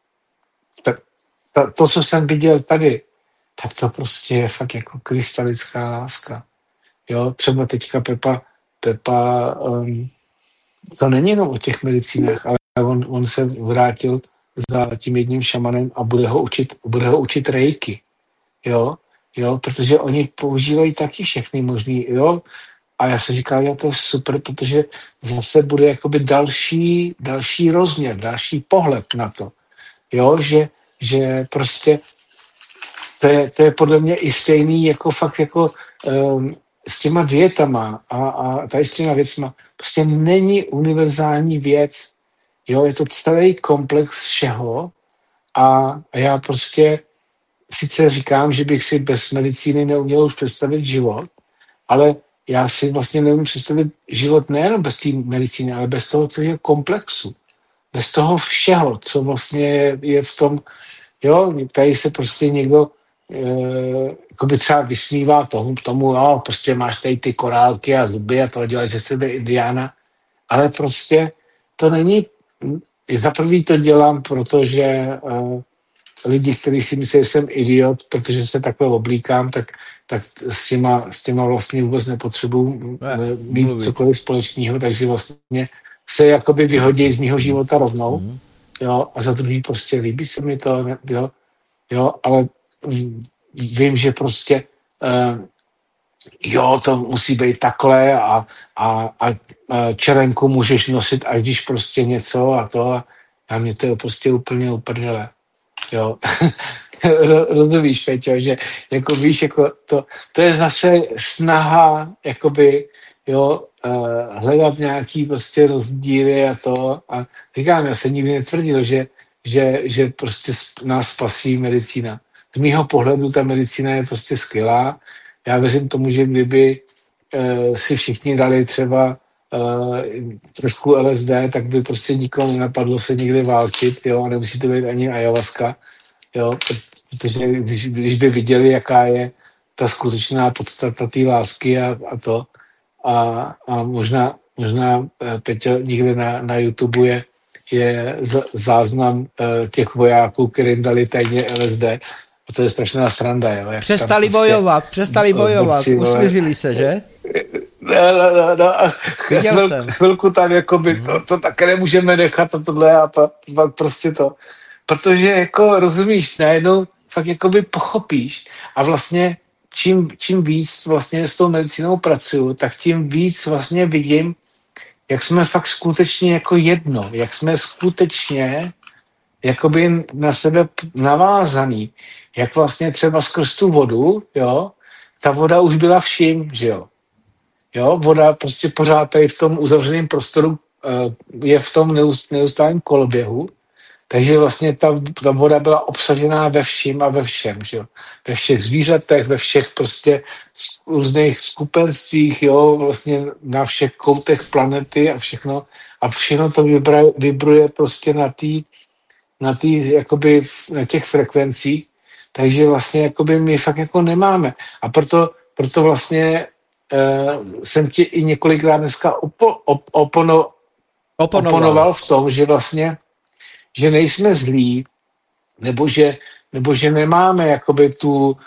To, to, co jsem viděl tady, tak to prostě je fakt jako krystalická láska. Jo, třeba teďka Pepa, Pepa um, to není jenom o těch medicínách, ale on, on se vrátil za tím jedním šamanem a bude ho učit, bude ho učit reiki. Jo, jo, protože oni používají taky všechny možný, jo, a já se říkám, já to je super, protože zase bude jakoby další, další rozměr, další pohled na to. Jo, že že prostě to je, to je podle mě i stejný jako fakt jako um, s těma dietama a, a tady s těma věcma. Prostě není univerzální věc. Jo, je to celý komplex všeho a, a já prostě sice říkám, že bych si bez medicíny neuměl už představit život, ale já si vlastně neumím představit život nejenom bez té medicíny, ale bez toho celého komplexu. Bez toho všeho, co vlastně je, je v tom, jo, tady se prostě někdo e, jakoby třeba vysmívá tomu, tomu, jo, prostě máš tady ty korálky a zuby a to dělají ze sebe indiána, ale prostě to není, za prvý to dělám, protože e, lidi, kteří si myslí, že jsem idiot, protože se takhle oblíkám, tak, tak s, těma, s těma vlastně vůbec nepotřebuji mít mluvit. Cokoliv společného, takže vlastně se jakoby vyhodí z mýho života rovnou, mm. jo, a za druhý prostě líbí se mi to, ne, jo, jo, ale vím, že prostě uh, jo, to musí být takhle a, a, a čelenku můžeš nosit, až když prostě něco a to a, a mě to je prostě úplně uprdele, jo. Rozumíš, Peťo, že jako víš, jako to, to je zase snaha, jakoby, jo, uh, hledat nějaký prostě rozdíly a to. A říkám, já jsem nikdy netvrdil, že, že, že prostě nás spasí medicína. Z mýho pohledu ta medicína je prostě skvělá. Já věřím tomu, že kdyby uh, si všichni dali třeba uh, trošku L S D, tak by prostě nikoho nenapadlo se někde válčit, jo, a nemusí to být ani ayahuasca, jo, protože když, když by viděli, jaká je ta skutečná podstata té lásky a, a to, a, a možná, možná Peťo, někde na, na YouTube je, je z, záznam uh, těch vojáků, kterým dali tajně L S D, a to je strašná sranda, jo. Jak přestali prostě bojovat, přestali bojovat, usmířili se, že? No, no, no, no. Chvíl, chvilku tam jakoby, to, to také nemůžeme nechat a tohle a pak, pak prostě to. Protože jako rozumíš, najednou fakt jakoby pochopíš a vlastně čím, čím víc vlastně s tou medicínou pracuju, tak tím víc vlastně vidím, jak jsme fakt skutečně jako jedno, jak jsme skutečně jakoby na sebe navázaný, jak vlastně třeba skrz tu vodu, jo, ta voda už byla vším, že jo. Jo, voda prostě pořád tady v tom uzavřeném prostoru je v tom neustálém koloběhu, takže vlastně ta, ta voda byla obsažená ve vším a ve všem, že jo. Ve všech zvířatech, ve všech prostě různých skupenstvích, jo, vlastně na všech koutech planety a všechno. A všechno to vibra, vibruje prostě na té, na tý, jakoby na těch frekvencích, takže vlastně jakoby my fakt jako nemáme. A proto, proto vlastně uh, jsem ti i několikrát dneska opo, op, opono, oponoval. oponoval v tom, že vlastně že nejsme zlí, nebo že, nebo že nemáme jakoby tu,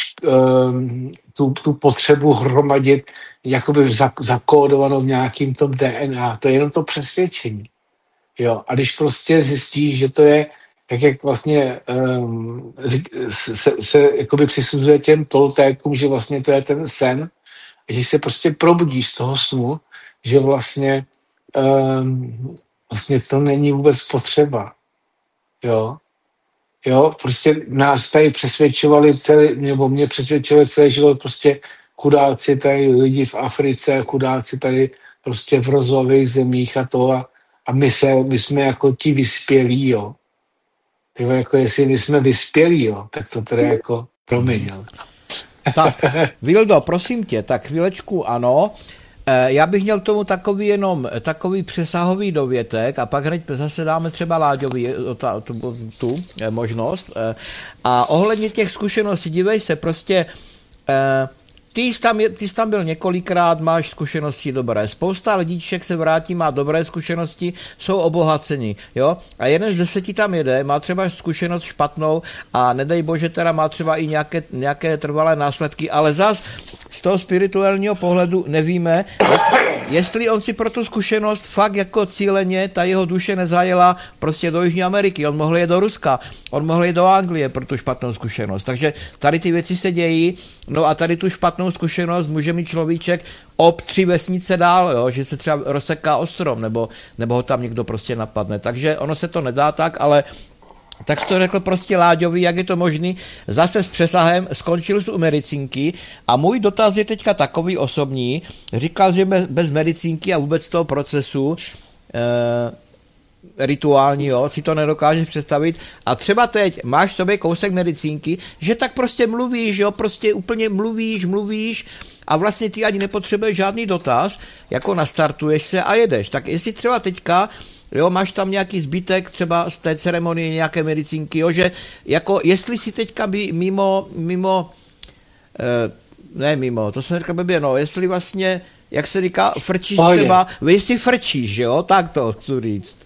um, tu, tu potřebu hromadit jakoby zakódovanou v nějakým tom D N A. To je jenom to přesvědčení. Jo, a když prostě zjistíš, že to je, tak jak vlastně um, se, se jakoby přisuzuje těm toltékům, že vlastně to je ten sen, že se prostě probudíš z toho snu, že vlastně, um, vlastně to není vůbec potřeba. Jo, jo, prostě nás tady přesvědčovali celý, nebo mě přesvědčovali celý život prostě chudáci tady lidi v Africe, chudáci tady prostě v rozvojových zemích a to a A my, se, my jsme jako ti vyspělí, jo. Tyvo, jako jestli my jsme vyspělí, jo, tak to teda jako promiň, jo. Tak, Vildo, prosím tě, tak chvílečku ano. E, já bych měl k tomu takový jenom takový přesahový dovětek a pak hned zase dáme třeba Láďovi ta, tu, tu e, možnost. E, a ohledně těch zkušeností, dívej se, prostě e, Ty jsi, tam, ty jsi tam byl několikrát, máš zkušenosti dobré. Spousta lidíček se vrátí, má dobré zkušenosti, jsou obohaceni, jo. A jeden z deseti tam jede, má třeba zkušenost špatnou a nedej bože teda má třeba i nějaké, nějaké trvalé následky, ale zas z toho spirituálního pohledu nevíme, jestli on si pro tu zkušenost fakt jako cíleně ta jeho duše nezajela prostě do Jižní Ameriky, on mohl jít do Ruska, on mohl jít do Anglie pro tu špatnou zkušenost. Takže tady ty věci se dějí, no a tady tu špatnou zkušenost může mít človíček ob tři vesnice dál, jo, že se třeba rozseká o strom, nebo, nebo ho tam někdo prostě napadne. Takže ono se to nedá tak, ale tak to řekl prostě Láďovi, jak je to možný, zase s přesahem skončil u medicínky a můj dotaz je teďka takový osobní, říkal, že bez, bez medicínky a vůbec toho procesu e, rituálního si to nedokážeš představit a třeba teď máš v sobě kousek medicínky, že tak prostě mluvíš, jo, prostě úplně mluvíš, mluvíš a vlastně ty ani nepotřebuješ žádný dotaz, jako nastartuješ se a jedeš. Tak jestli třeba teďka jo, máš tam nějaký zbytek třeba z té ceremonie nějaké medicínky, jo, že jako jestli si teďka by mimo, mimo, eh, ne mimo, to jsem říkal blbě, no, jestli vlastně, jak se říká, frčíš Pohodě. třeba, jestli frčíš, jo, tak to chci říct.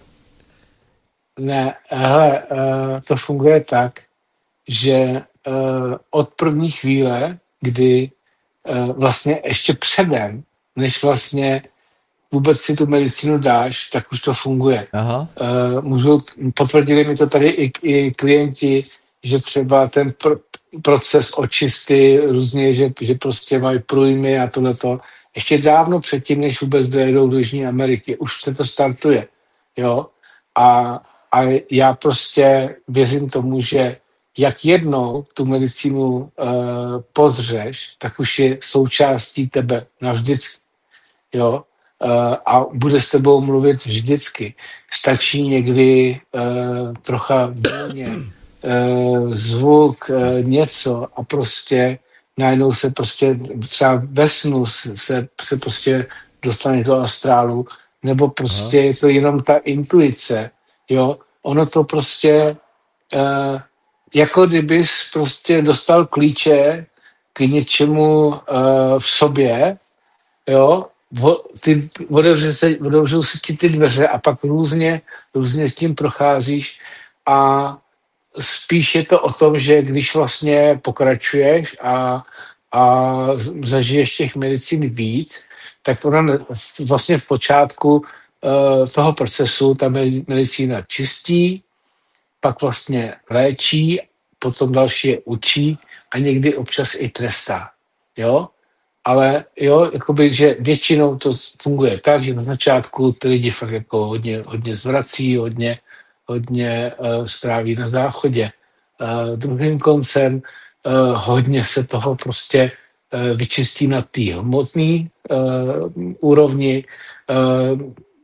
Ne, hele, uh, to funguje tak, že uh, od první chvíle, kdy uh, vlastně ještě předem, než vlastně vůbec si tu medicínu dáš, tak už to funguje. Aha. Uh, můžu, potvrdili mi to tady i, i klienti, že třeba ten pr- proces očisty různě, že, že prostě mají průjmy a tohleto, ještě dávno předtím, než vůbec dojedou do Jižní Ameriky, už se to startuje. Jo? A, a já prostě věřím tomu, že jak jednou tu medicínu uh, pozřeš, tak už je součástí tebe navždycky. Jo? Uh, a bude s tebou mluvit vždycky. Stačí někdy uh, trocha vůně, uh, zvuk, uh, něco a prostě najednou se prostě třeba ve snu se, se prostě dostane do astrálu, nebo prostě Aha. je to jenom ta intuice, jo. Ono to prostě uh, jako kdybys prostě dostal klíče k něčemu uh, v sobě, jo, ty otevřou se, otevřou se ti ty dveře a pak různě, různě s tím procházíš a spíš je to o tom, že když vlastně pokračuješ a, a zažiješ těch medicín víc, tak ona vlastně v počátku uh, toho procesu ta medicína čistí, pak vlastně léčí, potom další je učí a někdy občas i trestá. Jo? ale jo, jakoby, že většinou to funguje tak, že na začátku ty lidi fakt jako hodně, hodně zvrací, hodně, hodně uh, stráví na záchodě. Uh, druhým koncem uh, hodně se toho prostě uh, vyčistí na té hmotné uh, úrovni. Uh,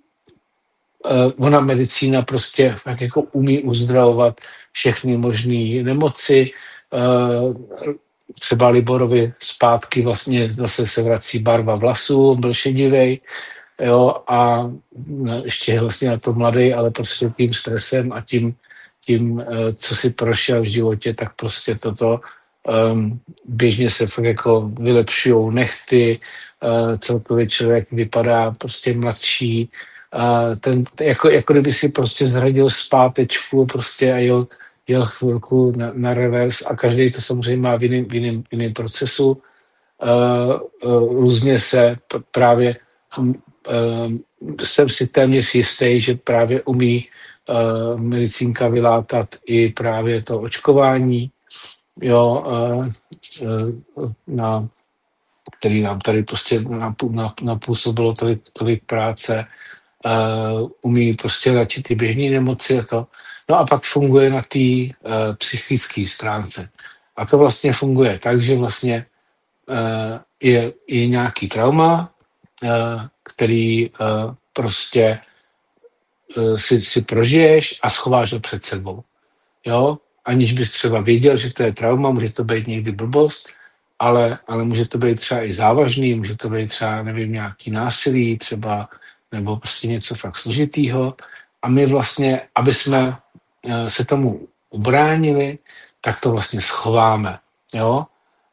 uh, ona medicína prostě fakt jako umí uzdravovat všechny možné nemoci. Uh, třeba Liborovi zpátky vlastně zase se vrací barva vlasů, byl šedivej, jo, a ještě vlastně na to mladý, ale prostě tím stresem a tím, tím, co si prošel v životě, tak prostě toto um, běžně se fakt jako vylepšujou nechty, uh, celkově člověk vypadá prostě mladší, uh, ten, jako, jako kdyby si prostě zradil zpátečku prostě a jel jel chvilku na, na revers a každý to samozřejmě má v jiném, v jiném, v jiném procesu. Uh, uh, různě se p- právě uh, jsem si téměř jistý, že právě umí uh, medicínka vylátat i právě to očkování, jo, uh, uh, na, který nám tady prostě napůsobilo tolik, tolik práce, uh, umí prostě léčit ty běžné nemoci a to. No a pak funguje na té uh, psychické stránce. A to vlastně funguje tak, že vlastně uh, je, je nějaký trauma, uh, který uh, prostě uh, si, si prožiješ a schováš ho před sebou. Jo? Aniž bys třeba věděl, že to je trauma, může to být někdy blbost, ale, ale může to být třeba i závažný, může to být třeba, nevím, nějaký násilí třeba, nebo prostě něco fakt složitýho. A my vlastně, aby jsme se tomu ubránili, tak to vlastně schováme, jo,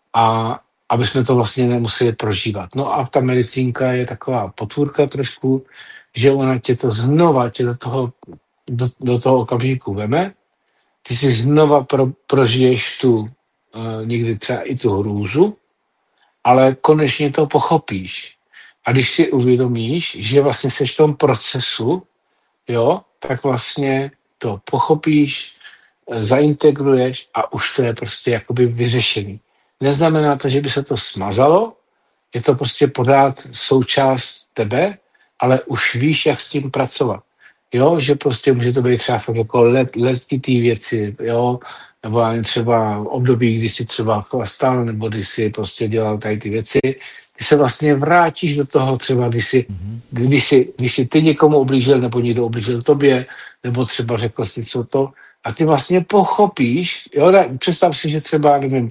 a aby jsme to vlastně nemuseli prožívat. No a ta medicínka je taková potvůrka trošku, že ona tě to znova, tě do toho, do, do toho okamžiku veme, ty si znova pro, prožiješ tu, uh, někdy třeba i tu hrůzu, ale konečně to pochopíš. A když si uvědomíš, že vlastně seš v tom procesu, jo, tak vlastně to pochopíš, zaintegruješ a už to je prostě jakoby vyřešený. Neznamená to, že by se to smazalo, je to prostě pořád součást tebe, ale už víš, jak s tím pracovat. Jo, že prostě může to být třeba fakt jako let, letitý věci, jo, nebo ani třeba období, kdy jsi třeba chlastal, nebo když jsi prostě dělal tady ty věci, ty se vlastně vrátíš do toho třeba, když jsi, mm-hmm. když jsi, když jsi ty někomu ublížil, nebo někdo ublížil tobě, nebo třeba řekl si co to, a ty vlastně pochopíš, jo, představ si, že třeba, nevím,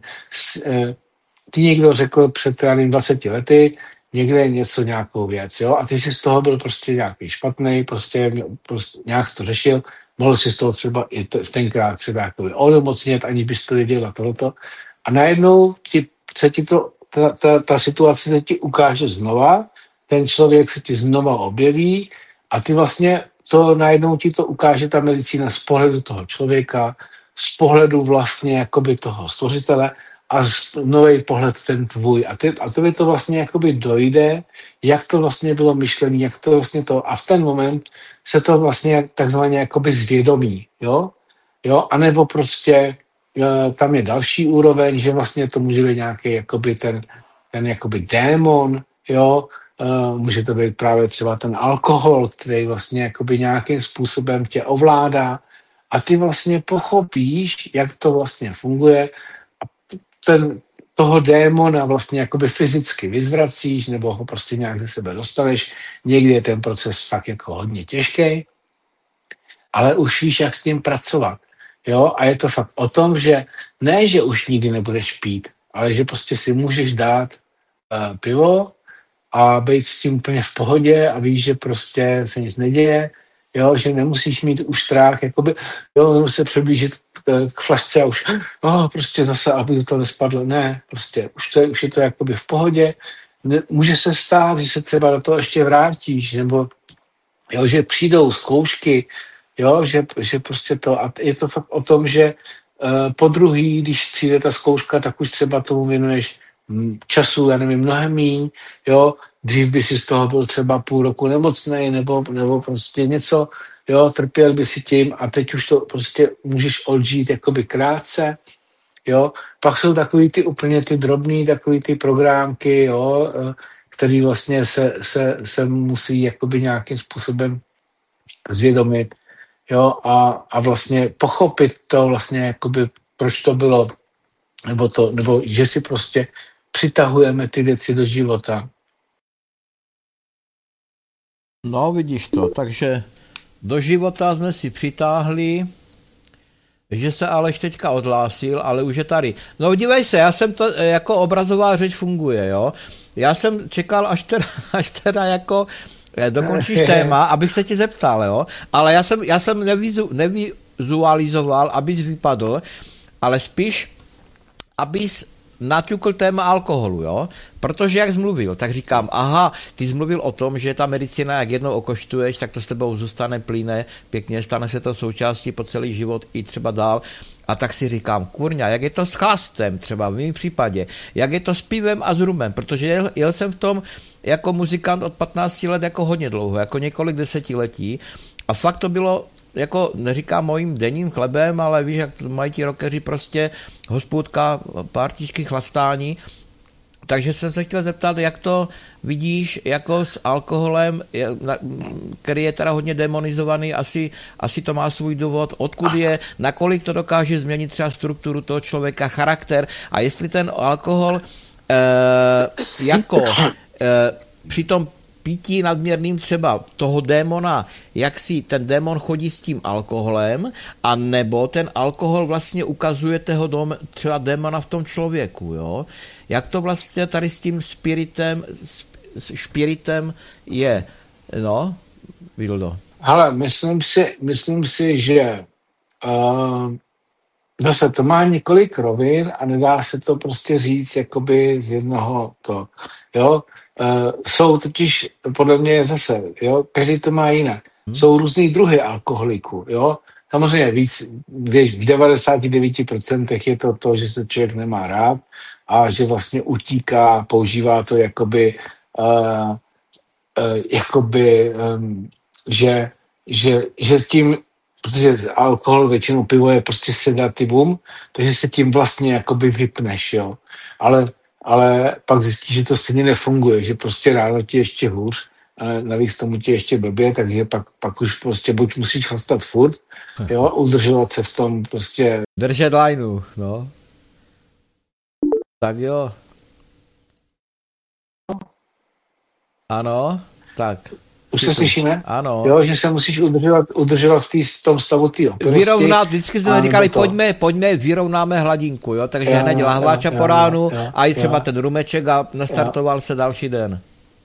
ty někdo řekl před nevím, dvaceti lety, někde něco, nějakou věc, jo, a ty jsi z toho byl prostě nějaký špatný, prostě, prostě nějak to řešil, mohl si z toho třeba i to, tenkrát třeba jakoby onemocnět, ani bys to věděl a tohleto. A najednou ti, se ti to, ta, ta, ta situace se ti ukáže znova, ten člověk se ti znova objeví a ty vlastně to najednou ti to ukáže ta medicína z pohledu toho člověka, z pohledu vlastně jakoby toho stvořitele a nový pohled ten tvůj. A, ty, a tobě to vlastně jakoby dojde, jak to vlastně bylo myšlené, jak to vlastně to. A v ten moment se to vlastně takzvaně jakoby zvědomí, jo? Jo? A nebo prostě tam je další úroveň, že vlastně to může být nějaký jakoby ten, ten jakoby démon, jo? Může to být právě třeba ten alkohol, který vlastně jakoby nějakým způsobem tě ovládá a ty vlastně pochopíš, jak to vlastně funguje a ten, toho démona vlastně jakoby fyzicky vyzvracíš nebo ho prostě nějak ze sebe dostaneš. Někdy je ten proces fakt jako hodně těžký, ale už víš, jak s tím pracovat. Jo? A je to fakt o tom, že ne, že už nikdy nebudeš pít, ale že prostě si můžeš dát uh, pivo a být s tím úplně v pohodě a víš, že prostě se nic neděje, jo, že nemusíš mít už strach, jakoby, jo, se přiblížit k, k flašce a už, oh, prostě zase, aby to nespadlo, ne, prostě, už, to, už je to jakoby v pohodě, ne, může se stát, že se třeba do toho ještě vrátíš, nebo, jo, že přijdou zkoušky, jo, že, že prostě to, a je to fakt o tom, že uh, po druhý, když přijde ta zkouška, tak už třeba tomu věnuješ času, já nevím, mnohem míň, jo, dřív by si z toho byl třeba půl roku nemocnej, nebo, nebo prostě něco, jo, trpěl by si tím a teď už to prostě můžeš odžít jakoby krátce, jo. Pak jsou takový ty úplně ty drobný, takový ty programky, jo, který vlastně se, se, se musí jakoby nějakým způsobem zvědomit, jo, a, a vlastně pochopit to vlastně jakoby, proč to bylo, nebo to, nebo že si prostě přitahujeme ty věci do života. No, vidíš to, takže do života jsme si přitáhli, že se Aleš teďka odhlásil, ale už je tady. No dívej se, já jsem to, jako obrazová řeč funguje, jo. Já jsem čekal, až teda, až teda jako dokončíš téma, abych se tě zeptal, jo. Ale já jsem, já jsem nevizu, nevizualizoval, abys vypadl, ale spíš, abys naťukl téma alkoholu, jo? Protože jak jsi mluvil, tak říkám, aha, ty jsi mluvil o tom, že ta medicína, jak jednou okoštuješ, tak to s tebou zůstane, plyne, pěkně, stane se to součástí po celý život i třeba dál. A tak si říkám, kurňa, jak je to s chlastem, třeba v mém případě, jak je to s pivem a s rumem, protože jel, jel jsem v tom jako muzikant od patnácti let jako hodně dlouho, jako několik desetiletí a fakt to bylo, jako neříkám mojím denním chlebem, ale víš, jak mají ti rockeři prostě hospůdka, partičky, chlastání. Takže jsem se chtěl zeptat, jak to vidíš jako s alkoholem, který je teda hodně demonizovaný, asi, asi to má svůj důvod, odkud je, nakolik to dokáže změnit třeba strukturu toho člověka, charakter a jestli ten alkohol eh, jako eh, při tom pití nadměrným třeba toho démona, jak si ten démon chodí s tím alkoholem, a nebo ten alkohol vlastně ukazuje toho dom, třeba démona v tom člověku, jo? Jak to vlastně tady s tím spiritem, s špiritem je, no, Vildo? Hele, myslím si, myslím si, že uh, zase to má několik rovin a nedá se to prostě říct jakoby z jednoho to, jo? Uh, jsou totiž, podle mě zase, jo, každý to má jinak. Hmm. Jsou různý druhy alkoholiků, jo. Samozřejmě víc, v devadesát devět procent je to to, že se člověk nemá rád a že vlastně utíká, používá to jakoby, uh, uh, jakoby, um, že, že, že tím, protože alkohol, většinou pivo je prostě sedativum, takže se tím vlastně jakoby vypneš, jo. Ale ale pak zjistíš, že to stejně nefunguje, že prostě ráno ti ještě hůř, a navíc tomu ti ještě blbě, takže pak, pak už prostě buď musíš chlastat furt, jo, udržovat se v tom prostě. Držet lineu, no. Tak jo. Ano, tak. Už se slyšíme? Ano. Jo, že se musíš udržovat, udržovat v, tý, v tom stavu tý opilosti. Vyrovnat, vždycky jsme říkali, pojďme, pojďme, vyrovnáme hladinku, jo, takže jo, hned lahváča po ránu jo, a i třeba jo. ten rumeček a nastartoval jo. se další den.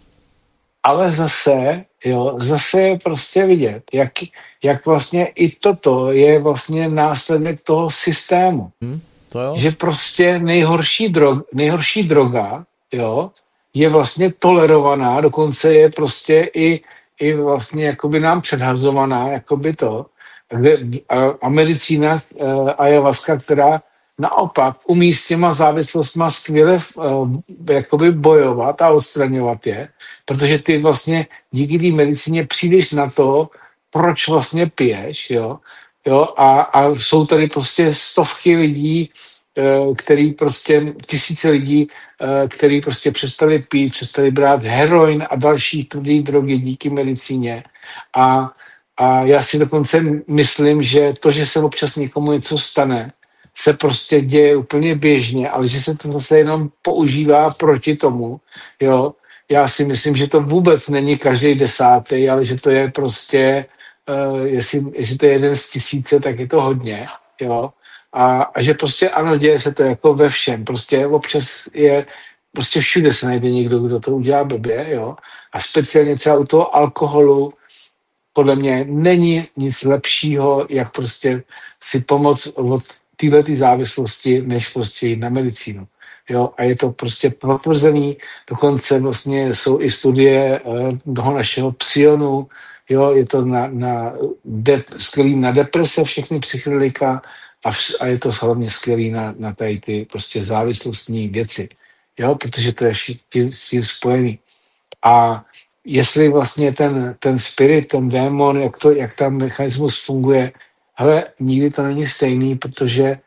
Ale zase, jo, zase je prostě vidět, jak, jak vlastně i toto je vlastně následek toho systému. Hmm, to jo. Že prostě nejhorší, drog, nejhorší droga, jo, je vlastně tolerovaná, dokonce je prostě i, i vlastně jakoby nám předhazovaná, jakoby to. A, a medicína uh, ayahuasca, která naopak umí s těma závislostma skvěle uh, jakoby bojovat a odstraňovat je, protože ty vlastně díky té medicíně přijdeš na to, proč vlastně piješ, jo, jo a, a jsou tady prostě stovky lidí, který prostě, tisíce lidí, který prostě přestali pít, přestali brát heroin a další tvrdý drogy díky medicíně. A, a já si dokonce myslím, že to, že se občas někomu něco stane, se prostě děje úplně běžně, ale že se to zase jenom používá proti tomu, jo. Já si myslím, že to vůbec není každý desátý, ale že to je prostě, uh, jestli, jestli to je jeden z tisíce, tak je to hodně, jo. A, a že prostě ano, děje se to jako ve všem. Prostě občas je, prostě všude se najde někdo, kdo to udělá blbě, jo. A speciálně třeba u toho alkoholu podle mě není nic lepšího, jak prostě si pomoct od této závislosti, než prostě jít na medicínu. Jo, a je to prostě potvrzený, dokonce vlastně jsou i studie uh, toho našeho psionu, jo, je to na, na, de, skvělý na deprese, všechny psychedelika, A, vš- a je to hlavně skvělý na, na tady ty prostě závislostní věci, jo, protože to je všichni spojený. A jestli vlastně ten, ten spirit, ten démon, jak, to, jak tam mechanismus funguje, hele, nikdy to není stejný, protože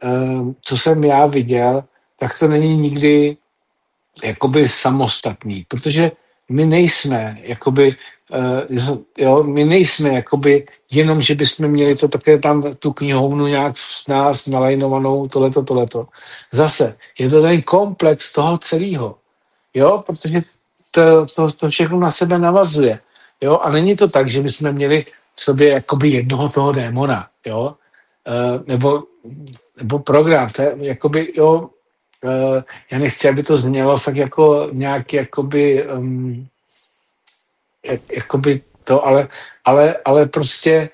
uh, co jsem já viděl, tak to není nikdy jakoby samostatný, protože my nejsme, jakoby, uh, jo, my nejsme, jakoby, jenom, že bychom měli to také tam tu knihovnu nějak v nás nalajnovanou, tohleto, tohleto. Zase, je to ten komplex toho celého, jo, protože to, to, to všechno na sebe navazuje, jo, a není to tak, že bychom měli v sobě jakoby jednoho toho démona, jo, uh, nebo, nebo program, to je, jakoby, jo, Uh, já nechci, aby to znělo fakt jako nějaký jakoby, um, jak, jakoby to, ale, ale, ale prostě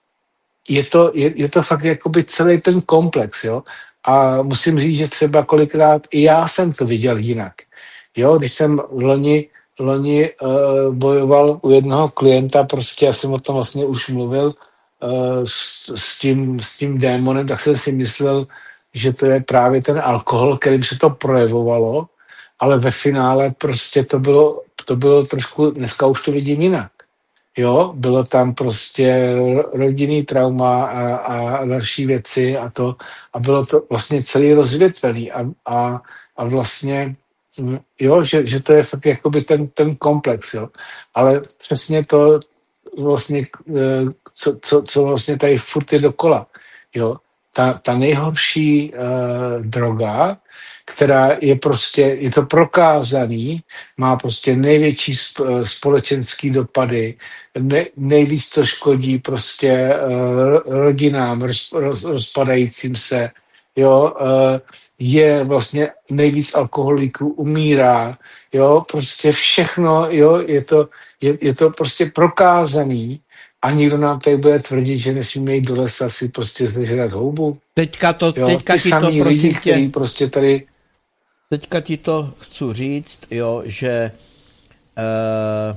je to, je, je to fakt jakoby celý ten komplex, jo. A musím říct, že třeba kolikrát i já jsem to viděl jinak. Jo, když jsem loni, loni uh, bojoval u jednoho klienta, prostě já jsem o tom vlastně už mluvil uh, s, s, tím, s tím démonem, tak jsem si myslel, že to je právě ten alkohol, kterým se to projevovalo, ale ve finále prostě to bylo, to bylo trošku, dneska už to vidím jinak. Jo, bylo tam prostě rodinný trauma a, a další věci a to, a bylo to vlastně celý rozvětvený a, a, a vlastně, jo, že, že to je fakt jakoby ten, ten komplex, jo. Ale přesně to vlastně, co, co, co vlastně tady furt je dokola, jo. Ta, ta nejhorší uh, droga, která je prostě, je to prokázaný, má prostě největší sp, společenský dopady, ne, nejvíc to škodí prostě uh, rodinám roz, roz, rozpadajícím se, jo, uh, je vlastně nejvíc alkoholiků umírá, jo, prostě všechno, jo, je to, je, je to prostě prokázaný. A nikdo nám tady bude tvrdit, že nesmíme jít do lesa si prostě zežrat houbu. Teďka, to, jo, teďka ti to, prosím lidi, tě, prostě tady... teďka ti to chci říct, jo, že uh,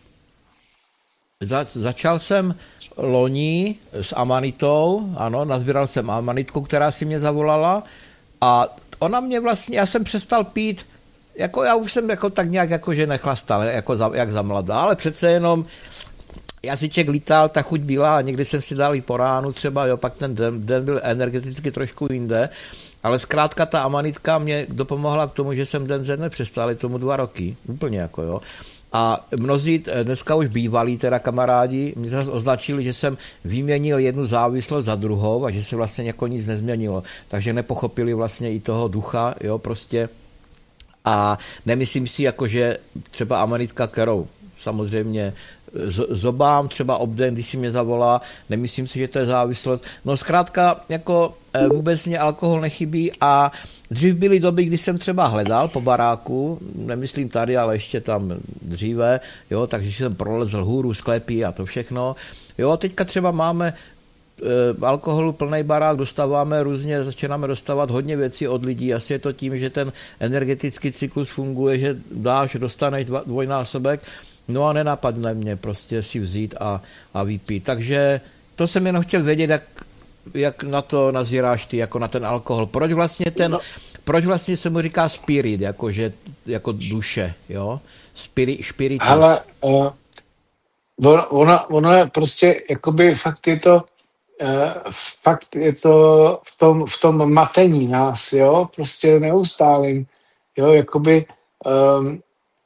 za, začal jsem loni s amanitou, ano, nazbíral jsem amanitku, která si mě zavolala a ona mě vlastně, já jsem přestal pít, jako já už jsem jako tak nějak jako, že nechlastal, jako za, jak za mladá, ale přece jenom jazyček lítal, ta chuť byla a někdy jsem si dal i po ránu třeba, jo, pak ten den, den byl energeticky trošku jinde, ale zkrátka ta amanitka mě dopomohla k tomu, že jsem den ze dne přestal, tomu dva roky, úplně jako, jo. A mnozí dneska už bývalí teda kamarádi mě zase označili, že jsem vyměnil jednu závislost za druhou a že se vlastně jako nic nezměnilo, takže nepochopili vlastně i toho ducha, jo, prostě. A nemyslím si, jako že třeba amanitka, kterou samozřejmě zobám třeba obden, když si mě zavolá, nemyslím si, že to je závislost. No zkrátka, jako vůbec mě alkohol nechybí a dřív byly doby, kdy jsem třeba hledal po baráku, nemyslím tady, ale ještě tam dříve, jo, takže jsem prolezl hůru, sklepy a to všechno. Jo, a teďka třeba máme e, alkoholu plný barák, dostáváme různě, začínáme dostávat hodně věcí od lidí, asi je to tím, že ten energetický cyklus funguje, že dáš, dostaneš dva, dvojnásobek. No a nenapadne mě prostě si vzít a, a vypít. Takže to jsem jenom chtěl vědět, jak, jak na to nazíráš ty, jako na ten alkohol. Proč vlastně ten, no. proč vlastně se mu říká spirit, jako, že, jako duše, jo? Spiri, spiritus. Ale uh, ono, ono, ono je prostě, jakoby fakt je to, uh, fakt je to v tom, v tom matení nás, jo? Prostě neustálým, jo? Jakoby um,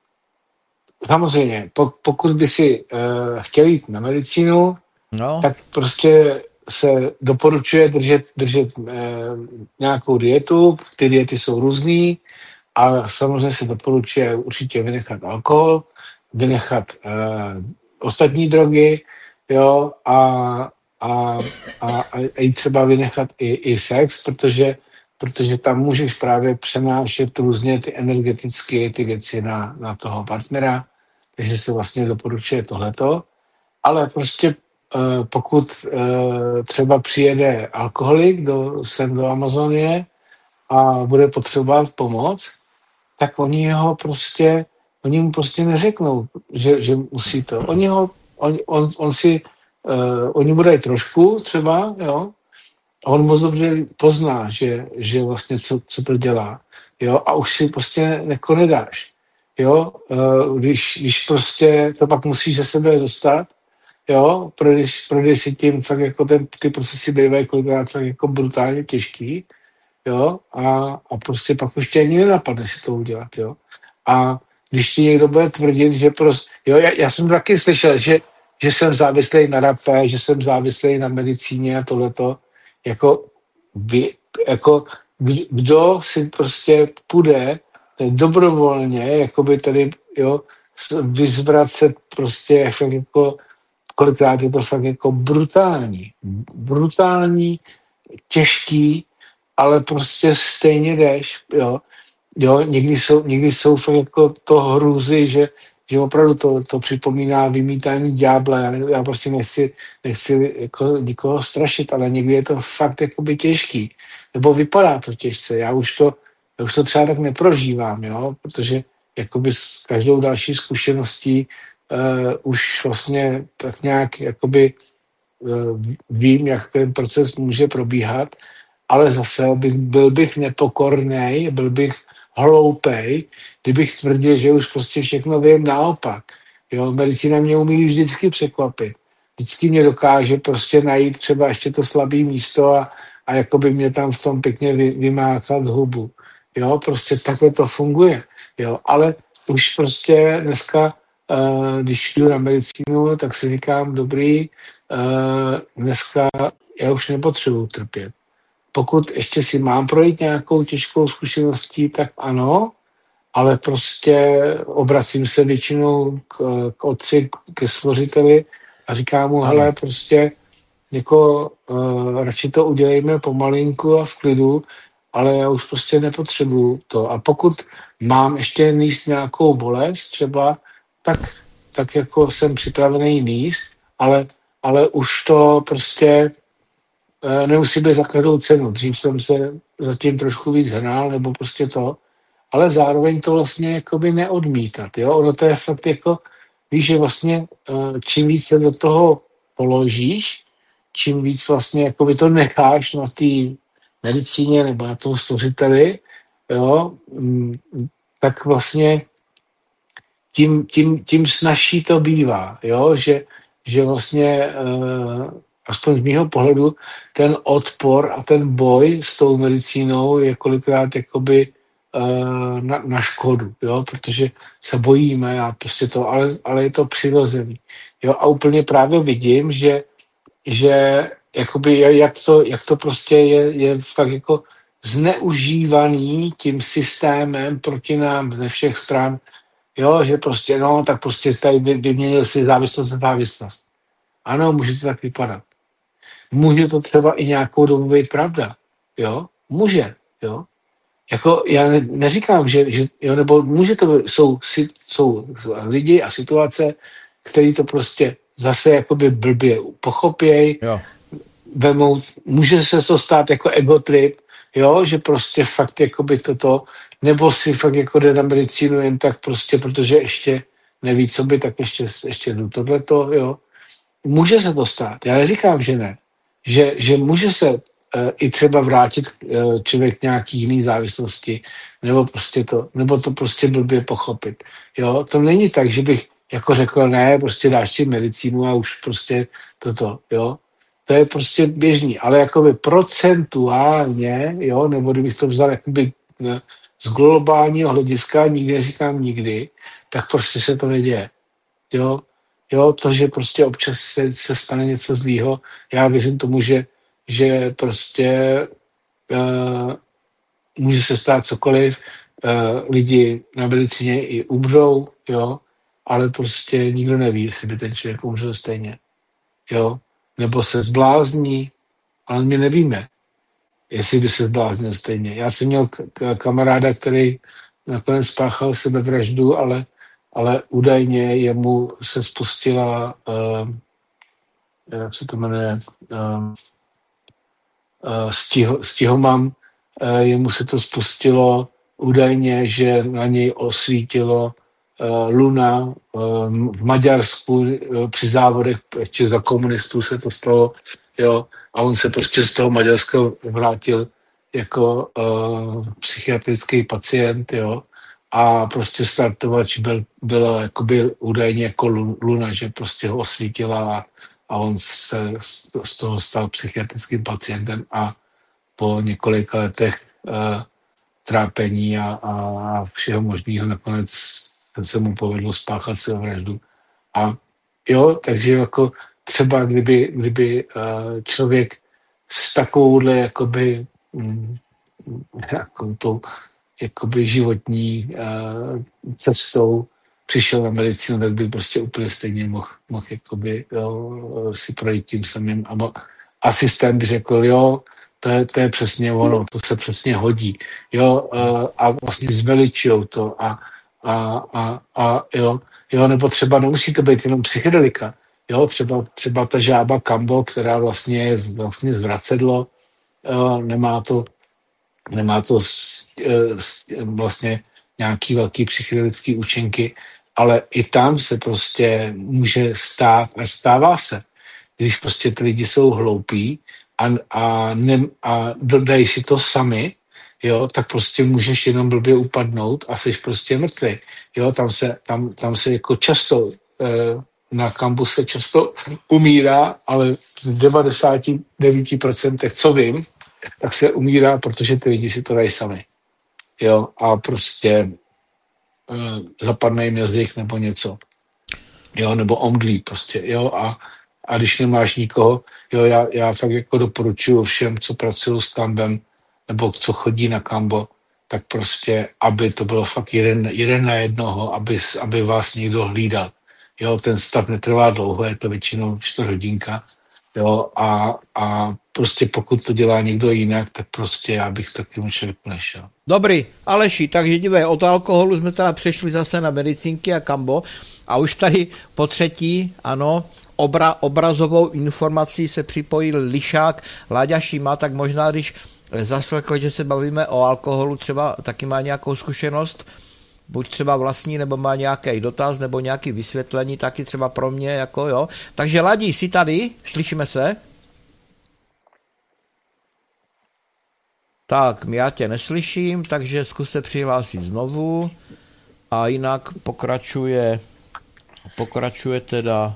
samozřejmě, pokud by si uh, chtěl jít na medicínu, no. tak prostě se doporučuje držet, držet uh, nějakou dietu, ty diety jsou různý a samozřejmě se doporučuje určitě vynechat alkohol, vynechat uh, ostatní drogy, jo, a, a, a, a i třeba vynechat i, i sex, protože protože tam můžeš právě přenášet různě ty energetické ty věci na, na toho partnera, takže se vlastně doporučuje tohleto. Ale prostě uh, pokud uh, třeba přijede alkoholik do, sem do Amazonie a bude potřebovat pomoc, tak oni ho prostě, oni mu prostě neřeknou, že, že musí to. Oni ho, on, on, on si, uh, oni mu dají trošku třeba, jo, a on moc dobře pozná, že, že vlastně co, co to dělá. Jo? A už si prostě jako nedáš. Jo? Když, když prostě to pak musíš ze sebe dostat, jo? Projdeš, projdeš si tím, fakt jako ten, ty procesy bývají kolikrát fakt jako brutálně těžký, jo, a, a prostě pak už tě ani nenapadne si to udělat, jo. A když ti někdo bude tvrdit, že prostě, jo, já, já jsem taky slyšel, že, že jsem závislý na rape, že jsem závislý na medicíně a tohleto, jako, vy, jako kdo si prostě půjde dobrovolně, jakoby tady, jo, vyzvracet prostě fakt jako, kolikrát je to fakt jako brutální, brutální, těžký, ale prostě stejně jdeš, jo. Jo, někdy jsou, někdy jsou fakt jako to hrůzy, že, že opravdu to, to připomíná vymítání ďábla. Já, já prostě nechci, nechci jako nikoho strašit, ale někdy je to fakt jakoby těžký. Nebo vypadá to těžce. Já už to, já už to třeba tak neprožívám, jo, protože jakoby s každou další zkušeností uh, už vlastně tak nějak jakoby uh, vím, jak ten proces může probíhat, ale zase bych, byl bych nepokornej, byl bych hloupej, kdybych tvrdil, že už prostě všechno vím naopak. Jo, medicína mě umí vždycky překvapit. Vždycky mě dokáže prostě najít třeba ještě to slabé místo a, a jakoby mě tam v tom pěkně vy, vymáchat hubu. Jo, prostě takhle to funguje. Jo, ale už prostě dneska, uh, když jdu na medicínu, tak si říkám, dobrý, uh, dneska já už nepotřebuji trpět. Pokud ještě si mám projít nějakou těžkou zkušeností, tak ano, ale prostě obracím se většinou k, k otci, ke stvořiteli a říkám mu, hele, prostě jako uh, radši to udělejme pomalinku a v klidu, ale já už prostě nepotřebuju to. A pokud mám ještě níst nějakou bolest třeba, tak, tak jako jsem připravený níst, ale, ale už to prostě nemusí být za každou cenu. Dřív jsem se zatím trošku víc hnal, nebo prostě to, ale zároveň to vlastně jakoby neodmítat, jo. Ono to je fakt jako, víš, že vlastně čím víc se do toho položíš, čím víc vlastně jakoby to necháš na té medicíně nebo na tom stvořiteli, jo, tak vlastně tím, tím, tím snazší to bývá, jo, že, že vlastně aspoň z mýho pohledu, ten odpor a ten boj s tou medicínou je kolikrát jakoby uh, na, na škodu, jo, protože se bojíme a prostě to, ale, ale je to přirozený, jo, a úplně právě vidím, že, že jakoby jak to, jak to prostě je, je fakt jako zneužívaný tím systémem proti nám ze všech stran, jo, že prostě, no, tak prostě tady vyměnil si závislost za závislost. Ano, může to tak vypadat. Může to třeba i nějakou dobu být pravda, jo? Může, jo? Jako já ne, neříkám, že, že jo, nebo může to, jsou, jsou lidi a situace, který to prostě zase jakoby blbě pochopěj, jo. Vemou, může se to stát jako egotrip, jo, že prostě fakt jakoby toto, nebo si fakt jako jde na medicínu jen tak prostě, protože ještě neví, co by, tak ještě, ještě jdu tohleto, jo. Může se to stát, já neříkám, že ne. Že, že může se uh, i třeba vrátit uh, člověk k nějaký jiný závislosti, nebo prostě to, nebo to prostě blbě pochopit. Jo, to není tak, že bych jako řekl, ne, prostě dáš si medicínu a už prostě toto, jo. To je prostě běžný, ale jakoby procentuálně, jo, nebo kdybych to vzal jakoby z globálního hlediska, nikdy neříkám nikdy, tak prostě se to neděje, jo. Jo, to, že prostě občas se, se stane něco zlýho, já věřím tomu, že, že prostě uh, může se stát cokoliv, uh, lidi na medicíně i umřou, jo, ale prostě nikdo neví, jestli by ten člověk umřel stejně, jo, nebo se zblázní, ale my nevíme, jestli by se zbláznil stejně. Já jsem měl k- kamaráda, který nakonec spáchal sebevraždu, ale ale údajně jemu se spustila, uh, jak se to jmenuje, uh, uh, stiho, stihomam, uh, jemu se to spustilo údajně, že na něj osvítilo uh, Luna uh, v Maďarsku uh, při závodech, ještě za komunistů se to stalo, jo, a on se prostě z toho Maďarska vrátil jako uh, psychiatrický pacient, jo, a prostě startovač byl, byla jakoby údajně jako Luna, že prostě ho osvítila a, a on se z toho stal psychiatrickým pacientem a po několika letech uh, trápení a, a všeho možného. Nakonec se mu povedlo spáchat sebevraždu. A jo, takže jako třeba kdyby, kdyby uh, člověk s takovouhle jakoby mm, jakou tou jakoby životní uh, cestou přišel na medicínu, tak by prostě úplně stejně mohl, mohl jakoby, jo, si projít tím samým. A mo- asistent by řekl, jo, to je, to je přesně ono, to se přesně hodí. Jo, uh, a vlastně zveličujou to a, a, a, a jo, jo, nebo třeba nemusí to být jenom psychedelika. Jo, třeba, třeba ta žába Kambo, která vlastně je vlastně zvracedlo, jo, nemá to nemá to s, s, vlastně nějaký velký psychedelický účinky, ale i tam se prostě může stát a stává se, když prostě ty lidi jsou hloupí a, a, ne, a dodají si to sami, jo, tak prostě můžeš jenom blbě upadnout a jsi prostě mrtvý. Jo, tam se, tam, tam se jako často eh, na kampuse často umírá, ale v devadesát devět procent, co vím, tak se umírá, protože ty lidi si to dají sami. Jo, a prostě uh, zapadne jim jazyk nebo něco. Jo, nebo omdlí prostě, jo, a, a když nemáš nikoho, jo, já, já fakt jako doporučuji všem, co pracují s kambem, nebo co chodí na kambo, tak prostě, aby to bylo fakt jeden, jeden na jednoho, aby, aby vás někdo hlídal. Jo, ten stav netrvá dlouho, je to většinou čtvrt hodinka, jo, a, a prostě pokud to dělá někdo jinak, tak prostě já bych takovým člověku nešel. Dobrý, Aleši, takže dívej, od alkoholu jsme teda přešli zase na medicínky a kambo a už tady po třetí, ano, obra, obrazovou informací se připojil Lišák Láďa Šíma, tak možná, když zaslechl, že se bavíme o alkoholu, třeba taky má nějakou zkušenost, buď třeba vlastní, nebo má nějaký dotaz, nebo nějaký vysvětlení, taky třeba pro mě, jako jo. Takže Ladi, jsi tady? Slyšíme se? Tak, já tě neslyším, takže zkus se přihlásit znovu. A jinak pokračuje, pokračuje teda...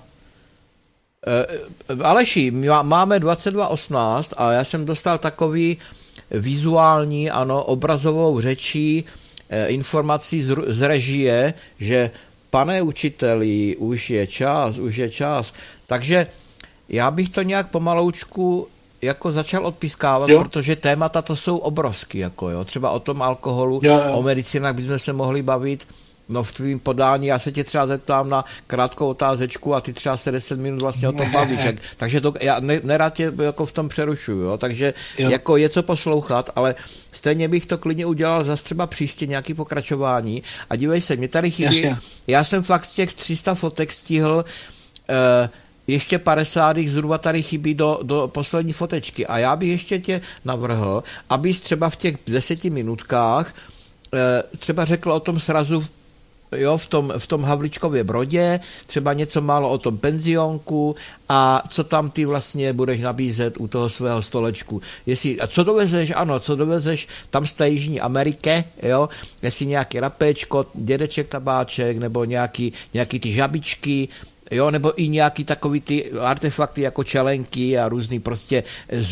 E, Aleši, máme dvacet dva osmnáct a já jsem dostal takový vizuální, ano, obrazovou řečí, informací z, z režie, že pane učiteli, už je čas, už je čas. Takže já bych to nějak pomaloučku jako začal odpískávat, jo. Protože témata to jsou obrovský, jako jo. Třeba o tom alkoholu, jo, jo. O medicinách bychom se mohli bavit. No v tvým podání, já se tě třeba zeptám na krátkou otázečku a ty třeba se deset minut vlastně o tom bavíš. Jak, takže to, já ne, nerad tě jako v tom přerušuju, jo? Takže jo. Jako je co poslouchat, ale stejně bych to klidně udělal zase třeba příště nějaký pokračování a dívej se, mě tady chybí, jasně. Já jsem fakt z těch tři sta fotek stihl eh, ještě padesát zhruba tady chybí do, do poslední fotečky a já bych ještě tě navrhl, abys třeba v těch deseti minutkách eh, třeba řekl o tom srazu jo, v tom, v tom Havlíčkově Brodě, třeba něco málo o tom penzionku a co tam ty vlastně budeš nabízet u toho svého stolečku. Jestli, a co dovezeš, ano, co dovezeš tam z té Jižní Ameriky, jo, jestli nějaký rapečko, dědeček tabáček, nebo nějaký, nějaký ty žabičky, jo, nebo i nějaký takový ty artefakty jako čelenky a různý prostě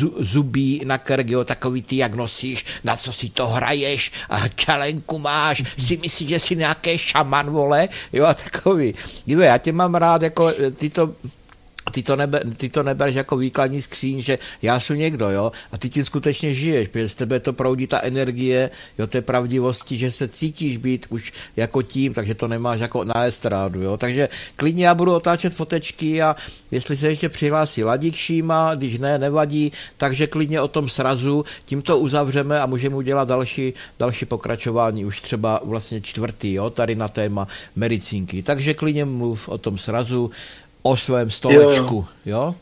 zubí na krk, jo, takový ty, jak nosíš, na co si to hraješ a čelenku máš, si myslíš, že jsi nějaký šaman, vole, jo, a takový. Dívej, já tě mám rád, jako ty to... Ty to, nebe, ty to nebereš jako výkladní skříň, že já jsem někdo, jo, a ty tím skutečně žiješ, protože z tebe to proudí ta energie, jo, té pravdivosti, že se cítíš být už jako tím, takže to nemáš jako na estrádu, jo, takže klidně já budu otáčet fotečky a jestli se ještě přihlásí Ladík Šíma, když ne, nevadí, takže klidně o tom srazu, tímto uzavřeme a můžeme udělat další, další pokračování, už třeba vlastně čtvrtý, jo, tady na téma medicínky, takže klidně mluv o tom srazu, o svém stolečku, jo? jo?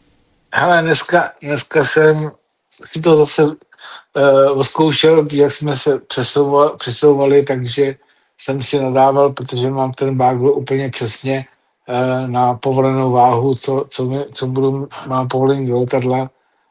Hele, dneska, dneska jsem si to zase uh, odzkoušel, jak jsme se přesouvali, přesouvali, takže jsem si nadával, protože mám ten bagl úplně přesně uh, na povolenou váhu, co, co, mi, co budu, mám povolení do letadla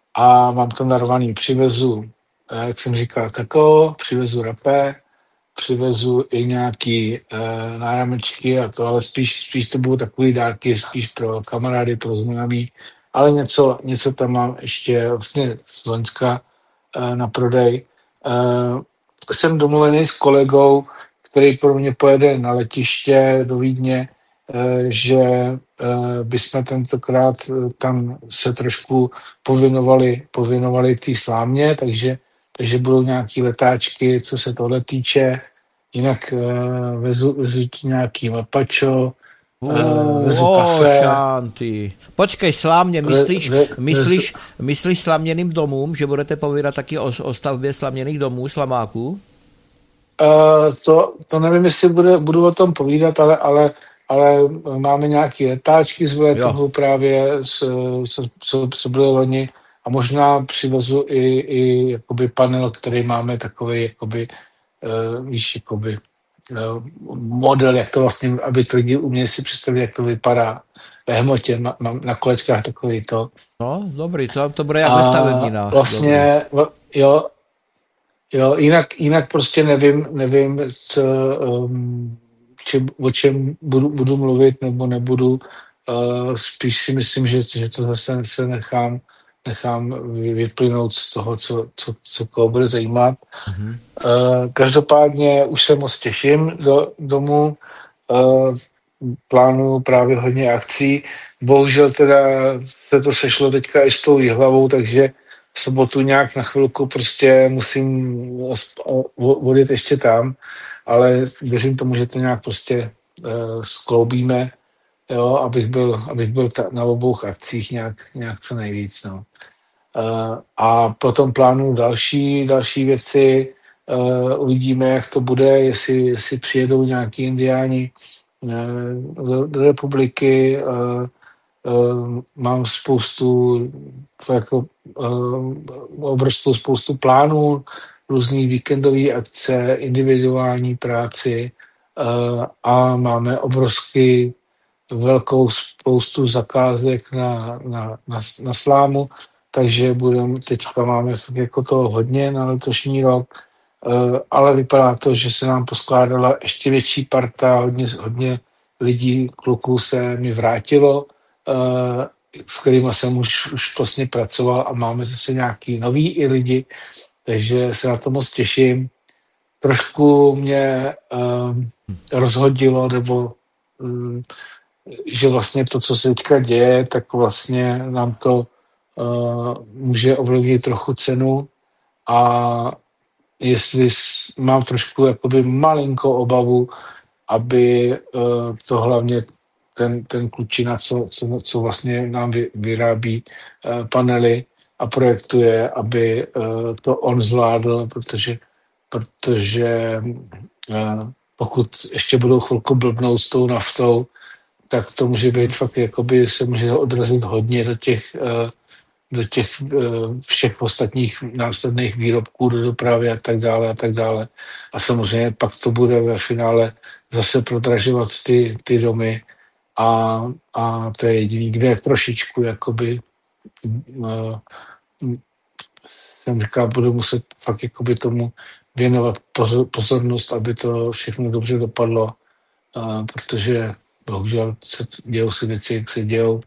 a mám to narvaný. Přivezu, uh, jak jsem říkal, kakao, přivezu rapé, přivezu i nějaký uh, náramečky a to, ale spíš, spíš to budou takový dárky, spíš pro kamarády, pro známí, ale něco, něco tam mám ještě vlastně z Loňska uh, na prodej uh, jsem domluvený s kolegou, který pro mě pojede na letiště do Vídně, uh, že uh, bychom tentokrát uh, tam se trošku povinovali, povinovali té slámě, takže, takže budou nějaký letáčky, co se tohle týče. Jinak uh, vezu, vezu ti nějaký mapačo, uh, vezu oh, kafe. Šanty. Počkej, slámě, myslíš, ve, ve, myslíš, myslíš slaměným domům, že budete povídat taky o, o stavbě slaměných domů, slamáků? Uh, to, to nevím, jestli bude, budu o tom povídat, ale, ale, ale máme nějaké letáčky z Vletovou právě, co, co byly loni, a možná přivezu i, i jakoby panel, který máme takový, jakoby, uh, víš, jakoby, uh, model, jak to vlastně, aby to lidi uměli si představit, jak to vypadá ve hmotě, mám na kolečkách takový to. No, dobrý, to, to bude jak ve stavebninách. Vlastně, dobrý. jo, jo, jinak, jinak prostě nevím, nevím, co, um, či, o čem budu, budu mluvit nebo nebudu. Uh, spíš si myslím, že, že to zase se nechám, nechám vyplynout z toho, co, co, co koho bude zajímat. Mm-hmm. Uh, každopádně už se moc těším do domu. Uh, plánuju právě hodně akcí. Bohužel teda se to sešlo teďka i s tou Jihlavou, takže v sobotu nějak na chvilku prostě musím odjet ještě tam, ale věřím tomu, že to nějak prostě uh, skloubíme, jo, abych byl, abych byl ta, na obou akcích nějak, nějak co nejvíc. No. Uh, a potom plánuju další, další věci, uh, uvidíme, jak to bude, jestli, jestli přijedou nějaký indiáni do, do republiky. Uh, uh, mám spoustu jako uh, obrovskou spoustu plánů, různý víkendové akce, individuální práci uh, a máme obrovský velkou spoustu zakázek na, na, na, na slámu, takže budem, teďka máme jako to hodně na letošní rok, uh, ale vypadá to, že se nám poskládala ještě větší parta, hodně, hodně lidí, kluků se mi vrátilo, uh, s kterými jsem už, už vlastně pracoval a máme zase nějaký nový i lidi, takže se na to moc těším. Trošku mě uh, rozhodilo, nebo um, že vlastně to, co se teďka děje, tak vlastně nám to uh, může ovlivnit trochu cenu a jestli mám trošku jakoby malinkou obavu, aby uh, to hlavně ten, ten klučina, co, co, co vlastně nám vy, vyrábí uh, panely a projektuje, aby uh, to on zvládl, protože, protože uh, pokud ještě budou chvilku blbnout s tou naftou, tak to může být fakt, jakoby se může odrazit hodně do těch, uh, do těch uh, všech ostatních následných výrobků do dopravy a tak dále a tak dále. A samozřejmě pak to bude ve finále zase prodražovat ty, ty domy a, a to je jediný, kde trošičku jakoby uh, jsem říkal, budu muset fakt jakoby tomu věnovat pozor, pozornost, aby to všechno dobře dopadlo, uh, protože bohužel se dějou si věci, jak se dějou.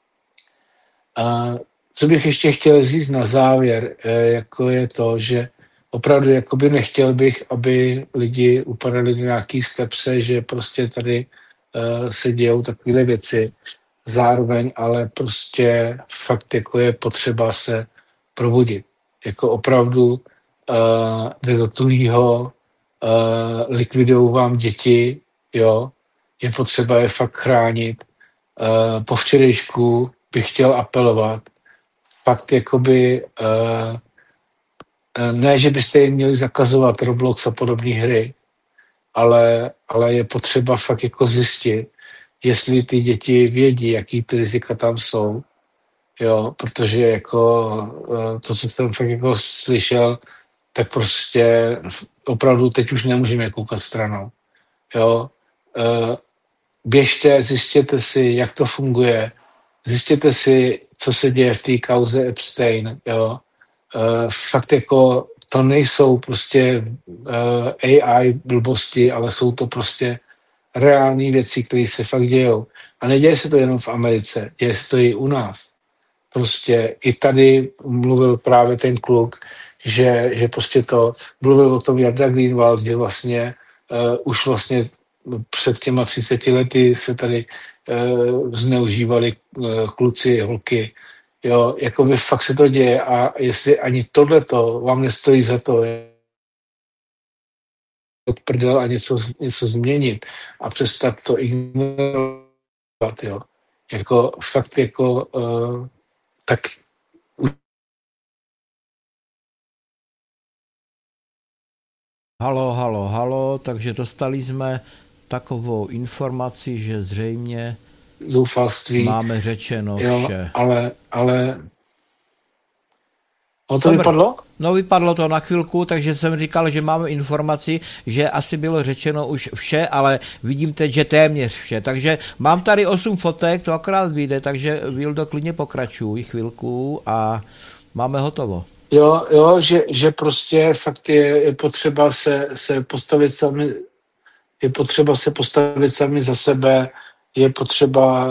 Uh, co bych ještě chtěl říct na závěr, uh, jako je to, že opravdu jakoby nechtěl bych, aby lidi upadali do nějaký skepse, že prostě tady uh, se dějou takovéhle věci. Zároveň ale prostě fakt jako je potřeba se probudit. Jako opravdu uh, jde do tuhýho, uh, likvidují vám děti, jo, je potřeba je fakt chránit. Uh, po včerejšku bych chtěl apelovat. Fakt jakoby uh, ne, že byste jim měli zakazovat Roblox a podobné hry, ale, ale je potřeba fakt jako zjistit, jestli ty děti vědí, jaký ty rizika tam jsou, jo, protože jako to, co jsem fakt jako slyšel, tak prostě opravdu teď už nemůžeme koukat stranou, jo. Běžte, zjistěte si, jak to funguje, zjistěte si, co se děje v té kauze Epstein, jo. Fakt jako to nejsou prostě A I blbosti, ale jsou to prostě reální věci, které se fakt dějou. A neděje se to jenom v Americe, děje se to i u nás. Prostě i tady mluvil právě ten kluk, že, že prostě to, mluvil o tom Jarda Greenwald, že vlastně uh, už vlastně před těma třiceti lety se tady uh, zneužívali uh, kluci, holky, jo, jako by fakt se to děje a jestli ani tohleto vám nestojí za to, od prdel a něco, něco změnit a přestat to ignorovat, jo. Jako fakt jako uh, tak Halo, halo, halo, takže dostali jsme takovou informaci, že zřejmě zoufalství. Máme řečeno jo, vše. ale, ale o to Dobře. vypadlo? No vypadlo to na chvilku, takže jsem říkal, že máme informaci, že asi bylo řečeno už vše, ale vidím teď, že téměř vše. Takže mám tady osm fotek, to akorát vyjde, takže Vildo, klidně pokračuj chvilku a máme hotovo. Jo, jo, že, že prostě fakt je, je potřeba se, se postavit sami, je potřeba se postavit sami za sebe, je potřeba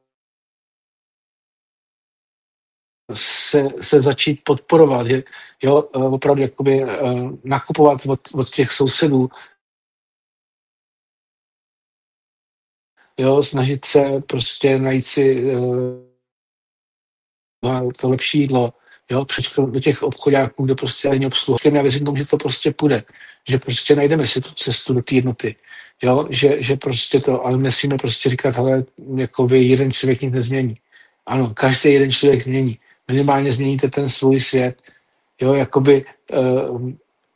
se, se začít podporovat, je, jo, opravdu jakoby uh, nakupovat od, od těch sousedů, jo, snažit se prostě najít si uh, to lepší jídlo, jo, přijít do těch obchodáků, kde prostě není obsluha. Já věřím tomu, že to prostě půjde, že prostě najdeme si tu cestu do té jednoty, jo, že, že prostě to, ale nesmíme prostě říkat, hele, jakoby jeden člověk nic nezmění. Ano, každý jeden člověk změní. Minimálně změníte ten svůj svět, jo, jakoby uh,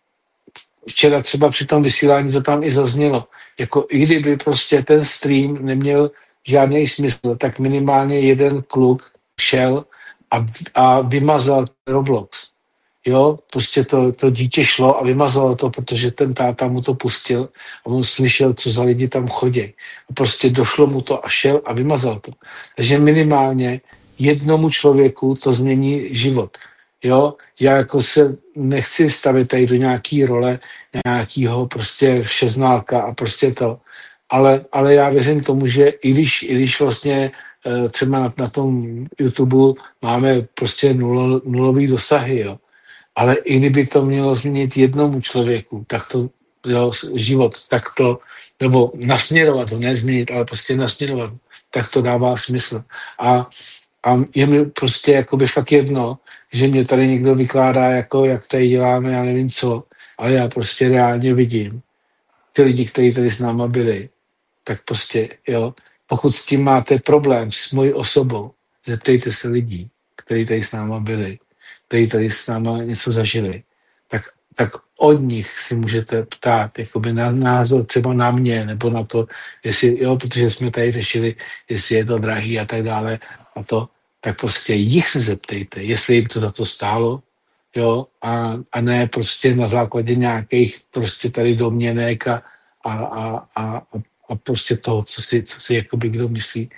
včera třeba při tom vysílání to tam i zaznělo, jako i kdyby prostě ten stream neměl žádný smysl, tak minimálně jeden kluk šel a, a vymazal Roblox. Jo, prostě to, to dítě šlo a vymazalo to, protože ten táta mu to pustil a on slyšel, co za lidi tam chodí. A prostě došlo mu to a šel a vymazal to. Takže minimálně jednomu člověku to změní život. Jo, já jako se nechci stavit tady do nějaký role nějakýho prostě všeználka a prostě to. Ale, ale já věřím tomu, že i když, i když vlastně třeba na, na tom YouTube máme prostě nulo, nulový dosahy, jo. Ale i kdyby to mělo změnit jednomu člověku, tak to, jo, život, tak to, nebo nasměrovat ho, ne změnit, ale prostě nasměrovat, tak to dává smysl. A, a je mi prostě jakoby fakt jedno, že mě tady někdo vykládá, jako jak tady děláme, já nevím co, ale já prostě reálně vidím ty lidi, kteří tady s náma byli, tak prostě, jo, pokud s tím máte problém s mojí osobou, zeptejte se lidí, kteří tady s náma byli, kteří tady s náma něco zažili, tak, tak od nich si můžete ptát, jakoby na názor třeba na mě, nebo na to, jestli, jo, protože jsme tady řešili, jestli je to drahý a tak dále, a to, tak prostě jich se zeptejte, jestli jim to za to stálo, jo, a, a ne prostě na základě nějakých prostě tady domněnek a, a, a, a, a prostě toho, co si, co si jakoby kdo myslí.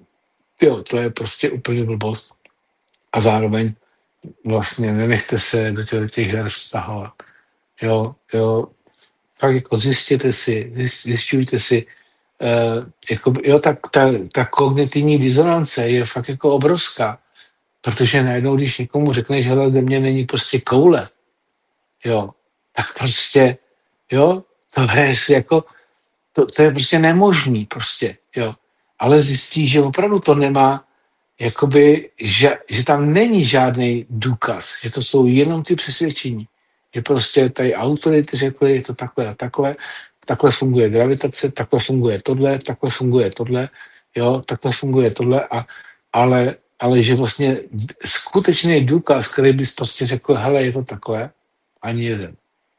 Jo, to je prostě úplně blbost. A zároveň vlastně nenechte se do těch, do těch her vztahovat. Jo, jo, tak jako zjistěte si, zjišťujte si, uh, jako, jo, tak ta, ta kognitivní disonance je fakt jako obrovská, protože najednou, když někomu řekneš, že země není prostě koule, jo, tak prostě, jo, to je jako, to, to je prostě nemožný prostě, jo, ale zjistí, že opravdu to nemá, jakoby, že, že tam není žádný důkaz, že to jsou jenom ty přesvědčení, že prostě tady autority řekly, je to takhle a takhle, takhle funguje gravitace, takhle funguje tohle, takhle funguje tohle, jo, takhle funguje tohle, a, ale, ale že vlastně skutečný důkaz, který bys prostě řekl, hele, je to takhle, ani jeden.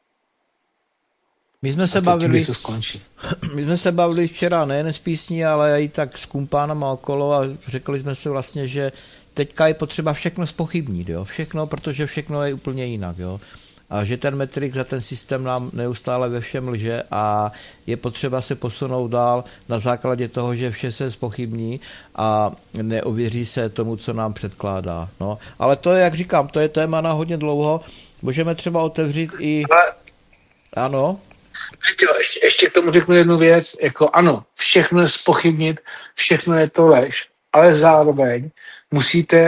My jsme se bavili, my jsme se bavili včera nejen s písní, ale i tak s kumpánama okolo a řekli jsme si vlastně, že teďka je potřeba všechno zpochybnit, jo, všechno, protože všechno je úplně jinak, jo. A že ten Matrix za ten systém nám neustále ve všem lže a je potřeba se posunout dál na základě toho, že vše se zpochybní a neověří se tomu, co nám předkládá. No. Ale to je, jak říkám, to je téma na hodně dlouho. Můžeme třeba otevřít i... Ano? Ještě, ještě k tomu řeknu jednu věc, jako ano, všechno je zpochybnit, všechno je to lež, ale zároveň musíte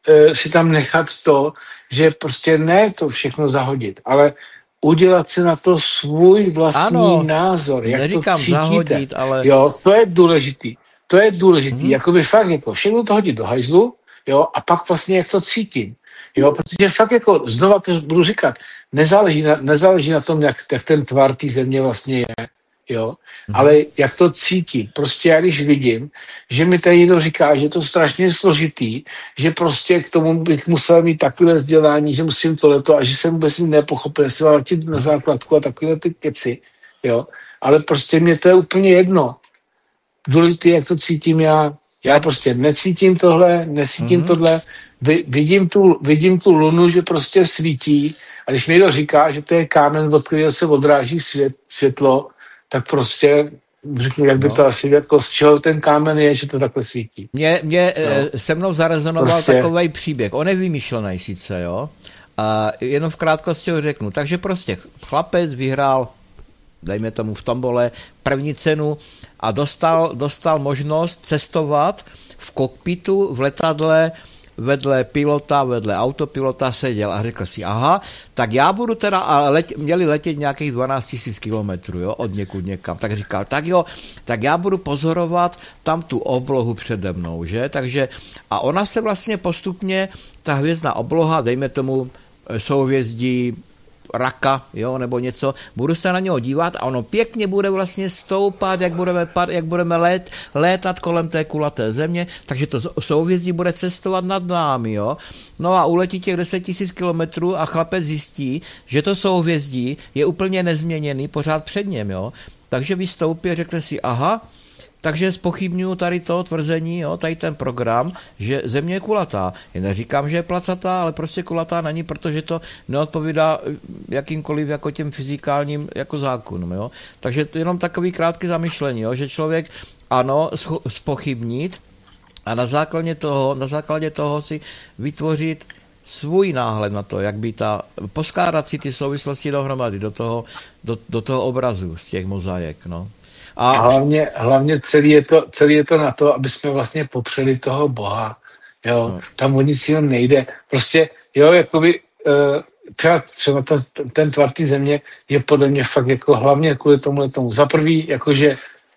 uh, si tam nechat to, že prostě ne to všechno zahodit, ale udělat si na to svůj vlastní ano, názor, jak neříkám to cítíte. zahodit, ale... Jo, to je důležitý. To je důležitý. Hmm. Jakoby fakt jako všechno to hodit do hajzlu, jo, a pak vlastně jak to cítím. Jo, protože fakt jako, znova to budu říkat, nezáleží na, nezáleží na tom, jak, jak ten tvar té země vlastně je, jo, hmm. ale jak to cítím. Prostě já když vidím, že mi tady někdo říká, že je to strašně složitý, že prostě k tomu bych musel mít takové vzdělání, že musím tohleto a že jsem vůbec nepochopil, jestli mám vrtit na základku a takové ty keci, jo, ale prostě mě to je úplně jedno. Důležité, jak to cítím já. Já prostě necítím tohle, necítím mm-hmm. tohle, Vy, vidím, tu, vidím tu lunu, že prostě svítí a když mi někdo říká, že to je kámen, od kterého se odráží svět, světlo, tak prostě řeknu, jak by no. to asi, jako z čeho ten kámen je, že to takhle svítí. Mě, mě no. se mnou zarezonoval prostě... takovej příběh. On je vymýšlený sice, jo? A jenom v krátkosti ho řeknu. Takže prostě chlapec vyhrál, dejme tomu v tombole, první cenu a dostal, dostal možnost cestovat v kokpitu, v letadle, vedle pilota, vedle autopilota seděl a řekl si, aha, tak já budu teda, a let, měli letět nějakých dvanáct tisíc kilometrů, jo, od někud někam, tak říkal, tak jo, tak já budu pozorovat tam tu oblohu přede mnou, že, takže, a ona se vlastně postupně, ta hvězdná obloha, dejme tomu souhvězdí Raka, jo, nebo něco, budu se na něho dívat a ono pěkně bude vlastně stoupat, jak budeme, jak budeme lét, létat kolem té kulaté země, takže to souhvězdí bude cestovat nad námi, jo. No a uletí těch deset tisíc kilometrů a chlapec zjistí, že to souhvězdí je úplně nezměněný pořád před něm, jo. Takže vystoupí a řekne si, aha, takže zpochybňuji tady to tvrzení, jo, tady ten program, že země je kulatá. Já neříkám, že je placatá, ale prostě kulatá není, protože to neodpovídá jakýmkoliv jako těm fyzikálním jako zákonům. Jo. Takže to je jenom takový krátký zamyšlení, jo, že člověk ano, zpochybnit a na základě toho, na základě toho si vytvořit svůj náhled na to, jak by ta, poskládat si ty souvislosti dohromady do toho, do, do toho obrazu z těch mozaik, no. A hlavně, hlavně celý, je to, celý je to na to, aby jsme vlastně popřeli toho Boha. Jo, no. Tam o nic jiného nejde. Prostě, jo, jakoby třeba, třeba ta, ten tvar té země je podle mě fakt jako hlavně kvůli tomuhle tomu. Za prvý, jakože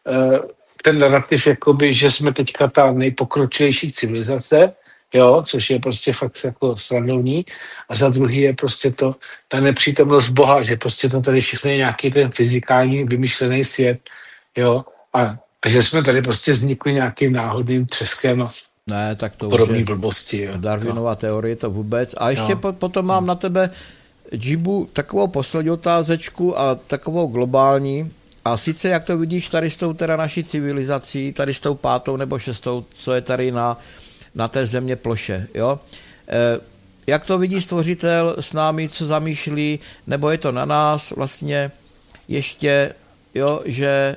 ten narrativ, jakoby, že jsme teďka ta nejpokročilejší civilizace, jo, což je prostě fakt jako srandovní. A za druhý je prostě to, ta nepřítomnost Boha, že prostě to tady všechno je nějaký ten fyzikální vymyšlený svět, jo, a, a že jsme tady prostě vznikli nějakým náhodným třeskem a ne, tak to podobný blbosti. Jo. Darwinova teorie to vůbec. A ještě po, potom mám na tebe, Džibu, takovou poslední otázečku a takovou globální. A sice, jak to vidíš tady s tou teda naší civilizací, tady s tou pátou nebo šestou, co je tady na, na té země ploše, jo? E, jak to vidí stvořitel s námi, co zamýšlí, nebo je to na nás vlastně ještě, jo, že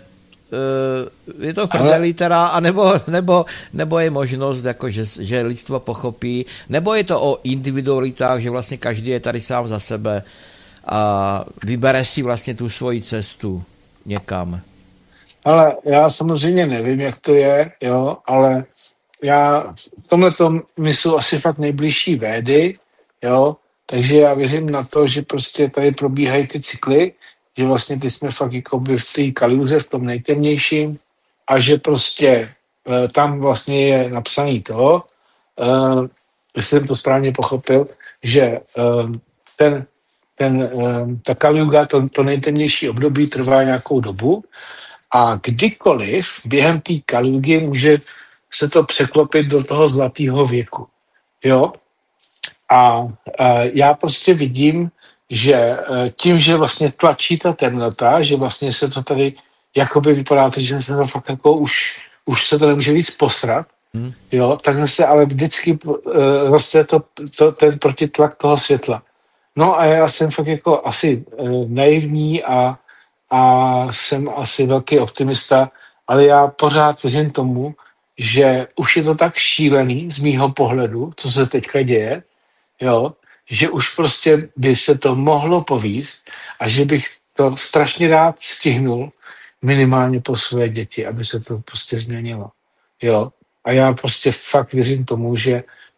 e, je to v prdeli teda, anebo, nebo, nebo je možnost, jako, že, že lidstvo pochopí, nebo je to o individualitách, že vlastně každý je tady sám za sebe a vybere si vlastně tu svoji cestu někam. Ale já samozřejmě nevím, jak to je, jo, ale já v tomhletom my jsou asi fakt nejbližší védy, jo, takže já věřím na to, že prostě tady probíhají ty cykly, že vlastně ty jsme fakt jako by v té Kaliuze, v tom nejtemnějším a že prostě e, tam vlastně je napsaný to, e, jestli jsem to správně pochopil, že e, ten Ten, ta Kaliuga, to, to nejtemnější období trvá nějakou dobu a kdykoliv během té Kaliugy může se to překlopit do toho zlatého věku. Jo? A, a já prostě vidím, že tím, že vlastně tlačí ta temnota, že vlastně se to tady jakoby vypadá to, že se to fakt jako už, už se to nemůže víc posrat, hmm. jo? Tak zase ale vždycky uh, roste to, to, ten protitlak toho světla. No a já jsem fakt jako asi e, naivní a, a jsem asi velký optimista, ale já pořád věřím tomu, že už je to tak šílený z mýho pohledu, co se teďka děje, jo, že už prostě by se to mohlo povíst a že bych to strašně rád stihnul minimálně po své děti, aby se to prostě změnilo, jo. A já prostě fakt věřím tomu, že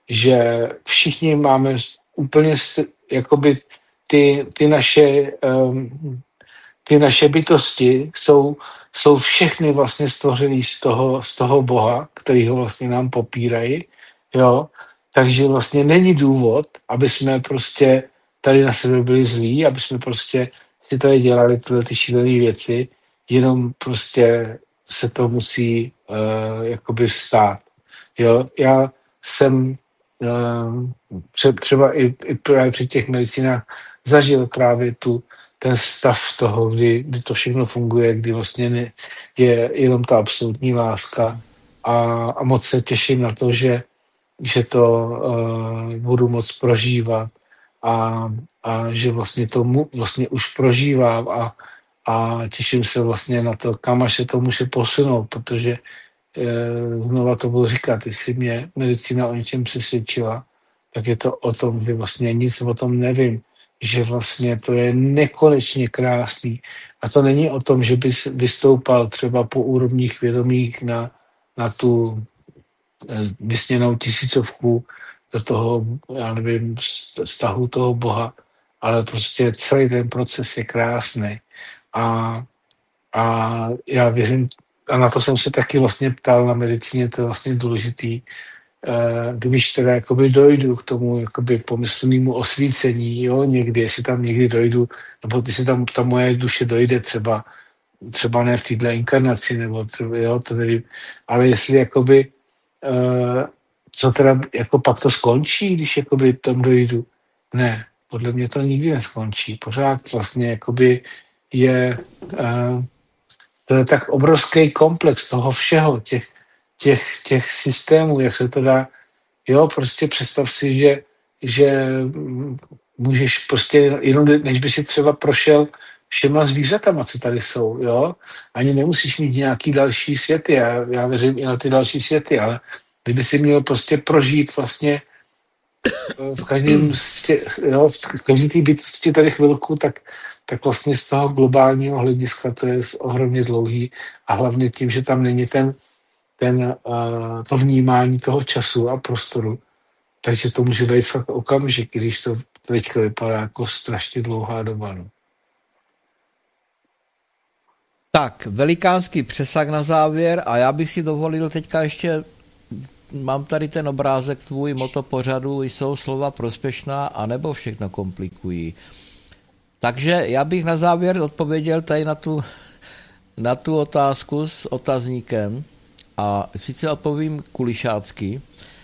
že všichni máme úplně jakoby ty, ty naše um, ty naše bytosti jsou, jsou všechny vlastně stvořený z toho, z toho Boha, který ho vlastně nám popírají, jo. Takže vlastně není důvod, aby jsme prostě tady na sebe byli zlí, aby jsme prostě si tady dělali tyhle ty šílené věci, jenom prostě se to musí uh, jakoby stát. Jo, já jsem uh, třeba i, i právě při těch medicinách zažil právě tu, ten stav toho, kdy, kdy to všechno funguje, kdy vlastně ne, je jenom ta absolutní láska a, a moc se těším na to, že, že to uh, budu moc prožívat a, a že vlastně to mu, vlastně už prožívám a, a těším se vlastně na to, kam až se to může posunout, protože uh, znova to budu říkat, jestli mě medicína o něčem přesvědčila, tak je to o tom, že vlastně nic o tom nevím, že vlastně to je nekonečně krásný. A to není o tom, že bys vystoupal třeba po úrovních vědomích na, na tu vysněnou tisícovku do toho, já nevím, vztahu toho Boha, ale prostě celý ten proces je krásný. A, a já věřím, a na to jsem se taky vlastně ptal na medicíně, to je vlastně důležitý, když teda jakoby dojdu k tomu jakoby pomyslnému osvícení, jo, někdy, jestli tam někdy dojdu, nebo jestli tam ta moje duše dojde třeba, třeba ne v této inkarnaci, nebo třeba, jo, to nevím, ale jestli jakoby, uh, co teda, jako pak to skončí, když jakoby tam dojdu. Ne, podle mě to nikdy neskončí. Pořád vlastně jakoby je, uh, to je tak obrovský komplex toho všeho, těch Těch, těch systémů, jak se to dá, jo, prostě představ si, že, že můžeš prostě, jenom než by si třeba prošel všema zvířatama, co tady jsou, jo, ani nemusíš mít nějaký další světy, já, já věřím i na ty další světy, ale kdyby si měl prostě prožít vlastně v každém, jo, v každý té bytosti tady chvilku, tak, tak vlastně z toho globálního hlediska to je ohromně dlouhý a hlavně tím, že tam není ten ten, uh, to vnímání toho času a prostoru. Takže to může být fakt okamžik, když to teďka vypadá jako strašně dlouhá doba. No. Tak, velikánský přesah na závěr a já bych si dovolil teďka ještě, mám tady ten obrázek tvůj motopořadu, jsou slova prospěšná, anebo všechno komplikují. Takže já bych na závěr odpověděl tady na tu, na tu otázku s otazníkem. A sice odpovím kulišácky,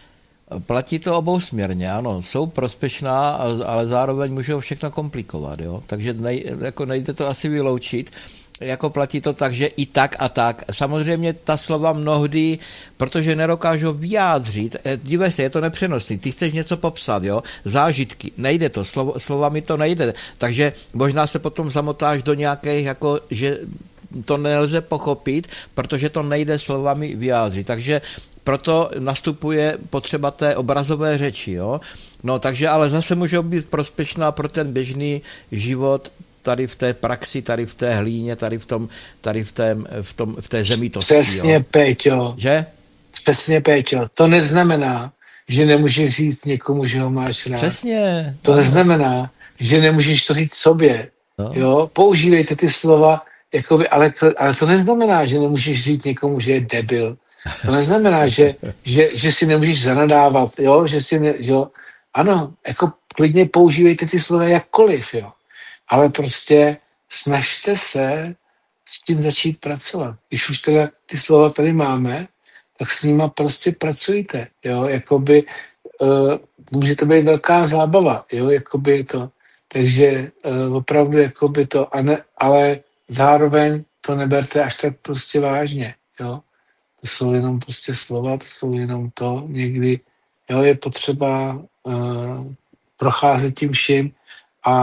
platí to obousměrně, ano, jsou prospěšná, ale zároveň můžou všechno komplikovat, jo, takže nej, jako nejde to asi vyloučit, jako platí to tak, že i tak a tak. Samozřejmě ta slova mnohdy, protože nedokážou vyjádřit, dívej se, je to nepřenosný, ty chceš něco popsat, jo, zážitky, nejde to, slovo, slovami to nejde, takže možná se potom zamotáš do nějakých, jako, že to nelze pochopit, protože to nejde slovami vyjádřit. Takže proto nastupuje potřeba té obrazové řeči. Jo? No, takže ale zase může být prospěšná pro ten běžný život tady v té praxi, tady v té hlíně, tady v tom, tady v, tém, v, tom, v té zemitosti. Přesně, jo? Péťo. Že? Přesně, Péťo. To neznamená, že nemůžeš říct někomu, že ho máš rád. Přesně. To neznamená, že nemůžeš to říct sobě. No. Jo? Používejte ty slova Jakoby, ale, ale to neznamená, že nemůžeš říct někomu, že je debil. To neznamená, že, že, že si nemůžeš zanadávat, jo? Že si ne, jo? Ano, jako klidně používejte ty slova jakkoliv, jo? Ale prostě snažte se s tím začít pracovat. Když už teda ty slova tady máme, tak s nima prostě pracujte, jo? Jakoby, uh, může to být velká zábava, jo? Jakoby to, takže uh, opravdu jakoby to, a ne, ale zároveň to neberte až tak prostě vážně, jo. To jsou jenom prostě slova, to jsou jenom to, někdy, jo, je potřeba uh, procházet tím vším a,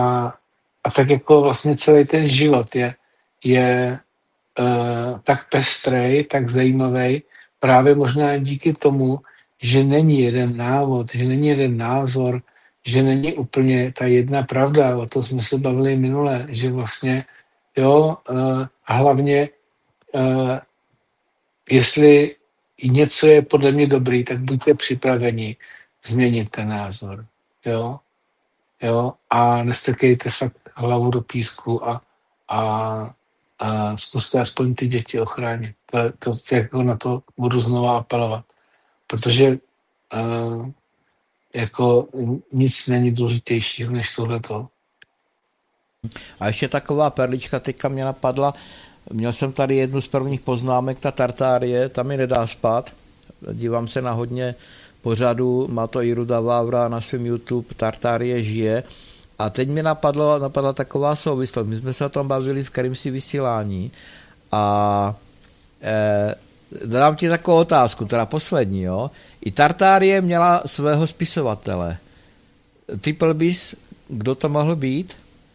a tak jako vlastně celý ten život je, je uh, tak pestrej, tak zajímavý, právě možná díky tomu, že není jeden návod, že není jeden názor, že není úplně ta jedna pravda, o to jsme se bavili minule, že vlastně jo, uh, hlavně, uh, jestli něco je podle mě dobrý, tak buďte připraveni změnit ten názor, jo, jo, a nestrkejte fakt hlavu do písku a, a, a zkuste aspoň ty děti ochránit. To, to, jako na to budu znova apelovat, protože uh, jako nic není důležitějšího než tohleto. A ještě taková perlička teďka mě napadla. Měl jsem tady jednu z prvních poznámek, ta Tartárie, tam mi nedá spát. Dívám se na hodně pořadů, má to i Ruda Vávra na svém YouTube, Tartárie žije. A teď mi napadlo, napadla taková souvislost. My jsme se o tom bavili v kterémsi vysílání a eh, dám ti takovou otázku, teda poslední, jo. I Tartárie měla svého spisovatele. Typl bys, kdo to mohl být?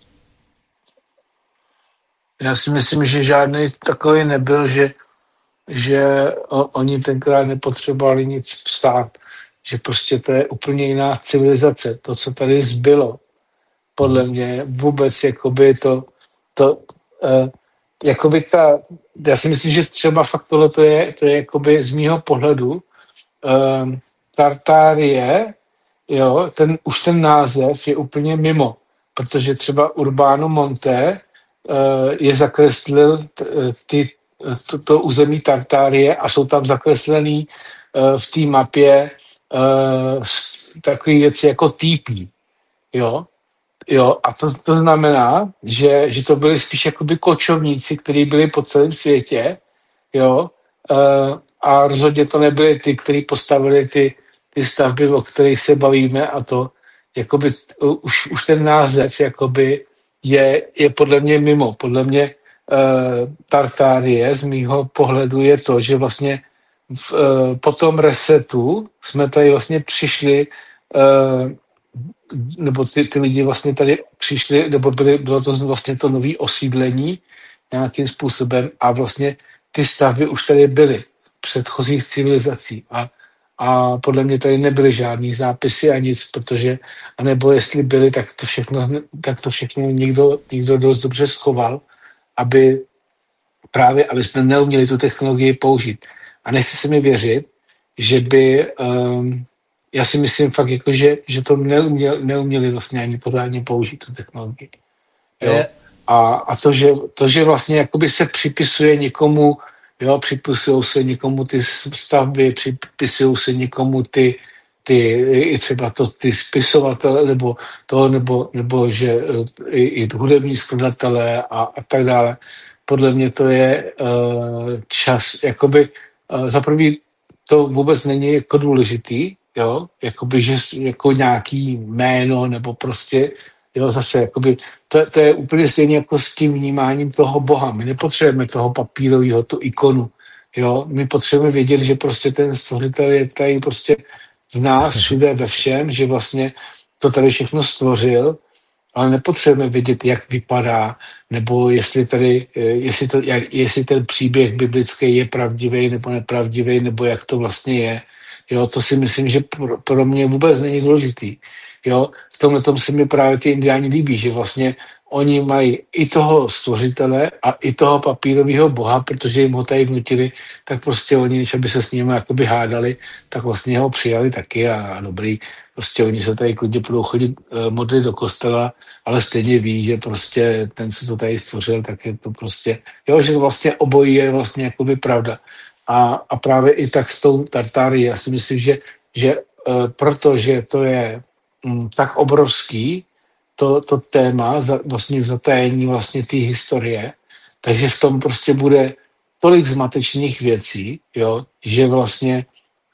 Já si myslím, že žádný takový nebyl, že, že o, oni tenkrát nepotřebovali nic psát, že prostě to je úplně jiná civilizace. To, co tady zbylo, podle mě vůbec jakoby to, to uh, jakoby ta, já si myslím, že třeba fakt tohle to je, to je jakoby z mýho pohledu uh, Tartárie, jo, ten, už ten název je úplně mimo, protože třeba Urbano Monte je zakreslil ty, to, to území Tartárie a jsou tam zakreslený v té mapě takové věci jako týpí. Jo? Jo, a to, to znamená, že, že to byli spíš jakoby kočovníci, kteří byli po celém světě, jo, a rozhodně to nebyli ty, kteří postavili ty, ty stavby, o kterých se bavíme, a to jakoby už, už ten název jakoby je, je podle mě mimo. Podle mě uh, Tartárie z mýho pohledu je to, že vlastně v, uh, po tom resetu jsme tady vlastně přišli, uh, nebo ty, ty lidi vlastně tady přišli, nebo byly, bylo to vlastně to nové osídlení nějakým způsobem a vlastně ty stavby už tady byly předchozích civilizací a A podle mě tady nebyly žádný zápisy a nic, protože, anebo jestli byly, tak to všechno, tak to všechno někdo, někdo dost dobře schoval, aby právě, aby jsme neuměli tu technologii použít. A nechci se mi věřit, že by, um, já si myslím fakt, jako, že, že to neuměli, neuměli vlastně ani pořádně použít, tu technologii. Jo? A, a to, že, to, že vlastně jakoby se připisuje někomu, jo, připisují se někomu ty stavby, připisují se někomu ty, ty i třeba to, ty spisovatele, nebo to, nebo, nebo že i, i hudební skladatelé a, a tak dále. Podle mě to je uh, čas, jakoby uh, za prvý to vůbec není jako důležitý, jo, jakoby, že jako nějaký jméno, nebo prostě, jo, zase, jakoby, to, to je úplně stejně jako s tím vnímáním toho Boha. My nepotřebujeme toho papírového, tu ikonu, jo, my potřebujeme vědět, že prostě ten stvořitel je tady prostě v nás, všude, ve všem, že vlastně to tady všechno stvořil, ale nepotřebujeme vědět, jak vypadá, nebo jestli tady, jestli, to, jak, jestli ten příběh biblický je pravdivý nebo nepravdivý, nebo jak to vlastně je. Jo, to si myslím, že pro, pro mě vůbec není důležitý. Jo, v tomhle tom se mi právě ty indiáni líbí, že vlastně oni mají i toho stvořitele a i toho papírového boha, protože jim ho tady vnutili, tak prostě oni, když aby se s nimi jakoby hádali, tak vlastně ho přijali taky a, a dobrý. Prostě oni se tady klidně budou chodit uh, modlit do kostela, ale stejně ví, že prostě ten, co to tady stvořil, tak je to prostě, jo, že vlastně obojí je vlastně jakoby pravda. A, a právě i tak s tou Tartárií, já si myslím, že, že uh, protože to je um, tak obrovský, to, to téma, za, vlastně v zatajení vlastně té historie, takže v tom prostě bude tolik zmatečných věcí, jo, že vlastně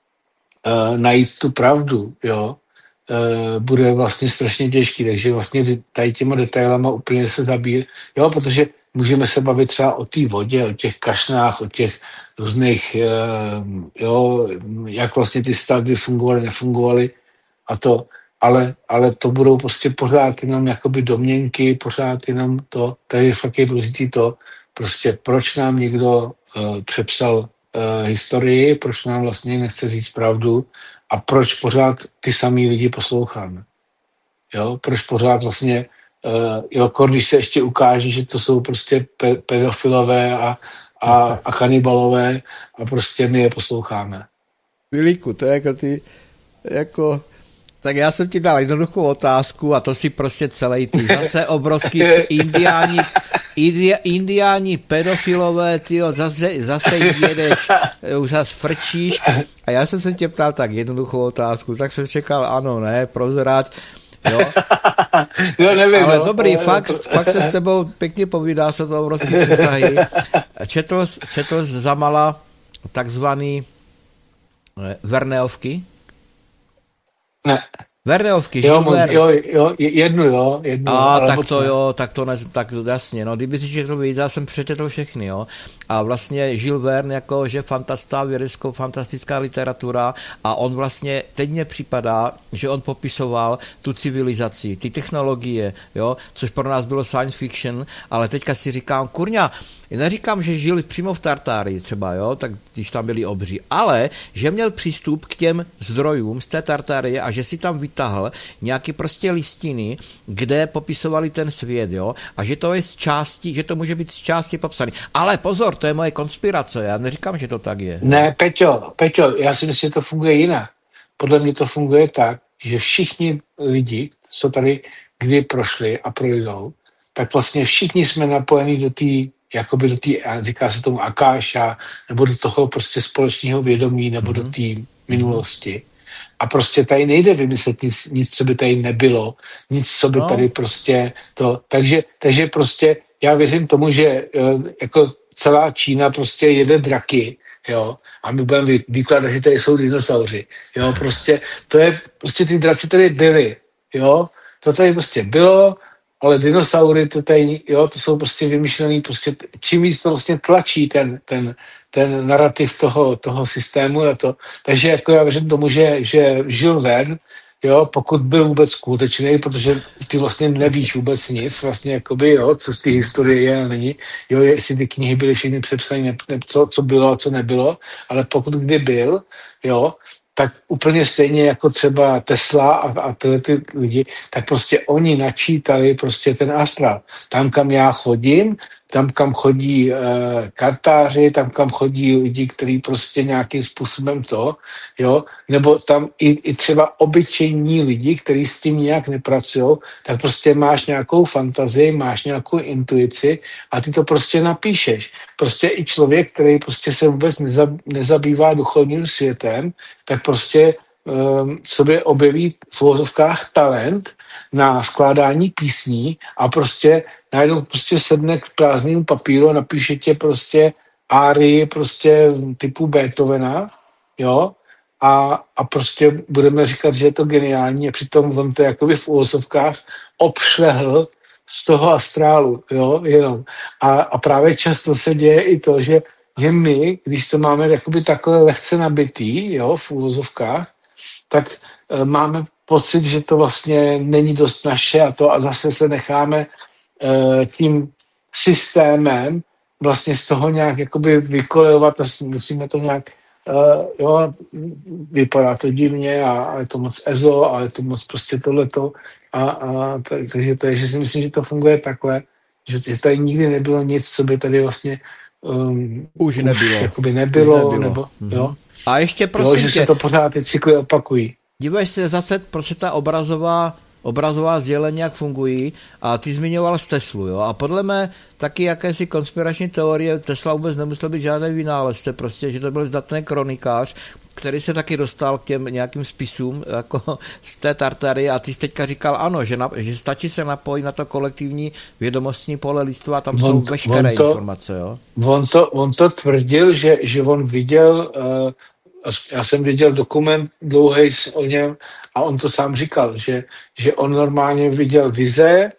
uh, najít tu pravdu, jo, uh, bude vlastně strašně těžký, takže vlastně tady těma detailama úplně se zabír, jo, protože můžeme se bavit třeba o té vodě, o těch kašnách, o těch různých, uh, jo, jak vlastně ty stavby fungovaly, nefungovaly a to, ale, ale to budou prostě pořád jenom jakoby domněnky, pořád jenom to, tady fakt je důležitý to, prostě proč nám někdo uh, přepsal uh, historii, proč nám vlastně nechce říct pravdu a proč pořád ty samý lidi posloucháme. Jo, proč pořád vlastně, uh, jo, když se ještě ukáže, že to jsou prostě pe- pedofilové a, a, a kanibalové a prostě my je posloucháme. Vilíku, to je jako ty, jako Tak já jsem ti dal jednoduchou otázku a to si prostě celý ty zase obrovský indiáni, indi, indiáni pedofilové, tyjo, zase, zase jedeš, už zase frčíš a já jsem se tě ptal tak jednoduchou otázku, tak jsem čekal ano, ne, prozrať, jo. Jo, nevím, ale no, dobrý, ale fakt, to... fakt se s tebou pěkně povídá, jsou to obrovský přesahy. Četl, četl zamala takzvaný Verneovky? Ne. Verneovky, jo, Žil Verne. jo, jo, jednu, jo. Jednu, A tak to jo, tak to, ne, tak to jasně, no, kdyby si četl víc, já jsem přečetl všechny, jo. A vlastně Žil Verne, jako, že fantastá, vědecko, fantastická literatura a on vlastně, teď mně připadá, že on popisoval tu civilizaci, ty technologie, jo, což pro nás bylo science fiction, ale teďka si říkám, kurňa, neříkám, že žil přímo v Tartárii třeba, jo, tak když tam byli obří, ale že měl přístup k těm zdrojům z té Tartárie a že si tam vytáhl nějaký prostě listiny, kde popisovali ten svět, jo, a že to je z části, že to může být z části popsaný. Ale pozor, to je moje konspirace, já neříkám, že to tak je. Ne, Peťo, Peťo, já si myslím, že to funguje jinak. Podle mě to funguje tak, že všichni lidi, co tady kdy prošli a projdou, tak vlastně všichni jsme napojení do té jakoby do té, říká se tomu akáša, nebo do toho prostě společného vědomí, nebo mm-hmm. do té minulosti. A prostě tady nejde vymyslet nic, nic, co by tady nebylo, nic, co by no. tady prostě to, takže, takže prostě já věřím tomu, že jako celá Čína prostě jede draky, jo, a my budeme vykládat, že tady jsou dinosauři, jo, prostě, to je, prostě ty draci tady byly, jo, to tady prostě bylo, ale dinosaury, to tady, jo, to jsou prostě vymyšlený, prostě čím víc to vlastně tlačí ten, ten, ten narrativ toho, toho systému a to. Takže jako já věřím tomu, že, že Žil Verne, jo, pokud byl vůbec skutečný, protože ty vlastně nevíš vůbec nic, vlastně jakoby, jo, co z té historie je a není, jo, jestli ty knihy byly všechny přepsané, ne, ne, co, co bylo a co nebylo, ale pokud kdy byl, jo, tak úplně stejně jako třeba Tesla a, a tyhle ty lidi, tak prostě oni načítali prostě ten astrál. Tam, kam já chodím, tam, kam chodí e, kartáři, tam, kam chodí lidi, kteří prostě nějakým způsobem to, jo, nebo tam i, i třeba obyčejní lidi, kteří s tím nějak nepracují, tak prostě máš nějakou fantazii, máš nějakou intuici a ty to prostě napíšeš. Prostě i člověk, který prostě se vůbec nezab, nezabývá duchovním světem, tak prostě um, sobě objeví v uvozovkách talent na skládání písní a prostě najednou prostě sedne k prázdnému papíru a napíše tě prostě árii prostě typu Beethovena, jo, a, a prostě budeme říkat, že je to geniální a přitom on to jakoby v uvozovkách obšlehl z toho astrálu, jo, jenom. A, a právě často se děje i to, že, že my, když to máme jakoby takhle lehce nabitý, jo, v uvozovkách, tak e, máme pocit, že to vlastně není dost naše a to a zase se necháme e, tím systémem vlastně z toho nějak jakoby vykolejovat a musíme to nějak, e, jo, vypadá to divně a, a je to moc ezo a je to moc prostě tohleto a, a takže to je, že si myslím, že to funguje takhle, že, že tady nikdy nebylo nic, co by tady vlastně um, už nebylo, už jakoby nebylo, už nebylo. Nebo, mm-hmm. jo. A ještě prosím jo, že tě, se to pořád ty cykly opakují. Dívej se zase, prostě ta obrazová, obrazová sdělení, jak fungují a ty zmiňoval z Teslu, jo, a podle mě taky jakési konspirační teorie, Tesla vůbec nemusel být žádný vynálezce, prostě, že to byl zdatný kronikář, který se taky dostal k těm nějakým spisům jako z té Tartary a ty jsi teďka říkal ano, že, na, že stačí se napojit na to kolektivní vědomostní pole lidstva a tam on, jsou veškeré to, informace, jo. On to, on to tvrdil, že, že on viděl, uh, já jsem viděl dokument dlouhej o něm a on to sám říkal, že, že on normálně viděl vize,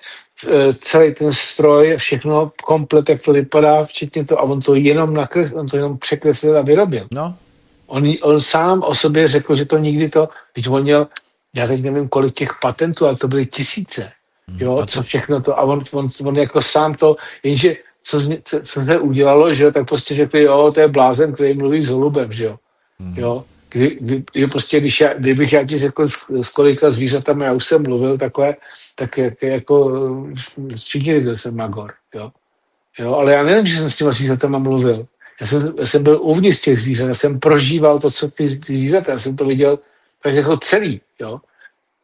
celý ten stroj, všechno komplet, jak to vypadá, včetně to, a on to jenom nakres, on to jenom překreslil a vyrobil. No. On, on sám o sobě řekl, že to nikdy to, když on měl, já teď nevím, kolik těch patentů, ale to byly tisíce, jo, co všechno to, a on, on, on jako sám to, jenže co, co, co se udělalo, že jo, tak prostě řekli, jo, to je blázen, který mluví s holubem, že jo, mm. jo, kdy, kdy, prostě, když já, kdybych já ti řekl, s, s kolika zvířatami já už jsem mluvil takhle, tak jak, jako všichni, že jsem magor, jo, jo, ale já nevím, že jsem s těma zvířatama mluvil. Já jsem, já jsem byl uvnitř těch zvířat, já jsem prožíval to, co ty zvířata, já jsem to viděl tak jako celý, jo.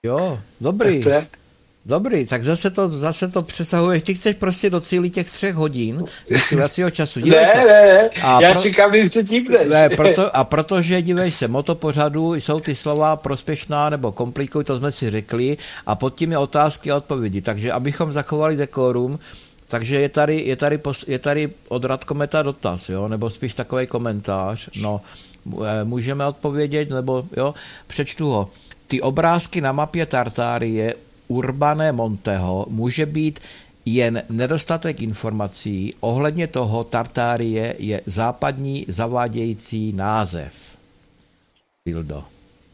Jo, dobrý. Tak to je. Dobrý, tak zase to, zase to přesahuješ. Ty chceš prostě docílit těch třech hodin vysílacího času. Dívej ne, se. ne, ne, a já pro... čekám, když se típneš. Ne, proto, a protože, dívej se, moto pořadu jsou ty slova prospěšná nebo komplikuj, to jsme si řekli, a pod tím je otázky a odpovědi. Takže abychom zachovali dekorum, takže je tady, je tady, pos, je tady od Radkometa dotaz, jo, nebo spíš takový komentář. No, můžeme odpovědět, nebo jo, přečtu ho. Ty obrázky na mapě Tartárie Urbane Monteho může být jen nedostatek informací ohledně toho Tartárie je západní zavádějící název. Vildo.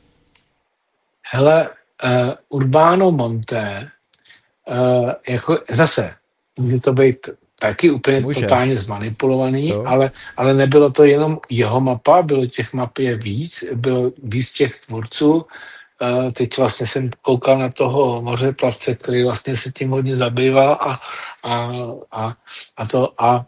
Hele, uh, Urbano Monte, uh, jako zase, může to být taky úplně může. Totálně zmanipulovaný, ale, ale nebylo to jenom jeho mapa, bylo těch map je víc, bylo víc těch tvůrců. Uh, teď vlastně jsem koukal na toho mořeplavce, který vlastně se tím hodně zabýval a, a, a, a to a,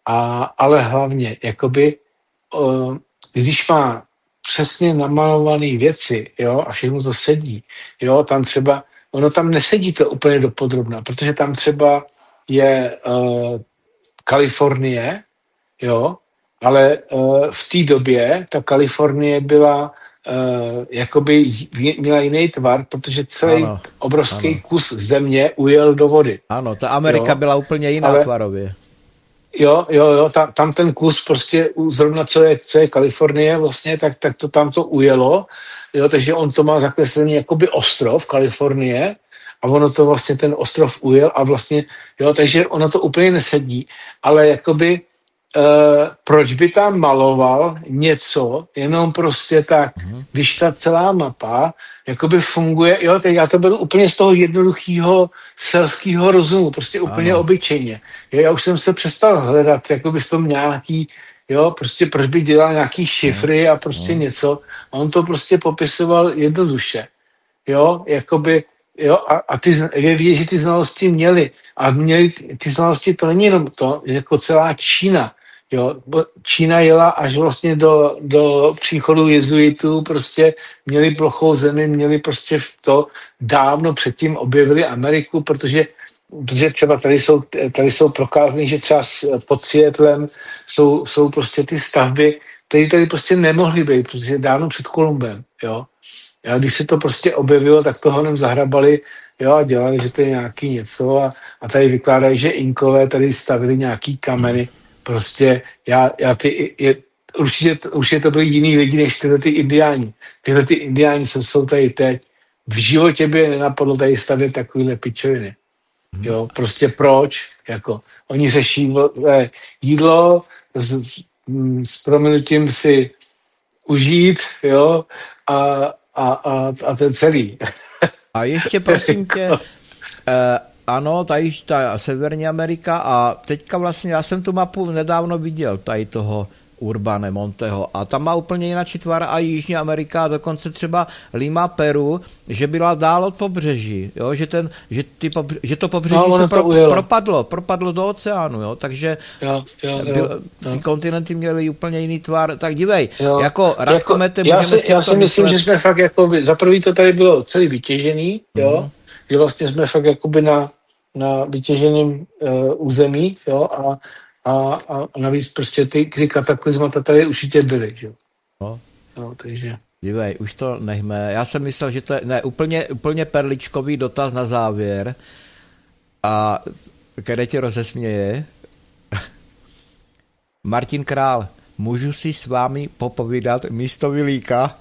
a ale hlavně, jakoby, uh, když má přesně namalované věci, jo, a všechno to sedí, jo, tam třeba, ono tam nesedí to úplně dopodrobna, protože tam třeba je uh, Kalifornie, jo, ale uh, v té době ta Kalifornie byla Uh, jakoby měla jiný tvar, protože celý ano, obrovský ano. kus země ujel do vody. Ano, ta Amerika jo. byla úplně jiná ale, tvarově. Jo, jo, jo, tam, tam ten kus prostě zrovna co je, co je Kalifornie vlastně, tak, tak to tam to ujelo, jo, takže on to má zakreslený jakoby ostrov Kalifornie a ono to vlastně ten ostrov ujel a vlastně, jo, takže ono to úplně nesedí, ale jakoby Uh, proč by tam maloval něco, jenom prostě tak, mm. když ta celá mapa jakoby funguje, jo, teď já to beru úplně z toho jednoduchého selského rozumu, prostě úplně ano. obyčejně. Jo, já už jsem se přestal hledat, jakoby v tom nějaký, jo, prostě proč by dělal nějaký šifry a prostě mm. něco. A on to prostě popisoval jednoduše. Jo, jakoby, jo, a, a ty, je vidět, že ty znalosti měli. A měli ty znalosti, to není jenom to, jako celá Čína. Jo, Čína jela až vlastně do, do příchodu jezuitů, prostě měli plochou zemi, měli prostě to dávno předtím objevili Ameriku, protože, protože třeba tady jsou, tady jsou prokázny, že třeba pod Seattlem jsou, jsou prostě ty stavby, které tady prostě nemohly být, protože dávno před Kolumbem, jo. A když se to prostě objevilo, tak to honem zahrabali, jo, a dělali, že to je nějaký něco a, a tady vykládají, že Inkové tady stavili nějaký kameny. Prostě já, já ty, je, určitě, určitě to byli jiný lidi než tyhle ty indiáni. Tyhle ty indiáni, co jsou tady teď, v životě by je nenapadlo tady stavět takovýhle pičoviny. Jo, prostě proč? Jako, oni řeší eh, jídlo s, s prominutím si užít, jo, a, a, a, a ten celý. A ještě prosím tě, eh, ano, tady ta Severní Amerika a teďka vlastně, já jsem tu mapu nedávno viděl, tady toho Urbane Monteho a tam má úplně jináčí tvar a Jižní Amerika, dokonce třeba Lima, Peru, že byla dál od pobřeží, jo, že, ten, že, ty pobře, že to pobřeží no, se pro, to propadlo, propadlo do oceánu, jo, takže jo, jo, jo, byl, jo. ty kontinenty měly úplně jiný tvar, tak dívej, jo. jako Radkomete jako, můžeme já si, já si myslím, myslet... že jsme fakt jako, za prvý to tady bylo celý vytěžený, jo, mm. že vlastně jsme fakt jakoby na na vytěženém uh, území, jo, a, a, a navíc prostě ty, ty kataklizmata tady určitě byly, jo. No. No, takže... Dívej, už to nechme. Já jsem myslel, že to je ne, úplně, úplně perličkový dotaz na závěr a které tě rozesměje. Martin Král, můžu si s vámi popovídat místo Vilíka?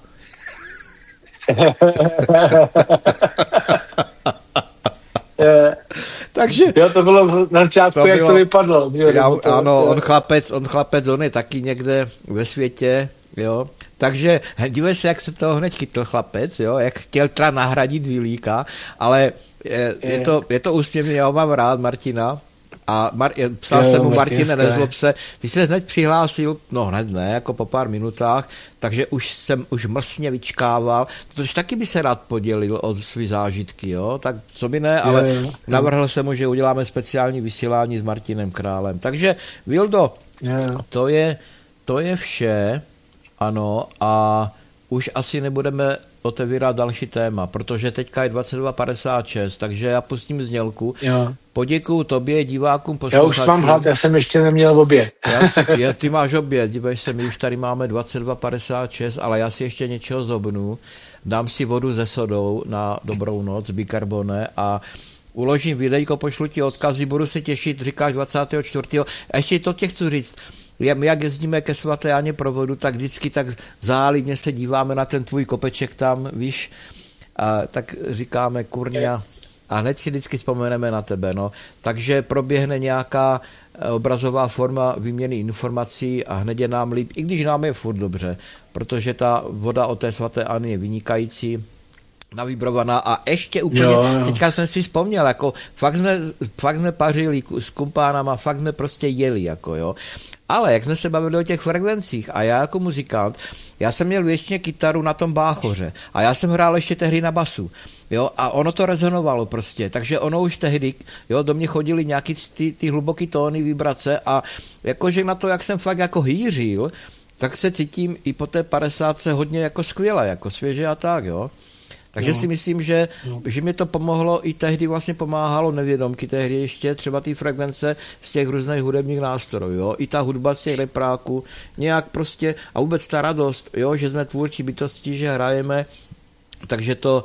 Takže... Jo, to bylo na začátku, to jak bylo, to vypadlo. Já, to, ano, on chlapec, on chlapec, on je taky někde ve světě, jo. Takže dívej se, jak se toho hned chytl chlapec, jo, jak chtěl teda nahradit Vilíka, ale je, je, to, je to úsměvný, já ho mám rád, Martina. A Mar- psal jsem mu, Martine, nezlob se, ty se hned přihlásil, no hned ne, jako po pár minutách, takže už jsem už mlsně vyčkával, protože taky by se rád podělil o svý zážitky, jo, tak co by ne, ale je, je. navrhl jsem mu, že uděláme speciální vysílání s Martinem Králem. Takže Vildo, je. to je, to je vše, ano, a už asi nebudeme otevírat další téma, protože teďka je dvacet dva padesát šest, takže já pustím znělku. Jo. Poděkuju tobě, divákům, posluchačům. Já už mám hlad, já jsem ještě neměl oběd. Já si, já, ty máš oběd, dívej se, my už tady máme dvacet dva padesát šest, ale já si ještě něčeho zobnu, dám si vodu se sodou na dobrou noc, bikarbone a uložím videjko, pošlu ti odkazy, budu se těšit, říkáš dvacátého čtvrtého A ještě to tě chci říct, jak jezdíme ke svaté Janě pro vodu, tak vždycky tak zálibně se díváme na ten tvůj kopeček tam, víš, a tak říkáme kurňa a hned si vždycky vzpomeneme na tebe, no. Takže proběhne nějaká obrazová forma výměny informací a hned je nám líp, i když nám je furt dobře, protože ta voda od té svaté Anny je vynikající, navibrovaná a ještě úplně, jo, jo. Teďka jsem si vzpomněl, jako fakt jsme, fakt jsme pařili s kumpánama, fakt jsme prostě jeli, jako jo. Ale jak jsme se bavili o těch frekvencích a já jako muzikant, já jsem měl většině kytaru na tom báchoře a já jsem hrál ještě tehdy na basu, jo, a ono to rezonovalo prostě, takže ono už tehdy, jo, do mě chodily nějaký ty, ty hluboký tóny, vibrace a jakože na to, jak jsem fakt jako hýřil, tak se cítím i po té padesátce hodně jako skvěle, jako svěže a tak, jo. Takže no. si myslím, že, no. že mi to pomohlo, i tehdy vlastně pomáhalo nevědomky, tehdy ještě třeba ty frekvence z těch různých hudebních nástrojů, jo? I ta hudba z těch repráků, nějak prostě, a vůbec ta radost, jo? Že jsme tvůrčí bytosti, že hrajeme, takže to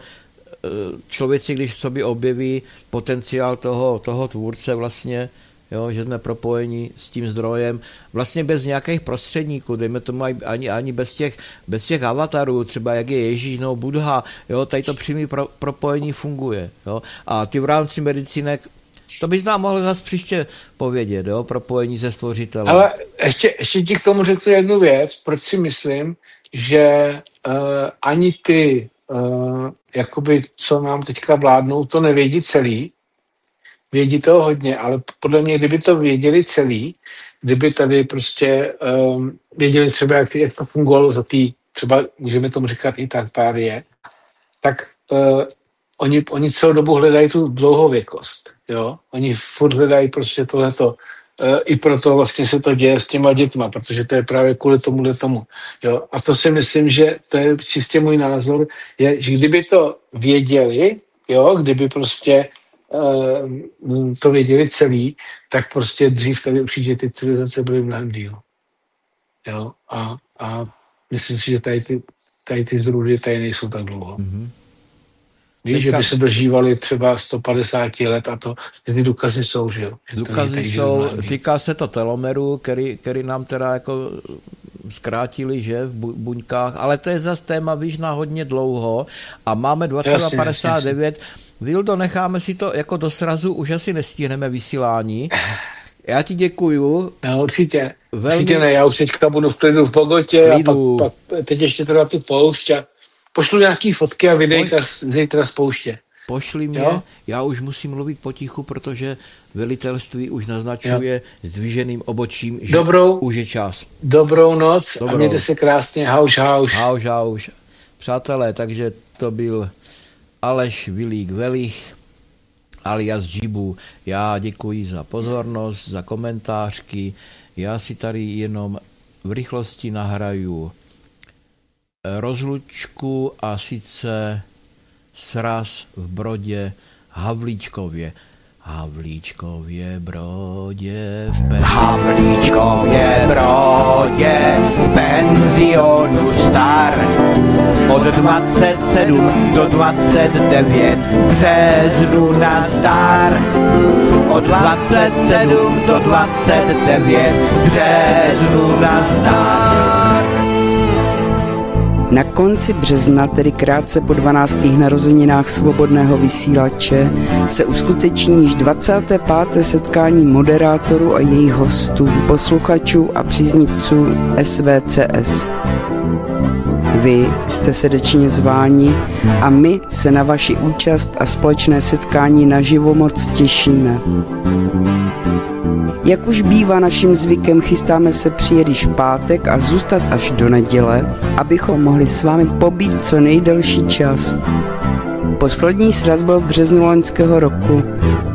člověk si, když v sobě objeví potenciál toho, toho tvůrce vlastně, jo, že jsme propojeni s tím zdrojem, vlastně bez nějakých prostředníků, dejme tomu ani, ani bez, těch, bez těch avatarů, třeba jak je Ježíš nebo Buddha, jo, tady to přímé pro, propojení funguje. Jo. A ty v rámci medicínek, to bys nám mohl zase příště povědět, jo, propojení se stvořitelem. Ale ještě, ještě ti k tomu řeknu jednu věc, proč si myslím, že uh, ani ty, uh, jakoby, co nám teďka vládnou, to nevědí celý, vědí toho hodně, ale podle mě, kdyby to věděli celý, kdyby tady prostě um, věděli třeba, jak, jak to fungovalo za tý, třeba můžeme tomu říkat i tartárie, tak uh, oni, oni celou dobu hledají tu dlouhověkost, jo? Oni furt hledají prostě tohleto, uh, i proto vlastně se to děje s těma dětma, protože to je právě kvůli tomuhle tomu, jo? A to si myslím, že to je čistě můj názor, je, že kdyby to věděli, jo, kdyby prostě to věděli celý, tak prostě dřív tady určitě ty civilizace byly mnohem díl. Jo? A, a myslím si, že tady ty, tady ty zrůdy tady nejsou tak dlouho. Mm-hmm. Víš, že by se dožívali třeba sto padesát let a to, že ty důkazy jsou, že jo? Že důkazy jsou, týká se to telomeru, který, který nám teda jako zkrátili, že, v buňkách, ale to je zase téma, víš, na hodně dlouho a máme dvacet dva padesát devět. Vildo, necháme si to jako do srazu, už asi nestihneme vysílání. Já ti děkuju. No určitě, velmi... určitě ne, já už teďka budu v klidu v Bogotě a pak, pak teď ještě teda tu poušť a pošlu nějaký fotky a videjka Poš... zítra z pouště. Pošli mě, jo? Já už musím mluvit potichu, protože velitelství už naznačuje jo. zdviženým obočím, že dobrou, už je čas. Dobrou noc dobrou. A mějte se krásně, hauš, hauš. Hauš, hauš. Přátelé, takže to byl Aleš Vilík Velich alias Džibu. Já děkuji za pozornost, za komentářky. Já si tady jenom v rychlosti nahraju rozlučku a sice sraz v Brodě Havlíčkově. Havlíčkově Brodě v pen... Havlíčkově Brodě v penzionu star. Od dvacet sedm do dvacet devět březnu nazdar. Od dvacet sedm do dvacet devět březnu nazdar. Na konci března, tedy krátce po dvanáctých narozeninách svobodného vysílače, se uskuteční již dvacáté páté setkání moderátorů a jejich hostů, posluchačů a příznivců S V C S. Vy jste srdečně zváni a my se na vaši účast a společné setkání naživo moc těšíme. Jak už bývá naším zvykem, chystáme se přijet již v pátek a zůstat až do neděle, abychom mohli s vámi pobít co nejdelší čas. Poslední sraz byl v březnu loňského roku.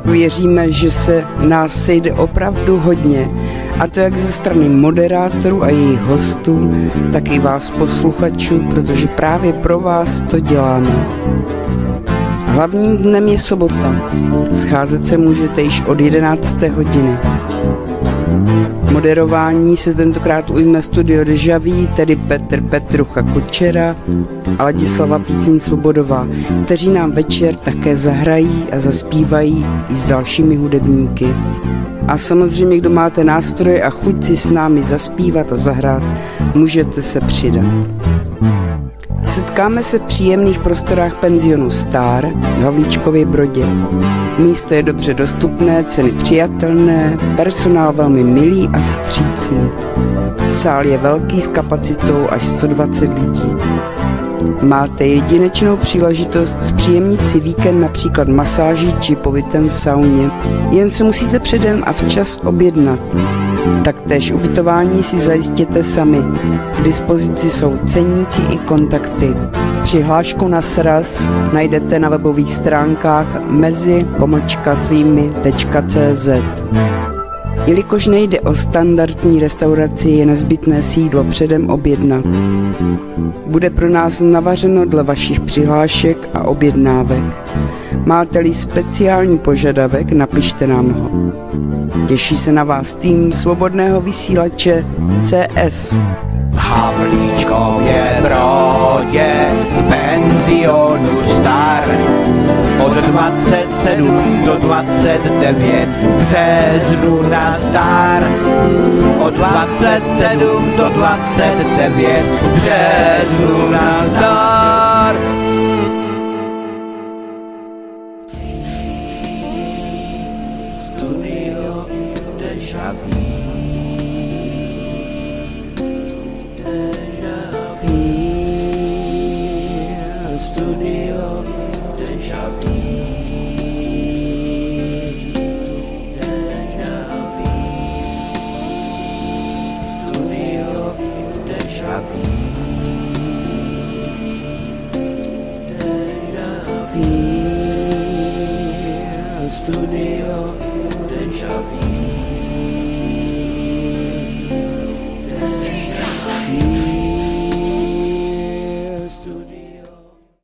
Věříme, že se nás sejde opravdu hodně, a to jak ze strany moderátorů a jejich hostů, tak i vás posluchačů, protože právě pro vás to děláme. Hlavním dnem je sobota. Scházet se můžete již od jedenácté hodiny. Moderování se tentokrát ujme studio Deja Vu, tedy Petr Petrucha Kučera a Ladislava Píseň Svobodová, kteří nám večer také zahrají a zaspívají i s dalšími hudebníky. A samozřejmě, kdo máte nástroje a chuť si s námi zaspívat a zahrát, můžete se přidat. Setkáme se v příjemných prostorách penzionu Star v Havlíčkově Brodě. Místo je dobře dostupné, ceny přijatelné, personál velmi milý a vstřícný. Sál je velký s kapacitou až sto dvacet lidí. Máte jedinečnou příležitost zpříjemnit si víkend například masáží či pobytem v sauně. Jen se musíte předem a včas objednat. Taktéž ubytování si zajistěte sami. K dispozici jsou ceníky i kontakty. Přihlášku na sraz najdete na webových stránkách mezi pomlčka svými tečka cé zet. Jelikož nejde o standardní restauraci, je nezbytné si jídlo předem objednat. Bude pro nás navařeno dle vašich přihlášek a objednávek. Máte-li speciální požadavek, napište nám ho. Těší se na vás tým Svobodného vysílače C S. V Havlíčkově Brodě v penzionu Star od dvacet sedm do dvacet devět březnu na Star. Od dvacet sedm do dvacet devět březnu na Star. Studio Deja Vu. Deja Vu. Studio Deja Vu.